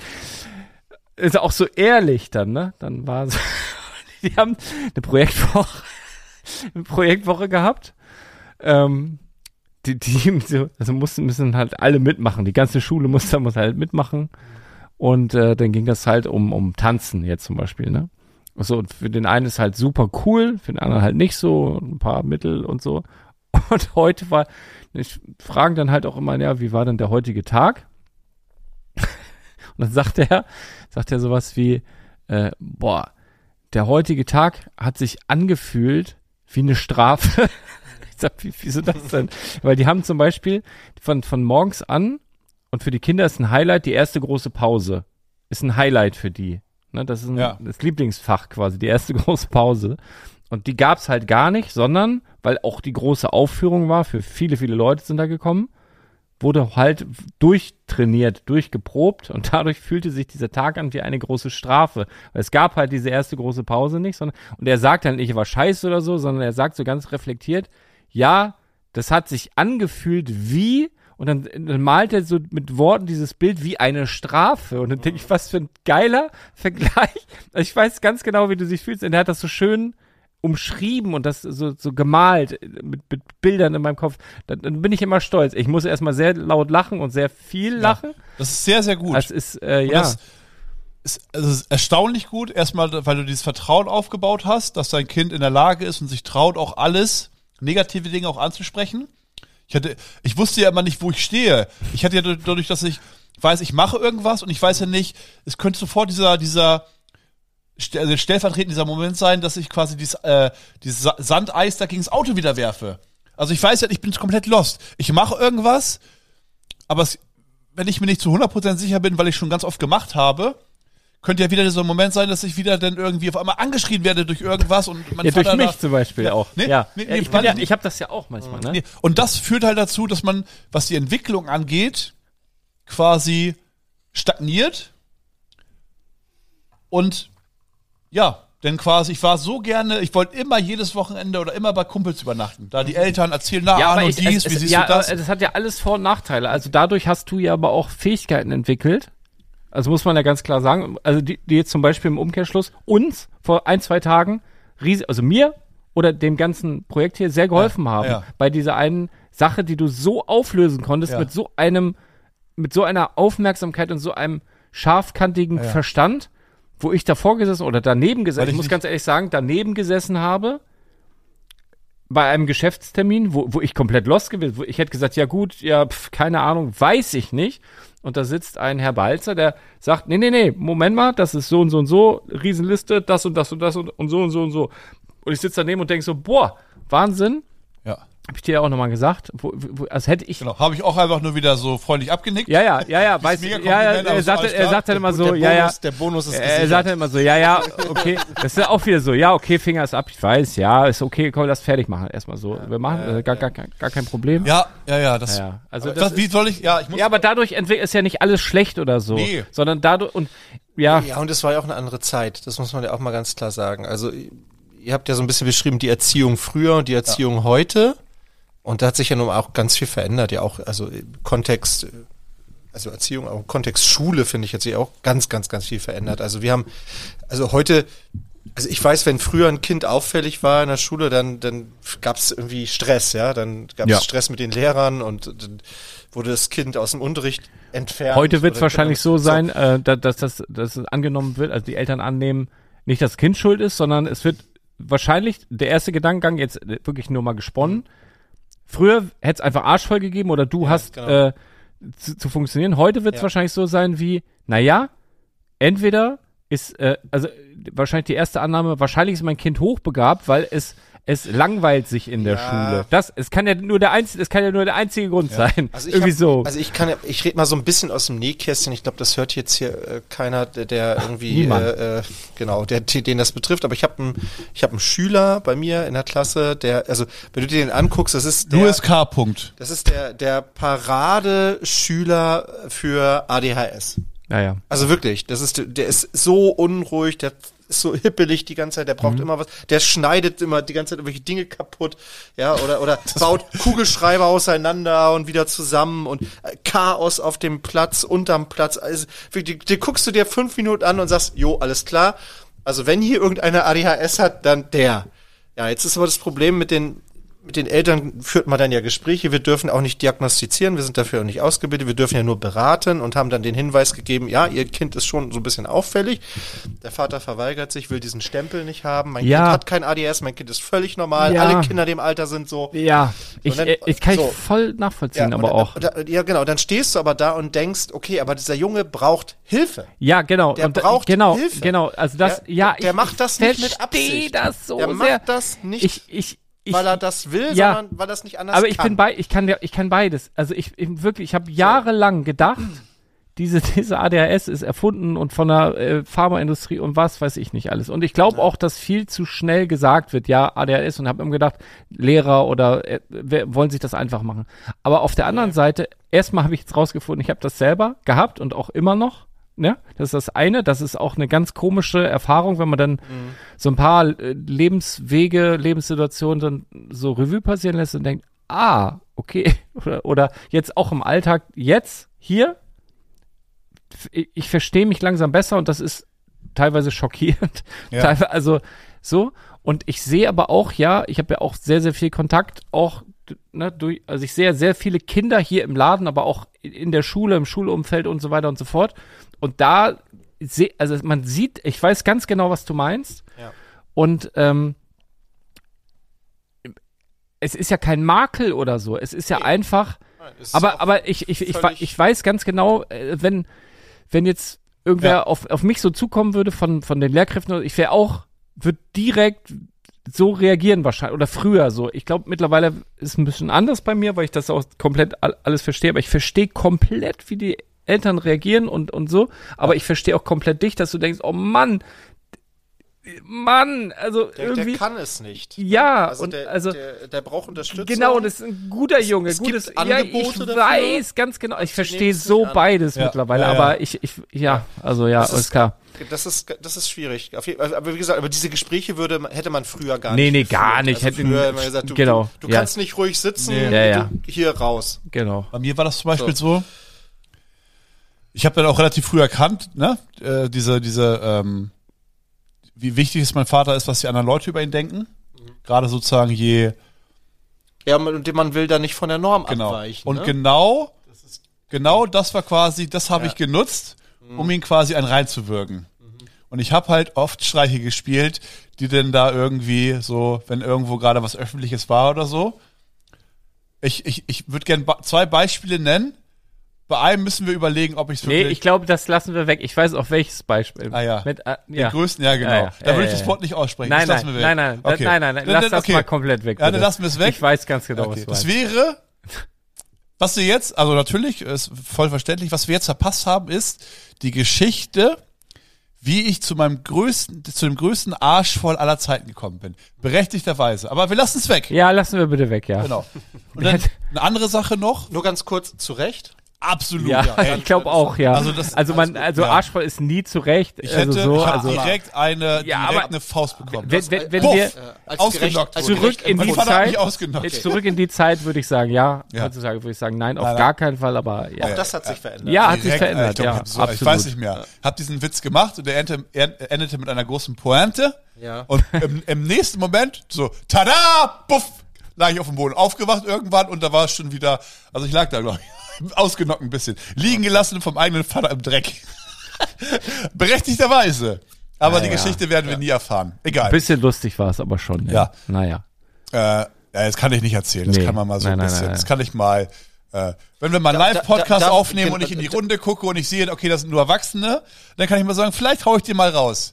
ist auch so ehrlich dann, ne? Dann war so, die haben eine Projektwoche, eine Projektwoche gehabt, ähm, die, die so, also mussten, müssen halt alle mitmachen. Die ganze Schule muss, muss halt mitmachen. Und äh, dann ging das halt um, um Tanzen jetzt zum Beispiel, ne? So, und für den einen ist halt super cool, für den anderen halt nicht so, ein paar Mittel und so. Und heute war, ich fragen dann halt auch immer, ja, wie war denn der heutige Tag? Und dann sagt er, sagt er sowas wie, äh, boah, der heutige Tag hat sich angefühlt wie eine Strafe. Ich sag, wie, wieso das denn? Weil die haben zum Beispiel von, von morgens an, und für die Kinder ist ein Highlight, die erste große Pause. Ist ein Highlight für die. Ne, das ist ein, Ja. das Lieblingsfach quasi, die erste große Pause. Und die gab's halt gar nicht, sondern, weil auch die große Aufführung war, für viele, viele Leute sind da gekommen, wurde halt durchtrainiert, durchgeprobt und dadurch fühlte sich dieser Tag an wie eine große Strafe. Weil es gab halt diese erste große Pause nicht, sondern, und er sagt dann nicht, er war scheiße oder so, sondern er sagt so ganz reflektiert, ja, das hat sich angefühlt wie, und dann, dann malt er so mit Worten dieses Bild wie eine Strafe. Und dann denke ich, was für ein geiler Vergleich. Also ich weiß ganz genau, wie du dich fühlst. Und er hat das so schön umschrieben und das so, so gemalt mit, mit Bildern in meinem Kopf. Dann, dann bin ich immer stolz. Ich muss erstmal sehr laut lachen und sehr viel lachen. Das ist sehr, sehr gut. Das ist, äh, Und ja. das ist, also es ist erstaunlich gut. Erstmal, weil du dieses Vertrauen aufgebaut hast, dass dein Kind in der Lage ist und sich traut, auch alles, negative Dinge auch anzusprechen. Ich hatte, ich wusste ja immer nicht, wo ich stehe. Ich hatte ja dadurch, dass ich weiß, ich mache irgendwas und ich weiß ja nicht, es könnte sofort dieser, dieser, also stellvertretend dieser Moment sein, dass ich quasi dieses, äh, dieses Sa- Sandeis da gegen das Auto wieder werfe. Also ich weiß ja, ich bin komplett lost. Ich mache irgendwas, aber es, wenn ich mir nicht zu hundert Prozent sicher bin, weil ich schon ganz oft gemacht habe, könnte ja wieder so ein Moment sein, dass ich wieder dann irgendwie auf einmal angeschrien werde durch irgendwas und mein Ja, durch Vater mich da, zum Beispiel Ja, auch. nee, ja. nee, ja, nee, ich bin weil- ja, ich habe das ja auch manchmal, ne? Nee. Und das führt halt dazu, dass man, was die Entwicklung angeht, quasi stagniert. Und ja, denn quasi, ich war so gerne, ich wollte immer jedes Wochenende oder immer bei Kumpels übernachten. Da die Eltern erzählen, na, Ja, aber Arno, ich, dies, es, wie es, siehst ja, du das? aber das hat ja alles Vor- und Nachteile. Also dadurch hast du ja aber auch Fähigkeiten entwickelt. Also muss man ja ganz klar sagen. Also die, die jetzt zum Beispiel im Umkehrschluss uns vor ein, zwei Tagen, riesig, also mir oder dem ganzen Projekt hier sehr geholfen Ja, haben. ja. Bei dieser einen Sache, die du so auflösen konntest Ja. mit so einem, mit so einer Aufmerksamkeit und so einem scharfkantigen Ja. Verstand, wo ich davor gesessen oder daneben gesessen, Weil ich ich muss nicht- ganz ehrlich sagen, daneben gesessen habe, bei einem Geschäftstermin, wo, wo ich komplett lost gewesen, wo ich hätte gesagt, ja gut, ja, pf, keine Ahnung, weiß ich nicht. Und da sitzt ein Herr Balzer, der sagt, nee, nee, nee, Moment mal, das ist so und so und so, Riesenliste, das und das und das und, und so und so und so. Und ich sitze daneben und denke so, boah, Wahnsinn. Ja, Hab ich dir ja auch nochmal gesagt, wo, wo, als hätte ich. genau. Habe ich auch einfach nur wieder so freundlich abgenickt. Ja, ja, ja, ja, weiß mega ja, ja, Kompliment, aber er so sagt, alles er klar. sagt dann immer so, der ja, ja. Bonus, der Bonus ist Er gesichert. sagt dann immer so, ja, ja, okay. Das ist ja auch wieder so, ja, okay, Finger ist ab, ich weiß, ja, ist okay, komm, lass fertig machen. Erstmal so. Wir machen, äh, gar, gar, gar kein Problem. Ja, ja, ja, das, Ja, also aber das das, wie soll ich, ja, ich muss, Ja, aber dadurch entwickelt ist ja nicht alles schlecht oder so. Nee. Sondern dadurch, und ja, Ja, und es war ja auch eine andere Zeit. Das muss man ja auch mal ganz klar sagen. Also, ihr habt ja so ein bisschen beschrieben, die Erziehung früher und die Erziehung heute. Und da hat sich ja nun auch ganz viel verändert. Ja, auch, also Kontext, also Erziehung, auch Kontext Schule, finde ich, hat sich auch ganz, ganz, ganz viel verändert. Also, wir haben, also heute, also ich weiß, wenn früher ein Kind auffällig war in der Schule, dann, dann gab es irgendwie Stress, ja. Dann gab es Ja. Stress mit den Lehrern und dann wurde das Kind aus dem Unterricht entfernt. heute wird es Oder wahrscheinlich Kinder- so sein, äh, da- dass das dass es angenommen wird, also die Eltern annehmen, nicht das Kind schuld ist, sondern es wird wahrscheinlich, der erste Gedankengang, jetzt wirklich nur mal gesponnen, früher hätte es einfach arschvoll gegeben oder du Ja, hast genau. äh, zu, zu funktionieren. Heute wird es Ja. wahrscheinlich so sein wie, naja, entweder ist, äh, also wahrscheinlich die erste Annahme, wahrscheinlich ist mein Kind hochbegabt, weil es es langweilt sich in der Ja. Schule. Das, es kann ja nur der einzige, es kann ja nur der einzige Grund sein. Also ich Irgendwie hab, so. Also ich kann ja, ich rede mal so ein bisschen aus dem Nähkästchen. Ich glaube, das hört jetzt hier äh, keiner, der, der irgendwie, Niemand. äh, äh, genau, der, den das betrifft. Aber ich habe einen, ich habe einen Schüler bei mir in der Klasse, der, also wenn du dir den anguckst, das ist der, Louis K. Punkt. das ist der, der Paradeschüler für A D H S. Naja. Also wirklich, das ist, der ist so unruhig, der ist so hippelig die ganze Zeit, der braucht immer was, der schneidet immer die ganze Zeit irgendwelche Dinge kaputt, ja, oder, oder baut Kugelschreiber auseinander und wieder zusammen und äh, Chaos auf dem Platz, unterm Platz, also, die, die guckst du dir fünf Minuten an und sagst, jo, alles klar, also wenn hier irgendeiner A D H S hat, dann der. Ja, jetzt ist aber das Problem mit den, mit den Eltern führt man dann ja Gespräche. Wir dürfen auch nicht diagnostizieren, wir sind dafür auch nicht ausgebildet, wir dürfen ja nur beraten und haben dann den Hinweis gegeben, ja, ihr Kind ist schon so ein bisschen auffällig. Der Vater verweigert sich, will diesen Stempel nicht haben. Mein Ja. Kind hat kein A D S, mein Kind ist völlig normal. Ja. Alle Kinder dem Alter sind so. Ja, ich, dann- äh, ich kann so. ich voll nachvollziehen, Ja, aber und, auch. Da, ja, genau. Dann stehst du aber da und denkst, okay, aber dieser Junge braucht Hilfe. Ja, genau. Der und, da- braucht genau, Hilfe. Genau, also das, Der- ja, der ich, macht das ich nicht mit verstehe Absicht. das so Der sehr. macht das nicht, ich, ich, ich, weil er das will, ja. sondern weil er es nicht anders aber ich kann. bin bei, ich kann ja, ich kann beides. Also ich, ich wirklich, ich habe jahrelang gedacht, diese, diese A D H S ist erfunden und von der äh, Pharmaindustrie und was weiß ich nicht alles. Und ich glaube auch, dass viel zu schnell gesagt wird, ja, A D H S, und habe immer gedacht, Lehrer oder äh, wer, wollen sich das einfach machen. Aber auf der anderen Seite, erstmal habe ich jetzt rausgefunden, ich habe das selber gehabt und auch immer noch. Ja, das ist das eine. Das ist auch eine ganz komische Erfahrung, wenn man dann Mhm. so ein paar äh, Lebenswege, Lebenssituationen dann so Revue passieren lässt und denkt, ah, okay. Oder, oder jetzt auch im Alltag, jetzt, hier, f- ich, ich verstehe mich langsam besser und das ist teilweise schockierend. Ja. Teilweise, also so. Und ich sehe aber auch, ja, ich habe ja auch sehr, sehr viel Kontakt, auch, ne, durch, also ich sehe sehr viele Kinder hier im Laden, aber auch in der Schule, im Schulumfeld und so weiter und so fort. Und da, seh, also man sieht, ich weiß ganz genau, was du meinst. Ja. Und ähm, es ist ja kein Makel oder so. Es ist ja Nee. einfach. Nein, es ist Aber, auch aber ich, ich, ich, völlig- ich weiß ganz genau, äh, wenn, wenn jetzt irgendwer Ja. auf, auf mich so zukommen würde von, von den Lehrkräften, ich wäre auch, würde direkt so reagieren wahrscheinlich. Oder früher so. Ich glaube, mittlerweile ist es ein bisschen anders bei mir, weil ich das auch komplett all- alles verstehe. Aber ich verstehe komplett, wie die Eltern reagieren und, und so. Aber ich verstehe auch komplett dich, dass du denkst, oh Mann, Mann, also Der, irgendwie. der kann es nicht. Ja, also und der, also- der, der braucht Unterstützung. Genau, das ist ein guter Junge. es gibt gutes, Angebote ja, ich dafür. weiß ganz genau. Ich Sie verstehe nehmen es so nicht an. beides Ja, mittlerweile, ja, ja. aber ich, ich, ja, also ja, Das alles ist- klar. Das ist, das ist schwierig. Auf jeden, aber wie gesagt, aber diese Gespräche würde, hätte man früher gar Nee, nicht nee, geführt. gar nicht. Also Hätten- früher hätte man gesagt, du, genau, du, du ja. kannst nicht ruhig sitzen, Nee. Ja, ja. Du, hier raus. Genau. Bei mir war das zum Beispiel so. Ich habe dann auch relativ früh erkannt, ne, äh, diese, diese, ähm, wie wichtig es mein Vater ist, was die anderen Leute über ihn denken. Gerade sozusagen je, Ja, man, man will da nicht von der Norm genau. abweichen. Und ne? genau, genau das war quasi, das habe Ja. ich genutzt, um ihn quasi einen reinzuwirken. Und ich habe halt oft Streiche gespielt, die denn da irgendwie so, wenn irgendwo gerade was Öffentliches war oder so. Ich, ich, ich würde gerne ba- zwei Beispiele nennen. Bei einem müssen wir überlegen, ob ich es Nee, wirklich... ich glaube, das lassen wir weg. Ich weiß auch welches Beispiel. Ah, ja. Mit, äh, Den ja. größten, ja genau. Ja, ja. Da Ja, würde ja, ich das ja. Wort nicht aussprechen. Nein, das nein, lassen wir weg. nein, nein, okay. nein, nein, nein, Dann- lass dann- das okay. mal komplett weg. Ja, dann bitte. lassen wir es weg. Ich weiß ganz genau, Okay. was du Das meinst. wäre, was wir jetzt, also natürlich, ist voll verständlich, was wir jetzt verpasst haben, ist die Geschichte, wie ich zu meinem größten, zu dem größten Arschvoll aller Zeiten gekommen bin. Berechtigterweise. Aber wir lassen es weg. Ja, lassen wir bitte weg, ja. Genau. Und dann eine andere Sache noch. Nur ganz kurz, zu Recht. Absolut. Ja, ey. ich glaube auch, ja. Also Also, das- man, also ja. Arschvoll ist nie zurecht. Ich hätte also so, ich hab also direkt eine, Ja, direkt aber- eine Faust bekommen. wenn, wenn, wenn Puff. wir Äh, als Ausgenockt gerecht, als wurde. zurück gerecht in die Mein empfunden. Vater hat mich Zeit, ausgenockt. jetzt zurück in die Zeit würde ich sagen, ja. Ja. Heutzutage würde ich sagen, nein, auf Nein, gar nein. kein Fall, aber ja. Auch das hat sich verändert. Ja, hat sich Direkt, verändert, ich glaub, ja, ich, hab so, absolut. ich weiß nicht mehr. Hab diesen Witz gemacht und der endete, er- endete mit einer großen Pointe. Ja. Und im, im nächsten Moment so, tada, puff, lag ich auf dem Boden. Aufgewacht irgendwann und da war es schon wieder, also ich lag da, glaube ich, ausgenockt ein bisschen. Liegen gelassen vom eigenen Vater im Dreck. Berechtigterweise. Aber Ja, die ja. Geschichte werden wir nie erfahren. Egal. Ein bisschen lustig war es aber schon. Ja. Ja. Naja. Äh, ja, das kann ich nicht erzählen. Das Nee. kann man mal so Nein, ein nein, bisschen. nein, Das nein. kann ich mal, äh, wenn wir mal einen Da- da- Live-Podcast da- da- aufnehmen da- und ich in die da- Runde gucke und ich sehe, okay, das sind nur Erwachsene, dann kann ich mal sagen, vielleicht hau ich dir mal raus. Ja.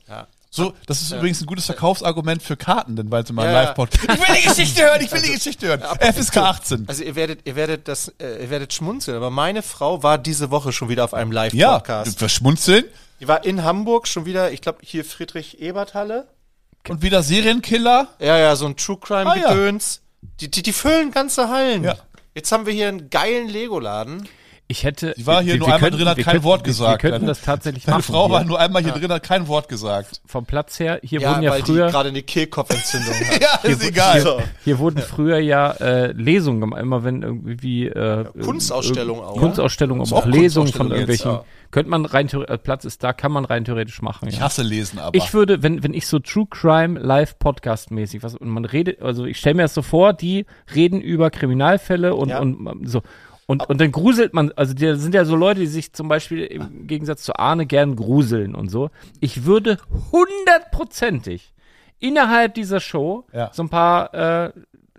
So, das ist Ja. übrigens ein gutes Verkaufsargument für Karten, denn weil sie mal Ja, live ja. podcast Ich will die Geschichte hören, ich will die Geschichte hören. F S K achtzehn. Also ihr werdet, ihr werdet das, äh, ihr werdet schmunzeln, aber meine Frau war diese Woche schon wieder auf einem Ja, Live-Podcast. verschmunzeln. Die war in Hamburg schon wieder, ich glaube hier Friedrich-Ebert-Halle. Und wieder Serienkiller. Ja, ja, so ein True Crime Ah, ja. Gedöns. Die, die, die füllen ganze Hallen. Ja. Jetzt haben wir hier einen geilen Lego-Laden. Ich hätte. Die war hier wir- nur wir einmal könnten- drin, hat wir kein könnten- Wort wir- gesagt. Wir könnten Deine- das tatsächlich Deine machen. Frau hier. war nur einmal hier drin, hat kein Wort gesagt. Vom Platz her, hier Ja, wurden ja weil früher. die gerade eine Kehlkopfentzündung hat. Ja, ist egal. So. Hier wurden früher ja äh, Lesungen gemacht, immer wenn irgendwie äh, Kunstausstellungen auch, Kunstausstellungen, Ist aber auch auch Lesungen von Kunstausstellung jetzt, irgendwelchen. Könnte man rein theoretisch, äh, Platz ist da, kann man rein theoretisch machen. Ich Ja. hasse Lesen aber. Ich würde, wenn wenn ich so True Crime Live Podcast mäßig was und man redet, also ich stelle mir das so vor, die reden über Kriminalfälle und Ja. und ähm, so. Und, und dann gruselt man, also die sind ja so Leute, die sich zum Beispiel im Gegensatz zu Arne gern gruseln und so. Ich würde hundertprozentig innerhalb dieser Show Ja. so ein paar äh,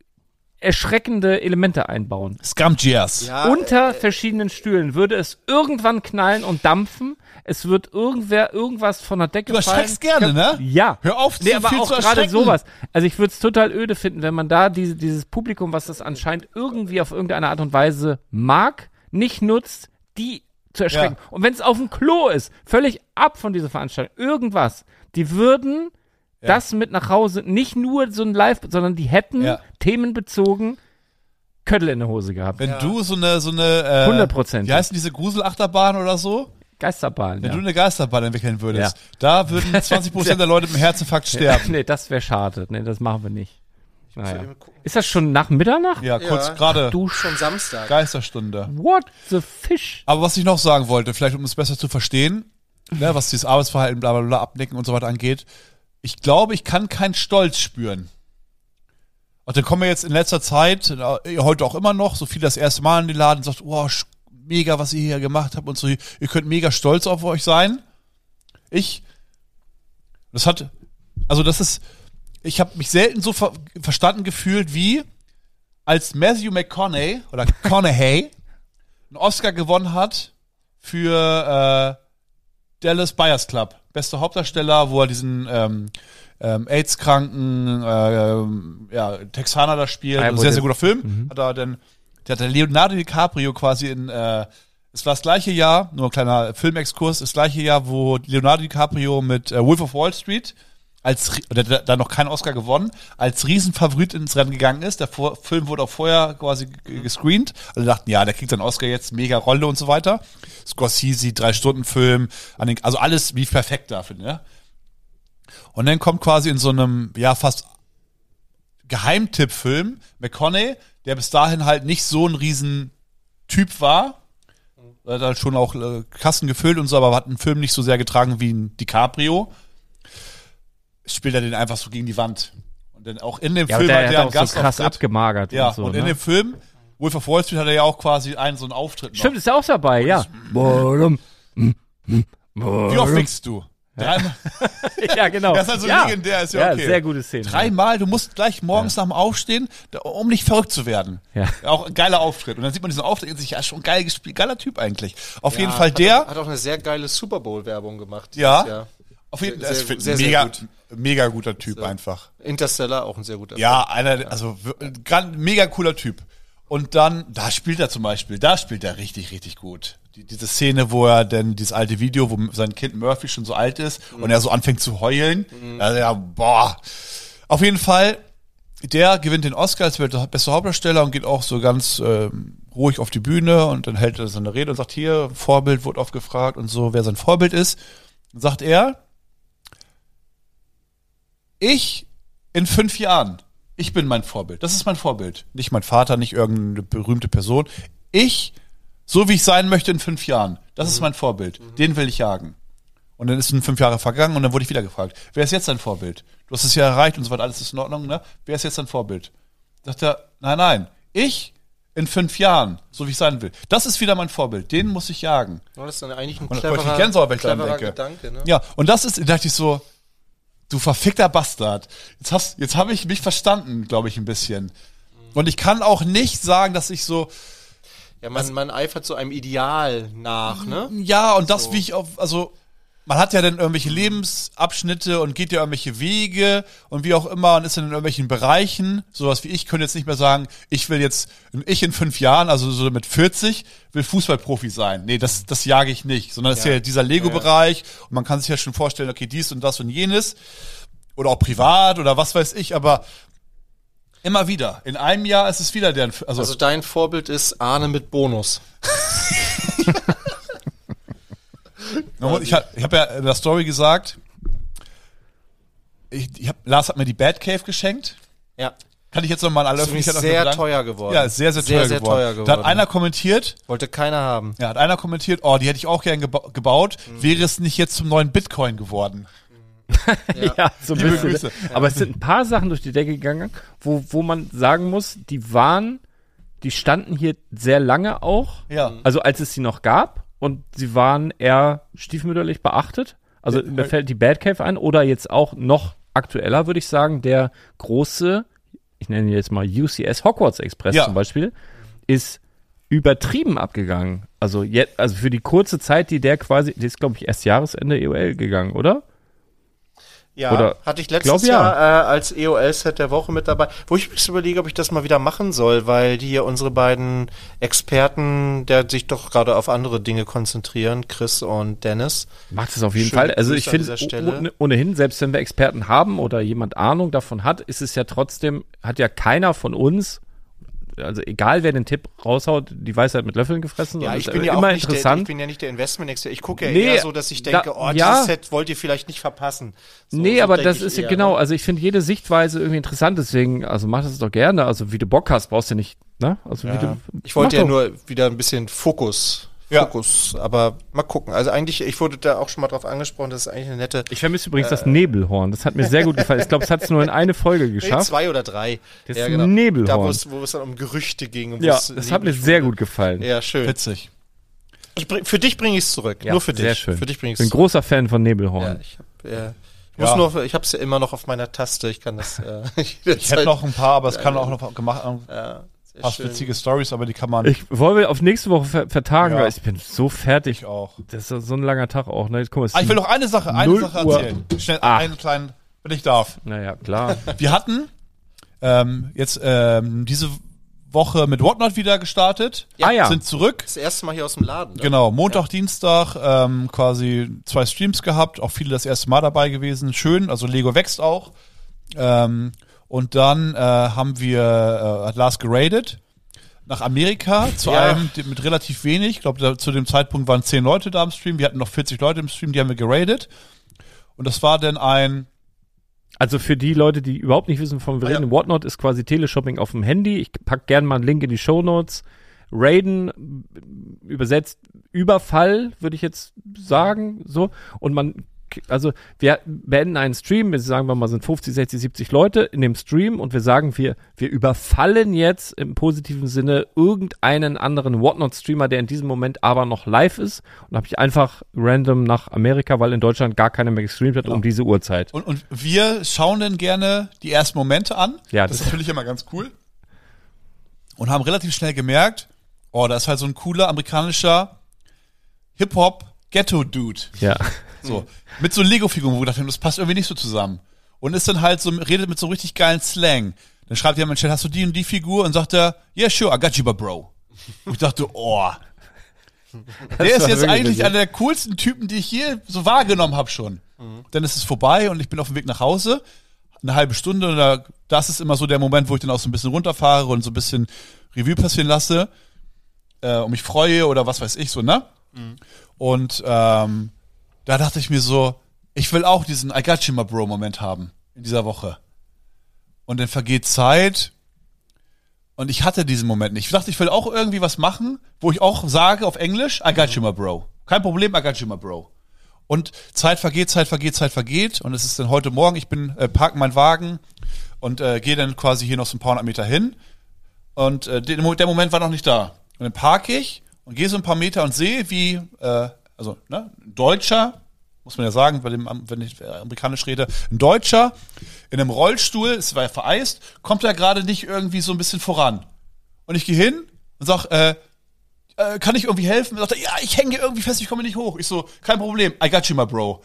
erschreckende Elemente einbauen. Scumgears. Ja, Unter verschiedenen Stühlen würde es irgendwann knallen und dampfen. Es wird irgendwer irgendwas von der Decke Du fallen. erschreckst gerne, ne? Ja. Hör auf, Nee, so aber viel auch zu gerade erschrecken. sowas. Also ich würde es total öde finden, wenn man da diese, dieses Publikum, was das anscheinend irgendwie auf irgendeine Art und Weise mag, nicht nutzt, die zu erschrecken. Ja. Und wenn es auf dem Klo ist, völlig ab von dieser Veranstaltung, irgendwas, die würden das mit nach Hause, nicht nur so ein Live, sondern die hätten Ja. themenbezogen Köttel in der Hose gehabt. Wenn du so eine, so eine, äh, Hundertprozentig. wie heißen diese Gruselachterbahn oder so? Geisterbahn, Wenn ja. du eine Geisterbahn entwickeln würdest, Ja. da würden zwanzig Prozent der Leute mit einem Herzinfarkt sterben. Nee, das wäre schade. Nee, das machen wir nicht. Naja. eben gucken. Ist das schon nach Mitternacht? Ja, kurz Ja. gerade Du schon Samstag. Geisterstunde. What the fish? Aber was ich noch sagen wollte, vielleicht um es besser zu verstehen, ne, was dieses Arbeitsverhalten, bla bla bla, Abnicken und so weiter angeht, ich glaube, ich kann keinen Stolz spüren. Und dann kommen wir jetzt in letzter Zeit, äh, heute auch immer noch, so viele das erste Mal in den Laden und sagt, oh, sch- mega, was ihr hier gemacht habt und so, ihr könnt mega stolz auf euch sein. Ich, das hat, also das ist, ich habe mich selten so ver verstanden gefühlt wie, als Matthew McConaughey oder Conaughey einen Oscar gewonnen hat für äh, Dallas Buyers Club. Bester Hauptdarsteller, wo er diesen ähm, ähm, AIDS-kranken äh, ähm, ja, Texaner da spielt. Ah, Ein wo sehr, der- sehr guter Film. Hat er denn, der hat der Leonardo DiCaprio quasi in, äh, es war das gleiche Jahr, nur ein kleiner Filmexkurs, das gleiche Jahr, wo Leonardo DiCaprio mit äh, Wolf of Wall Street als, Ri- oder da noch keinen Oscar gewonnen, als Riesenfavorit ins Rennen gegangen ist. Der Vor Film wurde auch vorher quasi g- gescreent. Alle dachten, ja, der kriegt seinen Oscar jetzt, mega Rolle und so weiter. Scorsese, Drei-Stunden-Film, an den- also alles wie perfekt dafür, ne? Und dann kommt quasi in so einem, ja, fast Geheimtipp-Film McConaughey, der bis dahin halt nicht so ein riesen Typ war. Er hat halt schon auch äh, Kassen gefüllt und so, aber hat einen Film nicht so sehr getragen wie ein DiCaprio. Spielt er den einfach so gegen die Wand. Und dann auch in dem Ja, Film aber hat der er hat einen auch so krass Gastauftritt. abgemagert Ja, und so. und in ne? dem Film Wolf of Wall Street hat er ja auch quasi einen so einen Auftritt noch. Stimmt, ist ja auch dabei, ja. Wie oft wickst du? Dreimal. Ja, genau. Das ist also ja. legendär, ist ja Ja, okay. sehr gute Szene. Dreimal, du musst gleich morgens nach dem Aufstehen, da- um nicht verrückt zu werden. Ja. Auch ein geiler Auftritt. Und dann sieht man diesen Auftritt und sich, ja, schon geil gespielt, geiler Typ eigentlich. Auf jeden Ja, Fall hat der, Auch, hat auch eine sehr geile Super Bowl-Werbung gemacht. Ja. dieses Jahr. auf jeden sehr, Fall, sehr, ist sehr, sehr mega, gut. mega guter Typ So. einfach. Interstellar, auch ein sehr guter Ja, einer, also, w- gran- mega cooler Typ. Und dann, da spielt er zum Beispiel, da spielt er richtig, richtig gut. Die, diese Szene, wo er denn, dieses alte Video, wo sein Kind Murphy schon so alt ist Mhm. und er so anfängt zu heulen. Also, ja, boah. Auf jeden Fall, der gewinnt den Oscar als bester Hauptdarsteller und geht auch so ganz ähm, ruhig auf die Bühne und dann hält er seine Rede und sagt, hier, Vorbild wurde oft gefragt und so, wer sein Vorbild ist. Dann sagt er, ich in fünf Jahren, ich bin mein Vorbild. Das ist mein Vorbild. Nicht mein Vater, nicht irgendeine berühmte Person. Ich, so wie ich sein möchte in fünf Jahren, das ist mein Vorbild. Den will ich jagen. Und dann ist es fünf Jahre vergangen und dann wurde ich wieder gefragt, wer ist jetzt dein Vorbild? Du hast es ja erreicht und so weiter, alles ist in Ordnung, ne? Wer ist jetzt dein Vorbild? Sagt er, nein, nein, ich in fünf Jahren, so wie ich sein will. Das ist wieder mein Vorbild, den muss ich jagen. Ja, das ist dann eigentlich ein Und da krieg ich cleverer, Gänsehaut, wenn ich dran cleverer denke. Gedanke. Ne? Ja, und das ist, da dachte ich so, du verfickter Bastard. Jetzt hast, jetzt habe ich mich verstanden, glaube ich, ein bisschen. Und ich kann auch nicht sagen, dass ich so, Ja, man, man eifert so einem Ideal nach, ne? ja, und das, So. wie ich auf, also, man hat ja dann irgendwelche Lebensabschnitte und geht ja irgendwelche Wege und wie auch immer und ist dann in irgendwelchen Bereichen. Sowas wie ich könnte jetzt nicht mehr sagen, ich will jetzt, ich in fünf Jahren, also so mit vierzig, will Fußballprofi sein. Nee, das, das jage ich nicht, sondern es Ja. ist ja dieser Lego-Bereich und man kann sich ja schon vorstellen, okay, dies und das und jenes oder auch privat oder was weiß ich, aber immer wieder. In einem Jahr ist es wieder der, also, Also dein Vorbild ist Arne mit Bonus. ich habe ich hab ja in der Story gesagt, ich, ich hab, Lars hat mir die Batcave geschenkt. Ja. Kann ich jetzt nochmal an alle Das ist Öffentlichkeit sehr bedanken? teuer geworden. Ja, ist sehr, sehr, Sehr, teuer, sehr geworden. teuer Da hat geworden. einer kommentiert, Wollte keiner haben. ja, hat einer kommentiert, oh, die hätte ich auch gern geba- gebaut, Mhm. wäre es nicht jetzt zum neuen Bitcoin geworden. Ja, so ein Liebe bisschen. Grüße. Aber es sind ein paar Sachen durch die Decke gegangen, wo, wo man sagen muss, die waren, die standen hier sehr lange auch. Ja. Also als es sie noch gab und sie waren eher stiefmütterlich beachtet. Also mir fällt die Batcave ein oder jetzt auch noch aktueller, würde ich sagen, der große, ich nenne ihn jetzt mal U C S Hogwarts Express Ja. zum Beispiel, ist übertrieben abgegangen. Also jetzt, also für die kurze Zeit, die der quasi, die ist glaube ich erst Jahresende E O L gegangen, oder? Ja, Oder- hatte ich letztes glaub, ja. Jahr äh, als E O L-Set der Woche mit dabei, wo ich mich überlege, ob ich das mal wieder machen soll, weil die hier unsere beiden Experten, der sich doch gerade auf andere Dinge konzentrieren, Chris und Dennis. Macht es auf jeden Schöne Fall. Also Grüße ich an finde, dieser Stelle. ohne- ohnehin, selbst wenn wir Experten haben oder jemand Ahnung davon hat, ist es ja trotzdem, hat ja keiner von uns, also egal wer den Tipp raushaut, die Weisheit mit Löffeln gefressen. Ja, sondern ich es bin ist ja auch immer nicht der, ich interessant. bin ja nicht der Investment-Experte. Ich gucke ja Nee, eher so, dass ich denke, da- oh, ja. dieses Set wollt ihr vielleicht nicht verpassen. So, nee, so aber denke das ich ist ja eher, genau, ne? also ich finde jede Sichtweise irgendwie interessant, deswegen, also mach das doch gerne. Also wie du Bock hast, brauchst du nicht, ne? Also wie Ja. du, Ich wollte mach ja doch. nur wieder ein bisschen Fokus. Ja. Fokus, aber mal gucken. Also eigentlich, ich wurde da auch schon mal drauf angesprochen, das ist eigentlich eine nette. Ich vermisse übrigens das Nebelhorn. Das hat mir sehr gut gefallen. Ich glaube, es hat es nur in eine Folge Nee, geschafft. zwei oder drei. Das ja, genau. Nebelhorn. Da, wo es, wo es dann um Gerüchte ging. und wo Ja, es das hat mir neblig sehr wurde. gut gefallen. Ja, schön. Witzig. Ich bring, für dich bringe ich es zurück. Ja, Nur für dich. sehr schön. Für dich bringe ich Ich es bin großer Fan von Nebelhorn. Ja, ich hab, äh, ich muss Ja. nur, ich habe es ja immer noch auf meiner Taste. Ich kann das. Äh, Ich hätte noch ein paar, aber es kann auch noch gemacht, ein Ja, sehr paar schön. witzige Stories, aber die kann man Ich wollte auf nächste Woche ver vertagen, Ja. weil ich bin so fertig. ich auch. Das ist so ein langer Tag auch. Ne? Jetzt, guck mal, es Ah, ich ist will noch eine Sache, eine null Sache Uhr erzählen. Schnell acht. einen kleinen, wenn ich darf. Naja, klar. Wir hatten ähm, jetzt ähm, diese Woche mit Whatnot wieder gestartet. Ah ja. Sind zurück. Das erste Mal hier aus dem Laden. Ne? Genau, Montag, Dienstag ähm, quasi zwei Streams gehabt, auch viele das erste Mal dabei gewesen. Schön, also Lego wächst auch. Ähm, und dann äh, haben wir, äh, hat Lars geradet nach Amerika zu Ja. einem die- mit relativ wenig. Ich glaube, zu dem Zeitpunkt waren zehn Leute da im Stream. Wir hatten noch vierzig Leute im Stream, die haben wir geradet. Und das war dann ein, Also für die Leute, die überhaupt nicht wissen, von wir Ah, ja. reden, Whatnot ist quasi Teleshopping auf dem Handy. Ich pack gerne mal einen Link in die Shownotes. Raiden äh, übersetzt Überfall, würde ich jetzt sagen, so. Und man, also wir beenden einen Stream, wir sagen wir mal, sind fünfzig, sechzig, siebzig Leute in dem Stream und wir sagen, wir, wir überfallen jetzt im positiven Sinne irgendeinen anderen Whatnot-Streamer, der in diesem Moment aber noch live ist. Und habe ich einfach random nach Amerika, weil in Deutschland gar keiner mehr gestreamt hat, um diese Uhrzeit. und, und wir schauen dann gerne die ersten Momente an. Ja, das das- ist natürlich immer ganz cool. Und haben relativ schnell gemerkt, oh, da ist halt so ein cooler amerikanischer Hip-Hop-Ghetto-Dude. Ja. So, mit so Lego-Figuren, wo wir dachten, das passt irgendwie nicht so zusammen. Und ist dann halt so, redet mit so richtig geilen Slang. Dann schreibt jemand im Chat, hast du die und die Figur? Und sagt er, yeah, sure, I got you, bro. Und ich dachte, oh. Der ist war jetzt wirklich eigentlich lustig. einer der coolsten Typen, die ich je so wahrgenommen habe schon. Dann ist es vorbei und ich bin auf dem Weg nach Hause. Eine halbe Stunde, und da, das ist immer so der Moment, wo ich dann auch so ein bisschen runterfahre und so ein bisschen Revue passieren lasse äh, und mich freue oder was weiß ich so, ne? Und ähm, da dachte ich mir so, ich will auch diesen I got you, my bro Moment haben in dieser Woche. Und dann vergeht Zeit und ich hatte diesen Moment nicht. Ich dachte, ich will auch irgendwie was machen, wo ich auch sage auf Englisch, I got you, my bro. Kein Problem, I got you, my bro. Und Zeit vergeht, Zeit vergeht, Zeit vergeht und es ist dann heute Morgen, ich bin, äh, parke meinen Wagen und äh, gehe dann quasi hier noch so ein paar hundert Meter hin und äh, der, der Moment war noch nicht da. Und dann parke ich und gehe so ein paar Meter und sehe, wie, äh, also, ne, ein Deutscher, muss man ja sagen, bei dem, wenn ich amerikanisch rede, ein Deutscher in einem Rollstuhl, es war ja vereist, kommt er gerade nicht irgendwie so ein bisschen voran. Und ich gehe hin und sag, äh, äh, kann ich irgendwie helfen? Er sagte, ja, ich hänge hier irgendwie fest, ich komme nicht hoch. Ich so, kein Problem, I got you, my bro.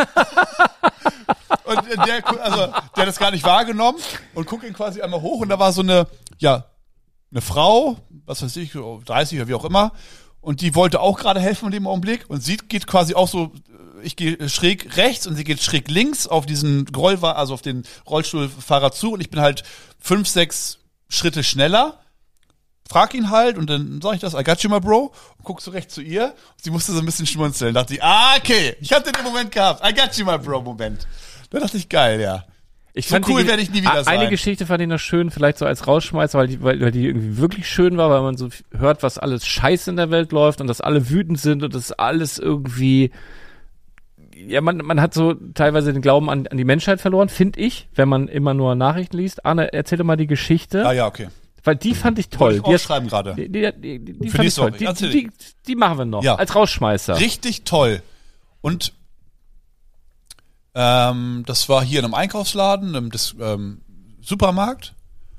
Und der, also, der hat das gar nicht wahrgenommen und guckt ihn quasi einmal hoch und da war so eine, ja, eine Frau, was weiß ich, dreißig oder wie auch immer, und die wollte auch gerade helfen in dem Augenblick und sie geht quasi auch so, ich gehe schräg rechts und sie geht schräg links auf diesen Roll, also auf den Rollstuhlfahrer zu und ich bin halt fünf, sechs Schritte schneller, frag ihn halt und dann sag ich das, I got you, my bro, und guck so recht zu ihr. Sie musste so ein bisschen schmunzeln, dachte ich, ah, okay, ich hatte den Moment gehabt, I got you, my bro, Moment. Da dachte ich, geil, ja. Ich so fand cool die, werde ich nie wieder sein. Eine Geschichte fand ich noch schön, vielleicht so als Rausschmeißer, weil die, weil, weil die irgendwie wirklich schön war, weil man so hört, was alles scheiße in der Welt läuft und dass alle wütend sind und dass alles irgendwie, ja, man, man hat so teilweise den Glauben an, an die Menschheit verloren, finde ich, wenn man immer nur Nachrichten liest. Arne, erzähl doch mal die Geschichte. Ah ja, okay. Weil die fand ich toll. Wollte ich aufschreiben gerade. Die, die, die, die, die Für fand ich toll. nächste Woche. Die, die, die, die machen wir noch. Ja. Als Rausschmeißer. Richtig toll. Und ähm, das war hier in einem Einkaufsladen, im Dis- ähm, Supermarkt.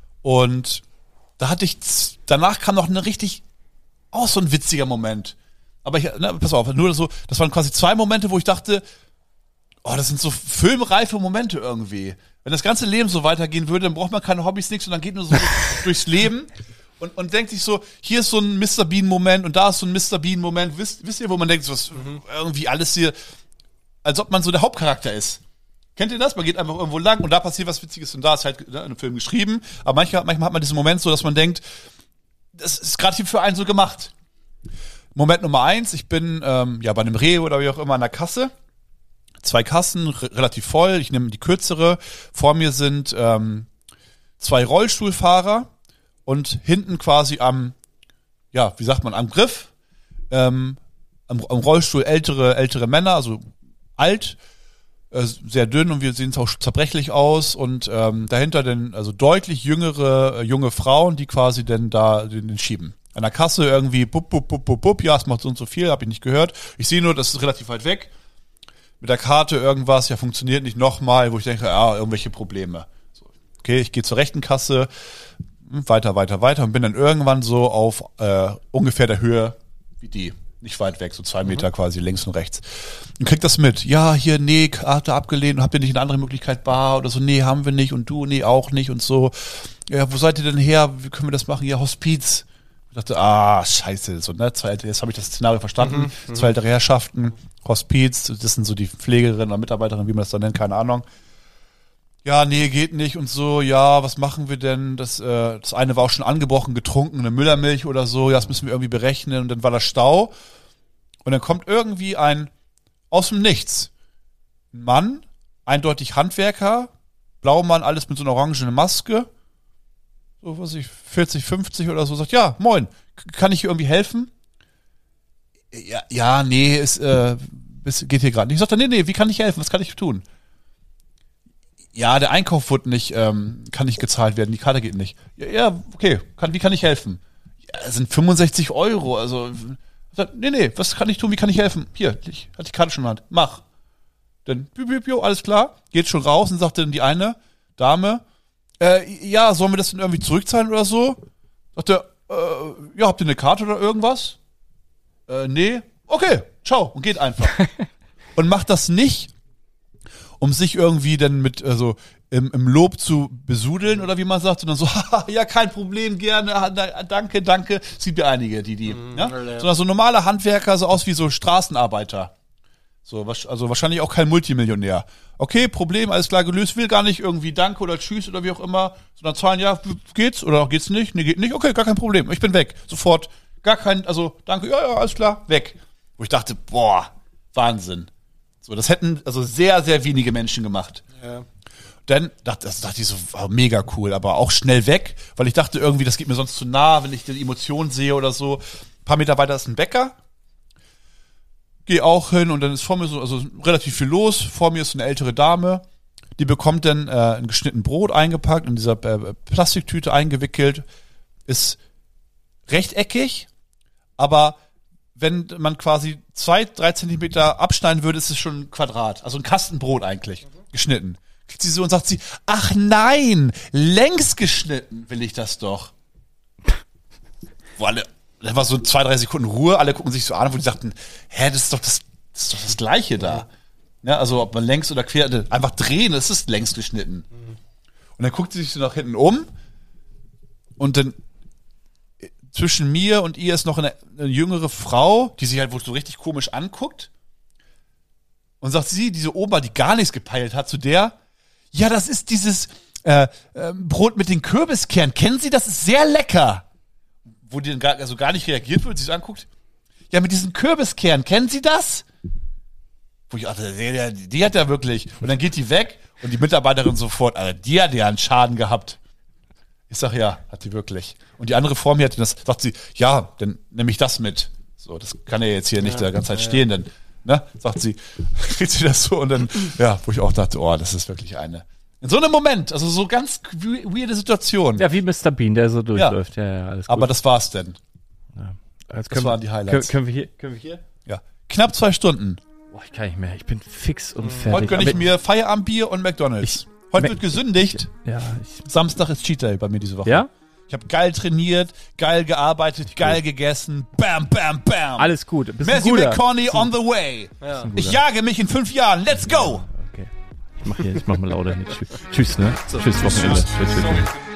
Und da hatte ich, z- danach kam noch eine richtig, auch so ein witziger Moment. Aber ich, ne, pass auf, nur so, das waren quasi zwei Momente, wo ich dachte, oh, das sind so filmreife Momente irgendwie. Wenn das ganze Leben so weitergehen würde, dann braucht man keine Hobbys, nichts und dann geht nur so durchs Leben und, und denkt sich so, hier ist so ein Mister Bean-Moment und da ist so ein Mister Bean-Moment. Wisst, wisst ihr, wo man denkt, so, was, mhm. irgendwie alles hier, als ob man so der Hauptcharakter ist. Kennt ihr das? Man geht einfach irgendwo lang und da passiert was Witziges und da ist halt ne, in einem Film geschrieben. Aber manchmal, manchmal hat man diesen Moment so, dass man denkt, das ist gerade hier für einen so gemacht. Moment Nummer eins, ich bin ähm, ja bei einem Rewe oder wie auch immer an der Kasse. Zwei Kassen, re- relativ voll. Ich nehme die kürzere. Vor mir sind ähm, zwei Rollstuhlfahrer und hinten quasi am, ja, wie sagt man, am Griff, ähm, am, am Rollstuhl ältere, ältere Männer, also alt, äh, sehr dünn und wir sehen auch zerbrechlich aus und ähm, dahinter dann also deutlich jüngere äh, junge Frauen, die quasi dann da den, den schieben. An der Kasse irgendwie, bup, bup, bup, bup, bup, ja, es macht so und so viel, habe ich nicht gehört. Ich sehe nur, das ist relativ weit weg. Mit der Karte irgendwas, ja, funktioniert nicht nochmal, wo ich denke, ja, irgendwelche Probleme. So, okay, ich gehe zur rechten Kasse, weiter, weiter, weiter und bin dann irgendwann so auf äh, ungefähr der Höhe wie die. Nicht weit weg, so zwei Meter mhm. quasi links und rechts. Und kriegt das mit. Ja, hier, nee, Karte abgelehnt und habt ihr nicht eine andere Möglichkeit bar oder so? Nee, haben wir nicht und du, nee, auch nicht und so. Ja, wo seid ihr denn her? Wie können wir das machen? Ja, Hospiz. Ich dachte, ah, scheiße, so, ne, zwei, jetzt habe ich das Szenario verstanden. Mhm, zwei ältere Herrschaften, Hospiz, das sind so die Pflegerinnen oder Mitarbeiterinnen, wie man das dann nennt, keine Ahnung. Ja, nee, geht nicht und so, ja, was machen wir denn? Das, äh, das eine war auch schon angebrochen, getrunken, eine Müllermilch oder so, ja, das müssen wir irgendwie berechnen und dann war da Stau. Und dann kommt irgendwie ein, aus dem Nichts, ein Mann, eindeutig Handwerker, Blaumann, alles mit so einer orangenen Maske, so was ich, vierzig, fünfzig oder so, sagt, ja, moin, kann ich hier irgendwie helfen? Ja, ja, nee, es äh, es geht hier gerade nicht. Ich sagte, nee, nee, wie kann ich helfen? Was kann ich tun? Ja, der Einkauf wird nicht, ähm, kann nicht gezahlt werden, die Karte geht nicht. Ja, ja okay, kann, wie kann ich helfen? Ja, das sind fünfundsechzig Euro, also, sagt, nee, nee, was kann ich tun, wie kann ich helfen? Hier, ich hatte die Karte schon in der Hand, mach. Dann, piu, piu, piu, alles klar, geht schon raus und sagte dann die eine Dame, Äh, ja, sollen wir das denn irgendwie zurückzahlen oder so? Sagt er, äh, ja, habt ihr eine Karte oder irgendwas? Äh, nee. Okay, ciao. Und geht einfach. Und macht das nicht, um sich irgendwie dann mit, also, im, im Lob zu besudeln oder wie man sagt, sondern so, haha, ja, kein Problem, gerne, danke, danke. Es gibt ja einige, die, die, mm, ja? Sondern so normale Handwerker, so aus wie so Straßenarbeiter. So, also wahrscheinlich auch kein Multimillionär. Okay, Problem, alles klar gelöst, will gar nicht irgendwie Danke oder Tschüss oder wie auch immer, sondern zahlen, ja, geht's oder geht's nicht? Nee, geht nicht, okay, gar kein Problem, ich bin weg, sofort, gar kein, also danke, ja, ja, alles klar, weg. Wo ich dachte, boah, Wahnsinn. So, das hätten also sehr, sehr wenige Menschen gemacht. Ja. Dann dachte, das dachte ich so, war mega cool, aber auch schnell weg, weil ich dachte irgendwie, das geht mir sonst zu nah, wenn ich die Emotionen sehe oder so. Ein paar Meter weiter ist ein Bäcker. Geh auch hin und dann ist vor mir so, also relativ viel los. Vor mir ist so eine ältere Dame, die bekommt dann äh, ein geschnitten Brot eingepackt, in dieser äh, Plastiktüte eingewickelt. Ist rechteckig, aber wenn man quasi zwei, drei Zentimeter abschneiden würde, ist es schon ein Quadrat. Also ein Kastenbrot eigentlich, mhm. geschnitten. Kriegt sie so und sagt sie, ach nein, längs geschnitten will ich das doch. Wo alle, da war so zwei, drei Sekunden Ruhe, alle gucken sich so an, wo die sagten, hä, das ist doch das, das ist doch das Gleiche da. Ja, also ob man längs oder quer, einfach drehen, das ist längs geschnitten. Und dann guckt sie sich so nach hinten um und dann zwischen mir und ihr ist noch eine, eine jüngere Frau, die sich halt wohl so richtig komisch anguckt. Und sagt sie, diese Oma, die gar nichts gepeilt hat, zu der, ja, das ist dieses äh, äh, Brot mit den Kürbiskernen. Kennen Sie, das ist sehr lecker. Wo die dann gar, also gar nicht reagiert wird, sich so anguckt. Ja, mit diesen Kürbiskernen, kennen Sie das? Wo ich dachte, die, die, die hat ja wirklich. Und dann geht die weg und die Mitarbeiterin sofort, also die hat ja einen Schaden gehabt. Ich sag, ja, hat die wirklich. Und die andere vor mir hat das, sagt sie, ja, dann nehme ich das mit. So, das kann ja jetzt hier nicht ja, die ganze Zeit ja, stehen, dann, ne, sagt sie, kriegt sie das so und dann, ja, wo ich auch dachte, oh, das ist wirklich eine. In so einem Moment, also so ganz weirde Situation. Ja, wie Mister Bean, der so durchläuft. Ja, ja, ja, alles gut. Aber das war's denn. Ja. Das können, waren die Highlights. Können, können wir hier, können wir hier? Ja. Knapp zwei Stunden. Boah, ich kann nicht mehr. Ich bin fix und fertig. Heute gönne ich mir Feierabendbier und McDonald's. Ich, Heute Mac- wird gesündigt. Ja, ich, Samstag ist Cheat Day bei mir diese Woche. Ja? Ich habe geil trainiert, geil gearbeitet, geil cool. gegessen. Bam, bam, bam. Alles gut. Messi McConaughey on the way. Ja. Ich jage mich in fünf Jahren. Let's go. Okay. Ich mach hier, ich mach mal lauter hier. Tschüss, ne? So, tschüss, Wochenende. Tschüss, tschüss.